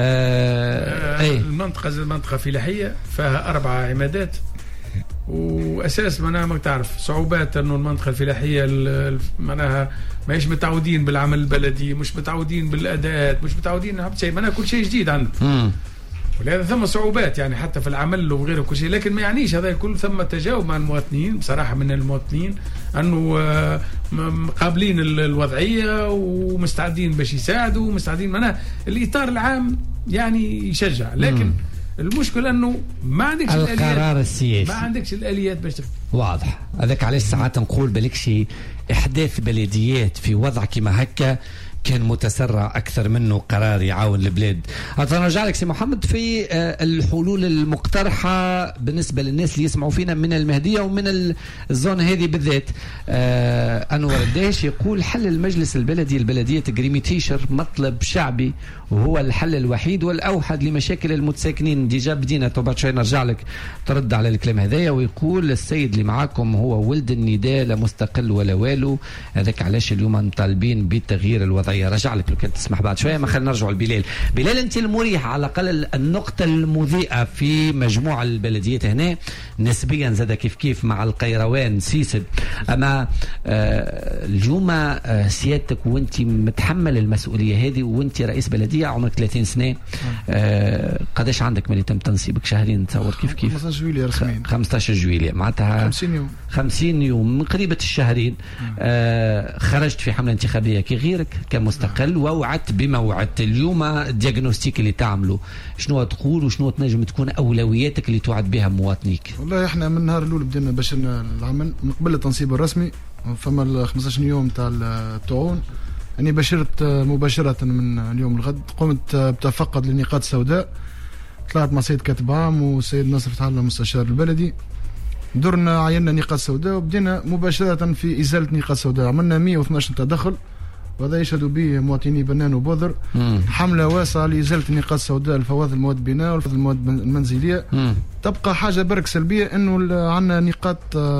آه آه المنطقه المنطقه فلاحيه فيها اربع عمادات و واساس معناها ما تعرف صعوبات انه المنطقه الفلاحيه معناها ماهيش متعودين بالعمل البلدي، مش متعودين بالاداءات، مش متعودين شيء، معناها كل شيء جديد عندهم. ولهذا ثم صعوبات يعني حتى في العمل وغيره كل شيء، لكن ما يعنيش هذا كله ثم تجاوب مع المواطنين بصراحه من المواطنين انه قابلين الوضعيه ومستعدين باش يساعدوا ومستعدين، معناها الاطار العام يعني يشجع، لكن المشكله انه ما عندكش القرار السياسي، ما عندكش الاليات باش واضح. هذاك علاش ساعات نقول بالك شي احداث بلديات في وضع كما هكا كان متسرع أكثر منه قرار يعاون البلاد. أترجع لك سي محمد في الحلول المقترحة بالنسبة للناس اللي يسمعوا فينا من المهدية ومن الزون هذه بالذات. أنور الداش يقول حل المجلس البلدي البلدية تقريمي تيشر مطلب شعبي وهو الحل الوحيد والأوحد لمشاكل المتساكنين. ديجا بدينا بعد شوي نرجع لك ترد على الكلام هذايا. ويقول السيد اللي معاكم هو ولد النداء لا مستقل ولا والو. هذاك علاش اليوم طالبين بتغيير الوضعية. رجع لك لو كنت تسمح بعد شويه. ما خلينا نرجعوا لبلال. بلال انت المريح على الاقل النقطه المضيئه في مجموع البلديات هنا نسبيا زاد كيف كيف مع القيروان سيسد. اما آه اليوم آه سيادتك وانت متحمل المسؤوليه هذه وانت رئيس بلديه عمرك ثلاثين سنه آه قداش عندك ملي تم تنصيبك؟ شهرين نتصور كيف كيف خمسة عشر جويلية رسميا. خمسة عشر جويلية معناتها خمسين يوم خمسين يوم من قريبه الشهرين. آه خرجت في حمله انتخابيه كي غيرك كمستقل ووعدت بما وعدت. اليوم الدياغنوستيك اللي تعمله شنو تقول وشنو تنجم تكون اولوياتك اللي توعد بها مواطنيك؟ والله احنا من النهار الاول بدينا باشرنا العمل من قبل التنصيب الرسمي. فما ال خمسة عشر يوم تاع الطاعون يعني بشرت مباشره من اليوم الغد. قمت بتفقد للنقاط السوداء. طلعت مع سيد كاتب عام وسيد نصر فتح الله المستشار البلدي. درنا عينا نقاط سوداء وبدينا مباشره في ازاله نقاط سوداء. عملنا مئة واثناش تدخل وهذا يشهد به مواطني بنان وبوذر. مم. حملة واسعة لإزالة النقاط السوداء الفواضل المواد البناء والفواضل المواد المنزلية. مم. تبقى حاجة برك سلبية انه عندنا نقاط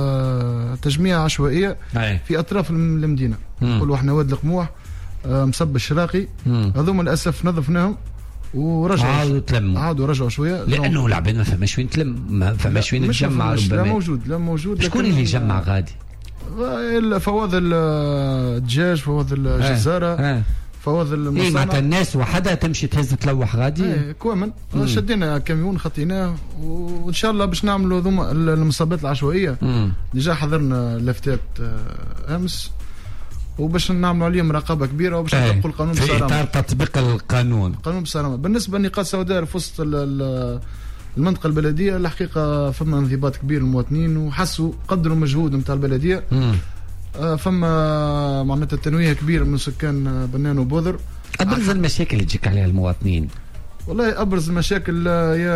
تجميع عشوائية أي. في اطراف المدينة. نقولوا احنا واد القموح مصب الشراقي هذوما للاسف نظفناهم ورجعوا عادوا تلموا عادوا رجعوا شويه لانه العباد ما فماش وين تلم ما فماش وين تجمع. ربما لا موجود لا موجود. شكون اللي يجمع غادي؟ فواضل الدجاج فواضل الجزاره فواضل المصانع. اي معناتها الناس وحدها تمشي تهز تلوح غادي. ايه كومن شدينا كاميون خطيناه وان شاء الله باش نعملوا ذوما المصابات العشوائيه. ديجا حضرنا لافتات امس وباش نعملوا عليهم رقابه كبيره وباش نطبقوا القانون بصرامه في اطار تطبيق القانون. القانون بصرامه. بالنسبه للنقاط السوداء في وسط المنطقه البلديه الحقيقه فما انضباط كبير للمواطنين وحسوا قدروا مجهود نتاع البلديه. آه فما معناتها تنويه كبير من سكان بنان وبوذر. ابرز المشاكل اللي تجيك عليها المواطنين؟ والله ابرز المشاكل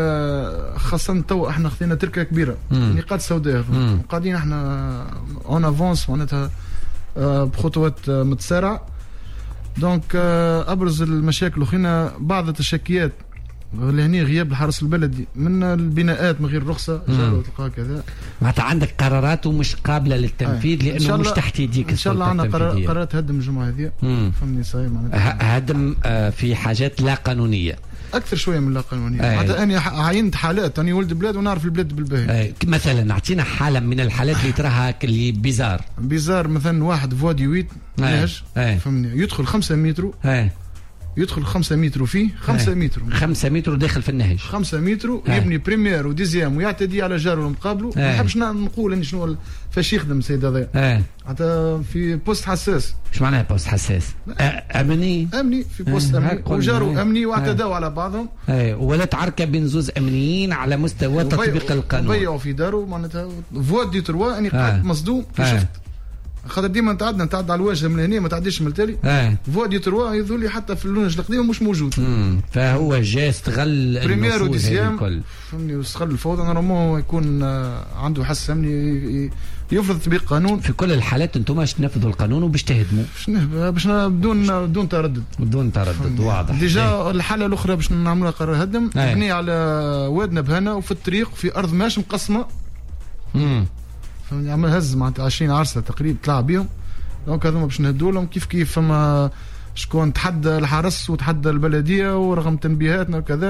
يا خاصه تو احنا خذينا تركه كبيره نقاط سوداء قاعدين احنا اون افونس معناتها آه بخطوات آه متسارعه. دونك آه ابرز المشاكل وخينا بعض التشكيات لهني غياب الحرس البلدي من البناءات من غير رخصه جاروا تلقاها كذا. معناتها عندك قرارات ومش قابله للتنفيذ لانه مش تحت يديك. ان شاء الله عندنا قرارات هدم الجمعه هذه فهمني صاير معناتها هدم في حاجات لا قانونيه اكثر شويه من لا قانونيه. معناتها انا عينت حالات انا ولد بلاد ونعرف البلاد بالباهي. مثلا اعطينا حاله من الحالات اللي تراها اللي بيزار بيزار مثلا واحد فوادي ويت نهج فهمني يدخل خمسة متر أي. يدخل خمسة متر فيه خمسة متر خمسة متر داخل في النهج خمسة متر يبني بريمير وديزيام ويعتدي على جاره المقابله. ما نحبش نقول اني شنو فاش يخدم السيد هذا حتى في بوست حساس. ايش معناها بوست حساس؟ امني امني في بوست امني وجاره امني واعتدوا على بعضهم. اي ولا تعركه بين زوز امنيين على مستوى تطبيق القانون. وبيعوا في داره معناتها فواد دي تروا اني قاعد مصدوم شفت خاطر ديما نتعدى نتعدى على الواجهه من هنا ما تعديش من التالي. فوادي تروا يظل حتى في اللونج القديم مش موجود. مم. فهو جا استغل بريمير وديسيام فهمني واستغل الفوضى. نورمالمون يكون عنده حس امني يفرض تطبيق قانون. في كل الحالات انتم باش تنفذوا القانون وباش تهدموا باش بدون بدون تردد بدون تردد واضح. ديجا الحاله الاخرى باش نعملوها قرار هدم تبني على وادنا بهنا وفي الطريق في ارض ماش مقسمه. امم فهمني عمل هز معناتها عشرين عرسه تقريبا طلع بيهم. دونك هذوما باش نهدوا لهم كيف كيف. فما شكون تحدى الحرس وتحدى البلديه ورغم تنبيهاتنا وكذا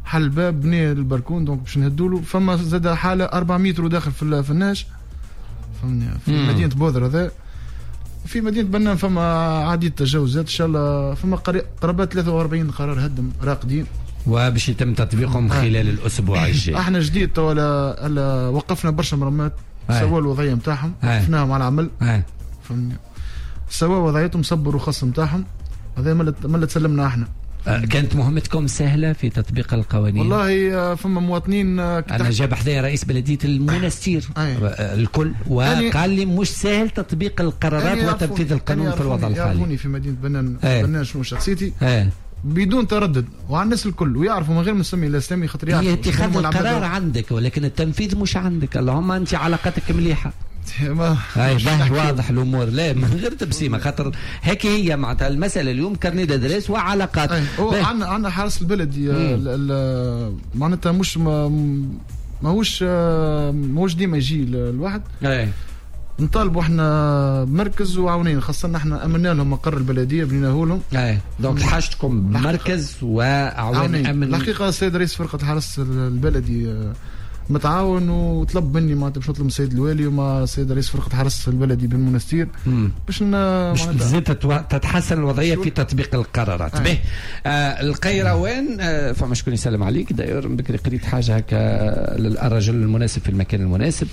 حل باب بني البركون دونك باش نهدولو. فما زاد حاله أربعة متر وداخل في في الناش فهمني في مم. مدينه بودر هذا. في مدينه بنان فما عديد تجاوزات ان شاء الله. فما قرابات ثلاثة وأربعين قرار هدم راقدين وباش يتم تطبيقهم خلال الاسبوع الجاي. احنا جديد تو وقفنا برشا مرمات سوا الوضعيه نتاعهم وقفناهم على العمل فهمني سوا وضعيتهم صبروا خصم نتاعهم هذا ملت سلمنا احنا. كانت مهمتكم سهله في تطبيق القوانين؟ والله فما مواطنين. انا جاب حدايا رئيس بلديه المنستير الكل وقال لي مش سهل تطبيق القرارات وتنفيذ القانون في الوضع الحالي. يعرفوني في مدينه بنان بنان شنو شخصيتي بدون تردد وعلى الناس الكل ويعرفوا من غير مسمي الاسلامي خاطر يعرفوا هي اتخاذ القرار عندك ولكن التنفيذ مش عندك. اللهم انت علاقتك مليحه هاي واضح الامور لا من غير تبسيمه خاطر هيك هي معناتها المساله اليوم كارني دادريس وعلاقات. عندنا عندنا حرس البلدي معناتها مش ماهوش ماهوش ديما يجي الواحد نطالبوا احنا مركز وعاونين خاصة احنا امنا لهم مقر البلديه بنيناه لهم. اي دونك حاجتكم مركز وعاونين. امن الحقيقه السيد رئيس فرقه حرس البلدي متعاون وطلب مني معناتها باش نطلب من السيد الوالي ومع السيد رئيس فرقه حرس البلدي بالمنستير باش تزيد تتحسن الوضعيه في تطبيق القرارات. به آه القيروان آه فما شكون يسلم عليك داير بكري قريت حاجه هكا الرجل المناسب في المكان المناسب.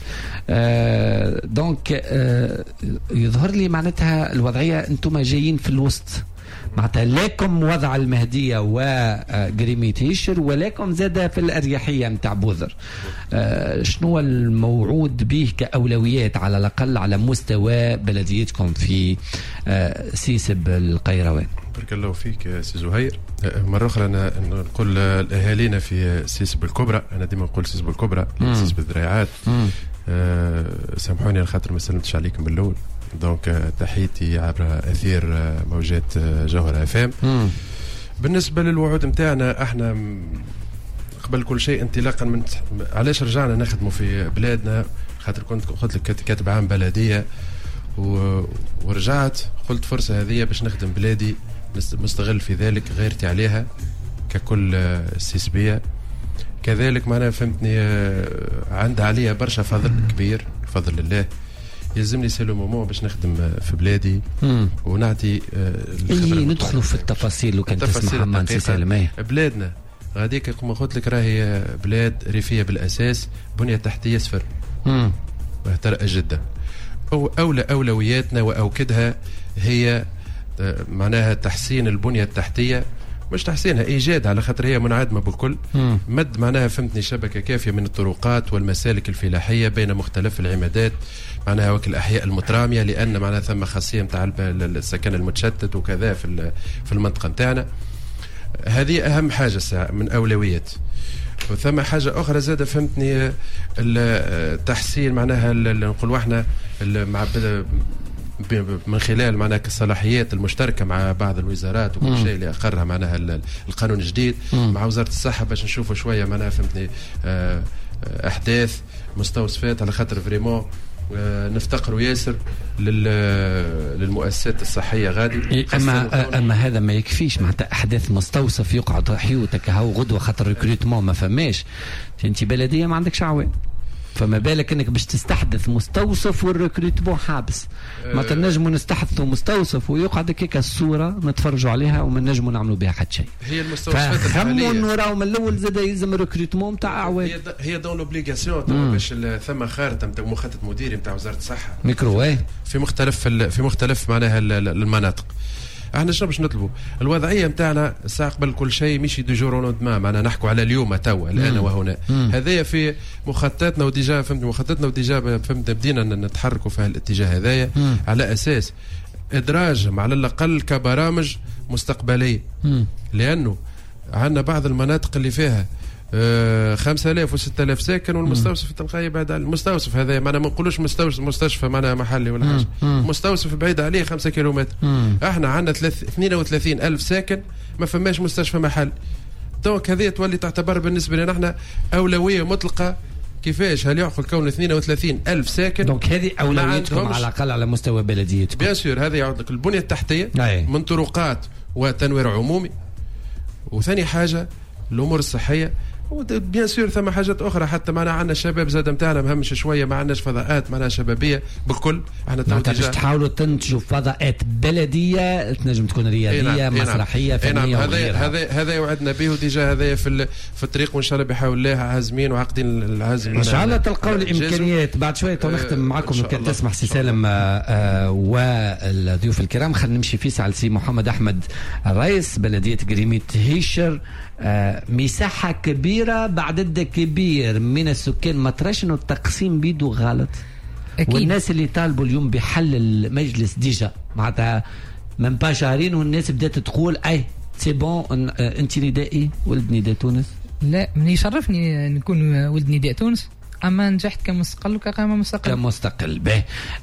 آه دونك آه يظهر لي معناتها الوضعيه انتم جايين في الوسط معناتها لكم وضع المهديه وقريميتيشر ولكم زاد في الاريحيه نتاع بوذر. آه شنو الموعود به كاولويات على الاقل على مستوى بلديتكم في آه سيسب القيروان؟ بارك الله فيك سي زهير. مره اخرى انا نقول لاهالينا في سيسب الكبرى انا ديما نقول سيسب الكبرى سيسب الذراعات آه سامحوني على خاطر ما سلمتش عليكم بالاول دونك تحيتي عبر اثير موجات جوهر اف ام. بالنسبه للوعود نتاعنا احنا قبل كل شيء انطلاقا من علاش رجعنا نخدموا في بلادنا خاطر كنت قلت لك كاتب عام بلديه و... ورجعت قلت فرصه هذه باش نخدم بلادي مستغل في ذلك غيرتي عليها ككل السيسبيه كذلك معناها فهمتني عندها عليا برشا فضل كبير بفضل الله يلزمني سي لو مومون باش نخدم في بلادي مم. ونعطي اي ندخلوا في التفاصيل لو كان تسمح عمان سي سالم. بلادنا غاديك كما قلت لك راهي بلاد ريفيه بالاساس بنيه تحتيه صفر مهترئه جدا. أو اولى اولوياتنا واوكدها هي معناها تحسين البنيه التحتيه مش تحسينها ايجاد على خاطر هي منعدمه بالكل. مم. مد معناها فهمتني شبكه كافيه من الطرقات والمسالك الفلاحيه بين مختلف العمادات معناها وكل الاحياء المتراميه لان معناها ثم خاصيه نتاع السكن المتشتت وكذا في في المنطقه نتاعنا. هذه اهم حاجه ساعة من اولويات. وثم حاجه اخرى زاده فهمتني التحسين معناها نقولوا احنا مع من خلال معناها الصلاحيات المشتركه مع بعض الوزارات وكل شيء اللي اقرها معناها القانون الجديد مع وزاره الصحه باش نشوفوا شويه معناها فهمتني احداث مستوصفات على خاطر فريمون نفتقروا ياسر للمؤسسات الصحيه غادي. اما اما هذا ما يكفيش معناتها احداث مستوصف يقعد حيوتك هاو غدوه خاطر ريكروتمون ما فماش انت بلديه ما عندكش عوان فما بالك انك باش تستحدث مستوصف والريكروتمون حابس. أه ما تنجموا نستحدثوا مستوصف ويقعد هيك الصوره نتفرجوا عليها وما نجموا نعملوا بها حتى شيء. هي المستوصفات فخموا انه راهو من الاول زاد يلزم الريكروتمون نتاع اعوان. هي هي دون لوبليغاسيون باش ثم خارطه نتاع مخطط مديري نتاع وزاره الصحه ميكرو ايه في مختلف في مختلف معناها المناطق. احنا شنو باش نطلبوا الوضعيه نتاعنا الساعه قبل كل شيء مش دو جور اون دما معنا نحكوا على اليوم توا الان وهنا. هذايا في مخططاتنا وديجا فهمت مخططاتنا وديجا فهمت بدينا نتحركوا في الاتجاه هذايا على اساس ادراجهم على الاقل كبرامج مستقبليه. مم. لانه عندنا بعض المناطق اللي فيها آه خمسة آلاف وستة آلاف ساكن والمستوصف تلقاه بعد على المستوصف هذا معنا ما نقولوش مستوصف مستشفى معنا محلي ولا حاجه مستوصف بعيد عليه خمسة كيلومتر. مم. احنا عندنا اثنين وثلاثين ألف ساكن ما فماش مستشفى محلي. دونك هذه تولي تعتبر بالنسبه لنا احنا اولويه مطلقه. كيفاش هل يعقل كون اثنين وثلاثين ألف ساكن دونك هذه اولويتكم على الاقل على مستوى بلديتكم. بيان سور هذا يعود لك البنيه التحتيه أي. من طرقات وتنوير عمومي. وثاني حاجه الامور الصحيه. بيان سور ثم حاجات اخرى حتى معنا عندنا شباب زاد نتاعنا مهمش شويه، ما عندناش فضاءات معناها شبابيه بالكل. احنا معناتها باش تحاولوا تنتجوا فضاءات بلديه تنجم تكون رياضيه مسرحيه فنيه وغيرها. هذا هذا يوعدنا به وديجا هذا في في الطريق، وان شاء الله بحول الله عازمين وعاقدين العزم ان شاء الله تلقاو الامكانيات. بعد شويه نختم معكم كان تسمح سي سالم والضيوف الكرام. خلينا نمشي في ساعه سي محمد احمد الرئيس بلديه قريميت هيشر. آه مساحة كبيرة بعدد كبير من السكان، ما تراش انه التقسيم بيدو غلط؟ أكيد. والناس اللي طالبوا اليوم بحل المجلس ديجا معناتها من با شهرين والناس بدات تقول اي سي بون انت ندائي ولد نداء تونس. لا من يشرفني نكون ولد نداء تونس، اما نجحت كمستقل وكقائمه مستقل. كمستقل به. آه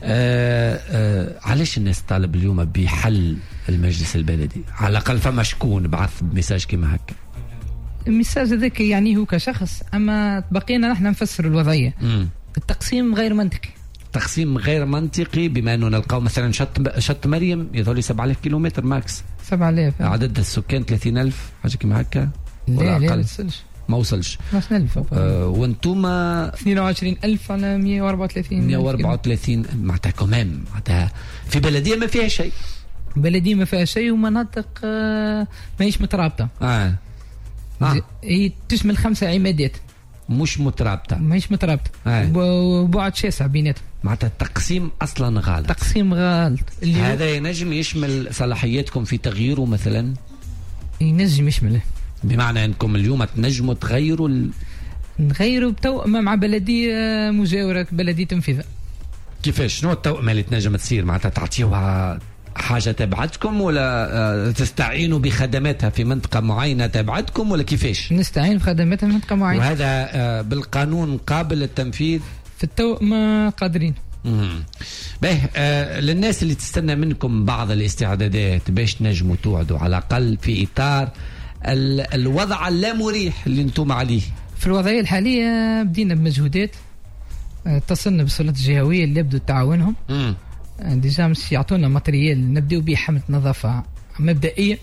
آه علاش الناس طالب اليوم بحل المجلس البلدي؟ على الاقل فما شكون بعث ميساج كيما هكا. الميساج هذاك يعني هو كشخص، اما بقينا نحن نفسر الوضعيه. مم. التقسيم غير منطقي. تقسيم غير منطقي بما انه نلقاو مثلا شط شط مريم يظهر سبعة آلاف كيلومتر ماكس. سبعة آلاف عدد السكان ثلاثين ألف حاجه كيما هكا. لا لا ما وصلش ما وصلش خمسين ألف. آه وانتم اثنين وعشرين ألف على مئة وأربعة وثلاثين مئة وأربعة وثلاثين معناتها كمان معناتها في بلديه ما فيها شيء. بلديه ما فيها شيء ومناطق آه ماهيش مترابطه. اه آه. هي تشمل خمسة عمادات مش مترابطه ماهيش مترابطه. آه. وبعد شاسع بيناتهم. معناتها التقسيم اصلا غلط. تقسيم غلط. هذا ينجم يشمل صلاحياتكم في تغييره مثلا؟ ينجم يشمله. بمعنى انكم اليوم تنجموا تغيروا ال... نغيروا بتوأمة مع بلديه مجاوره بلديه تنفيذ. كيفاش؟ شنو التوأمة اللي تنجم تصير؟ معناتها تعطيوها حاجه تبعتكم ولا تستعينوا بخدماتها في منطقه معينه تبعتكم ولا كيفاش؟ نستعين بخدماتها في منطقه معينه. وهذا بالقانون قابل للتنفيذ؟ في التوأمة قادرين. امم باهي. آه للناس اللي تستنى منكم بعض الاستعدادات باش تنجموا توعدوا على الاقل في اطار ال الوضع اللامريح اللي انتم عليه. في الوضعيه الحاليه بدينا بمجهودات، اتصلنا بالسلطات الجهويه اللي يبدو تعاونهم. امم ديجا مش يعطونا ماتريال نبداو به حمله نظافه مبدئيه،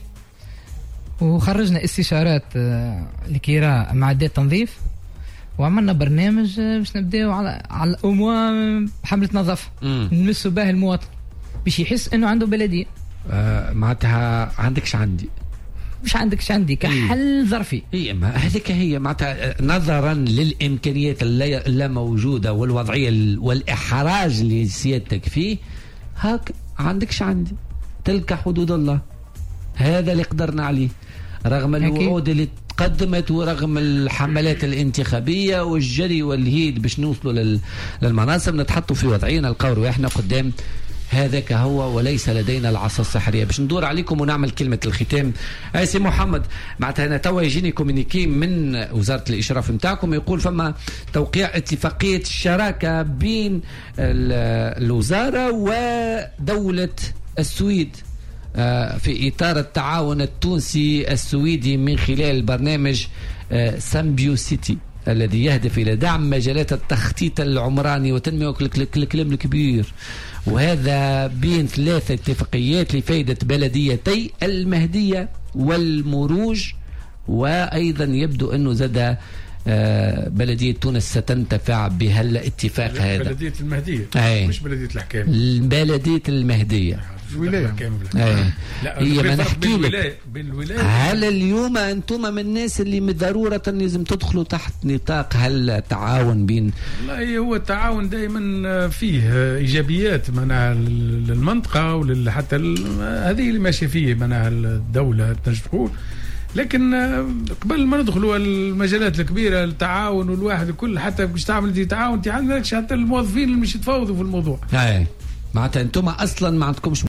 وخرجنا استشارات لكراء معدات تنظيف، وعملنا برنامج باش نبداو على على الاموال حمله نظافه نمسوا به المواطن باش يحس انه عنده بلديه. آه معناتها عندكش عندي مش عندكش عندي كحل ظرفي. اي ما هذيك هي معناتها نظرا للامكانيات اللا موجوده والوضعيه والاحراج اللي سيادتك فيه، هاك عندكش عندي تلك حدود الله. هذا اللي قدرنا عليه رغم الوعود اللي تقدمت ورغم الحملات الانتخابيه والجري والهيد باش نوصلوا للمناصب. نتحطوا في وضعيه نلقاو رواحنا قدام هذاك هو وليس لدينا العصا السحريه. باش ندور عليكم ونعمل كلمه الختام. اي سي محمد معناتها انا توا يجيني كومينيكي من وزاره الاشراف نتاعكم يقول فما توقيع اتفاقيه الشراكه بين الوزاره ودوله السويد في اطار التعاون التونسي السويدي من خلال برنامج سامبيوسيتي الذي يهدف الى دعم مجالات التخطيط العمراني وتنميه الكلام الكبير. وهذا بين ثلاثة اتفاقيات لفائدة بلديتي المهدية والمروج، وأيضا يبدو أنه زاد بلدية تونس ستنتفع بهالاتفاق هذا. بلدية المهدية أي. مش بلدية الحكام. بلدية المهدية الولاية. هي ما نحكي لك بين الولاية. هل اليوم أنتم من الناس اللي ضرورة لازم تدخلوا تحت نطاق هالتعاون بين؟ لا هو التعاون دائما فيه إيجابيات معناها للمنطقة وحتى هذه اللي ماشية فيه معناها الدولة تنجم، لكن قبل ما ندخلوا المجالات الكبيره التعاون والواحد الكل حتى باش تعمل دي تعاون انت عندك حتى الموظفين اللي مش يتفاوضوا في الموضوع. اي معناتها انتم اصلا ما عندكمش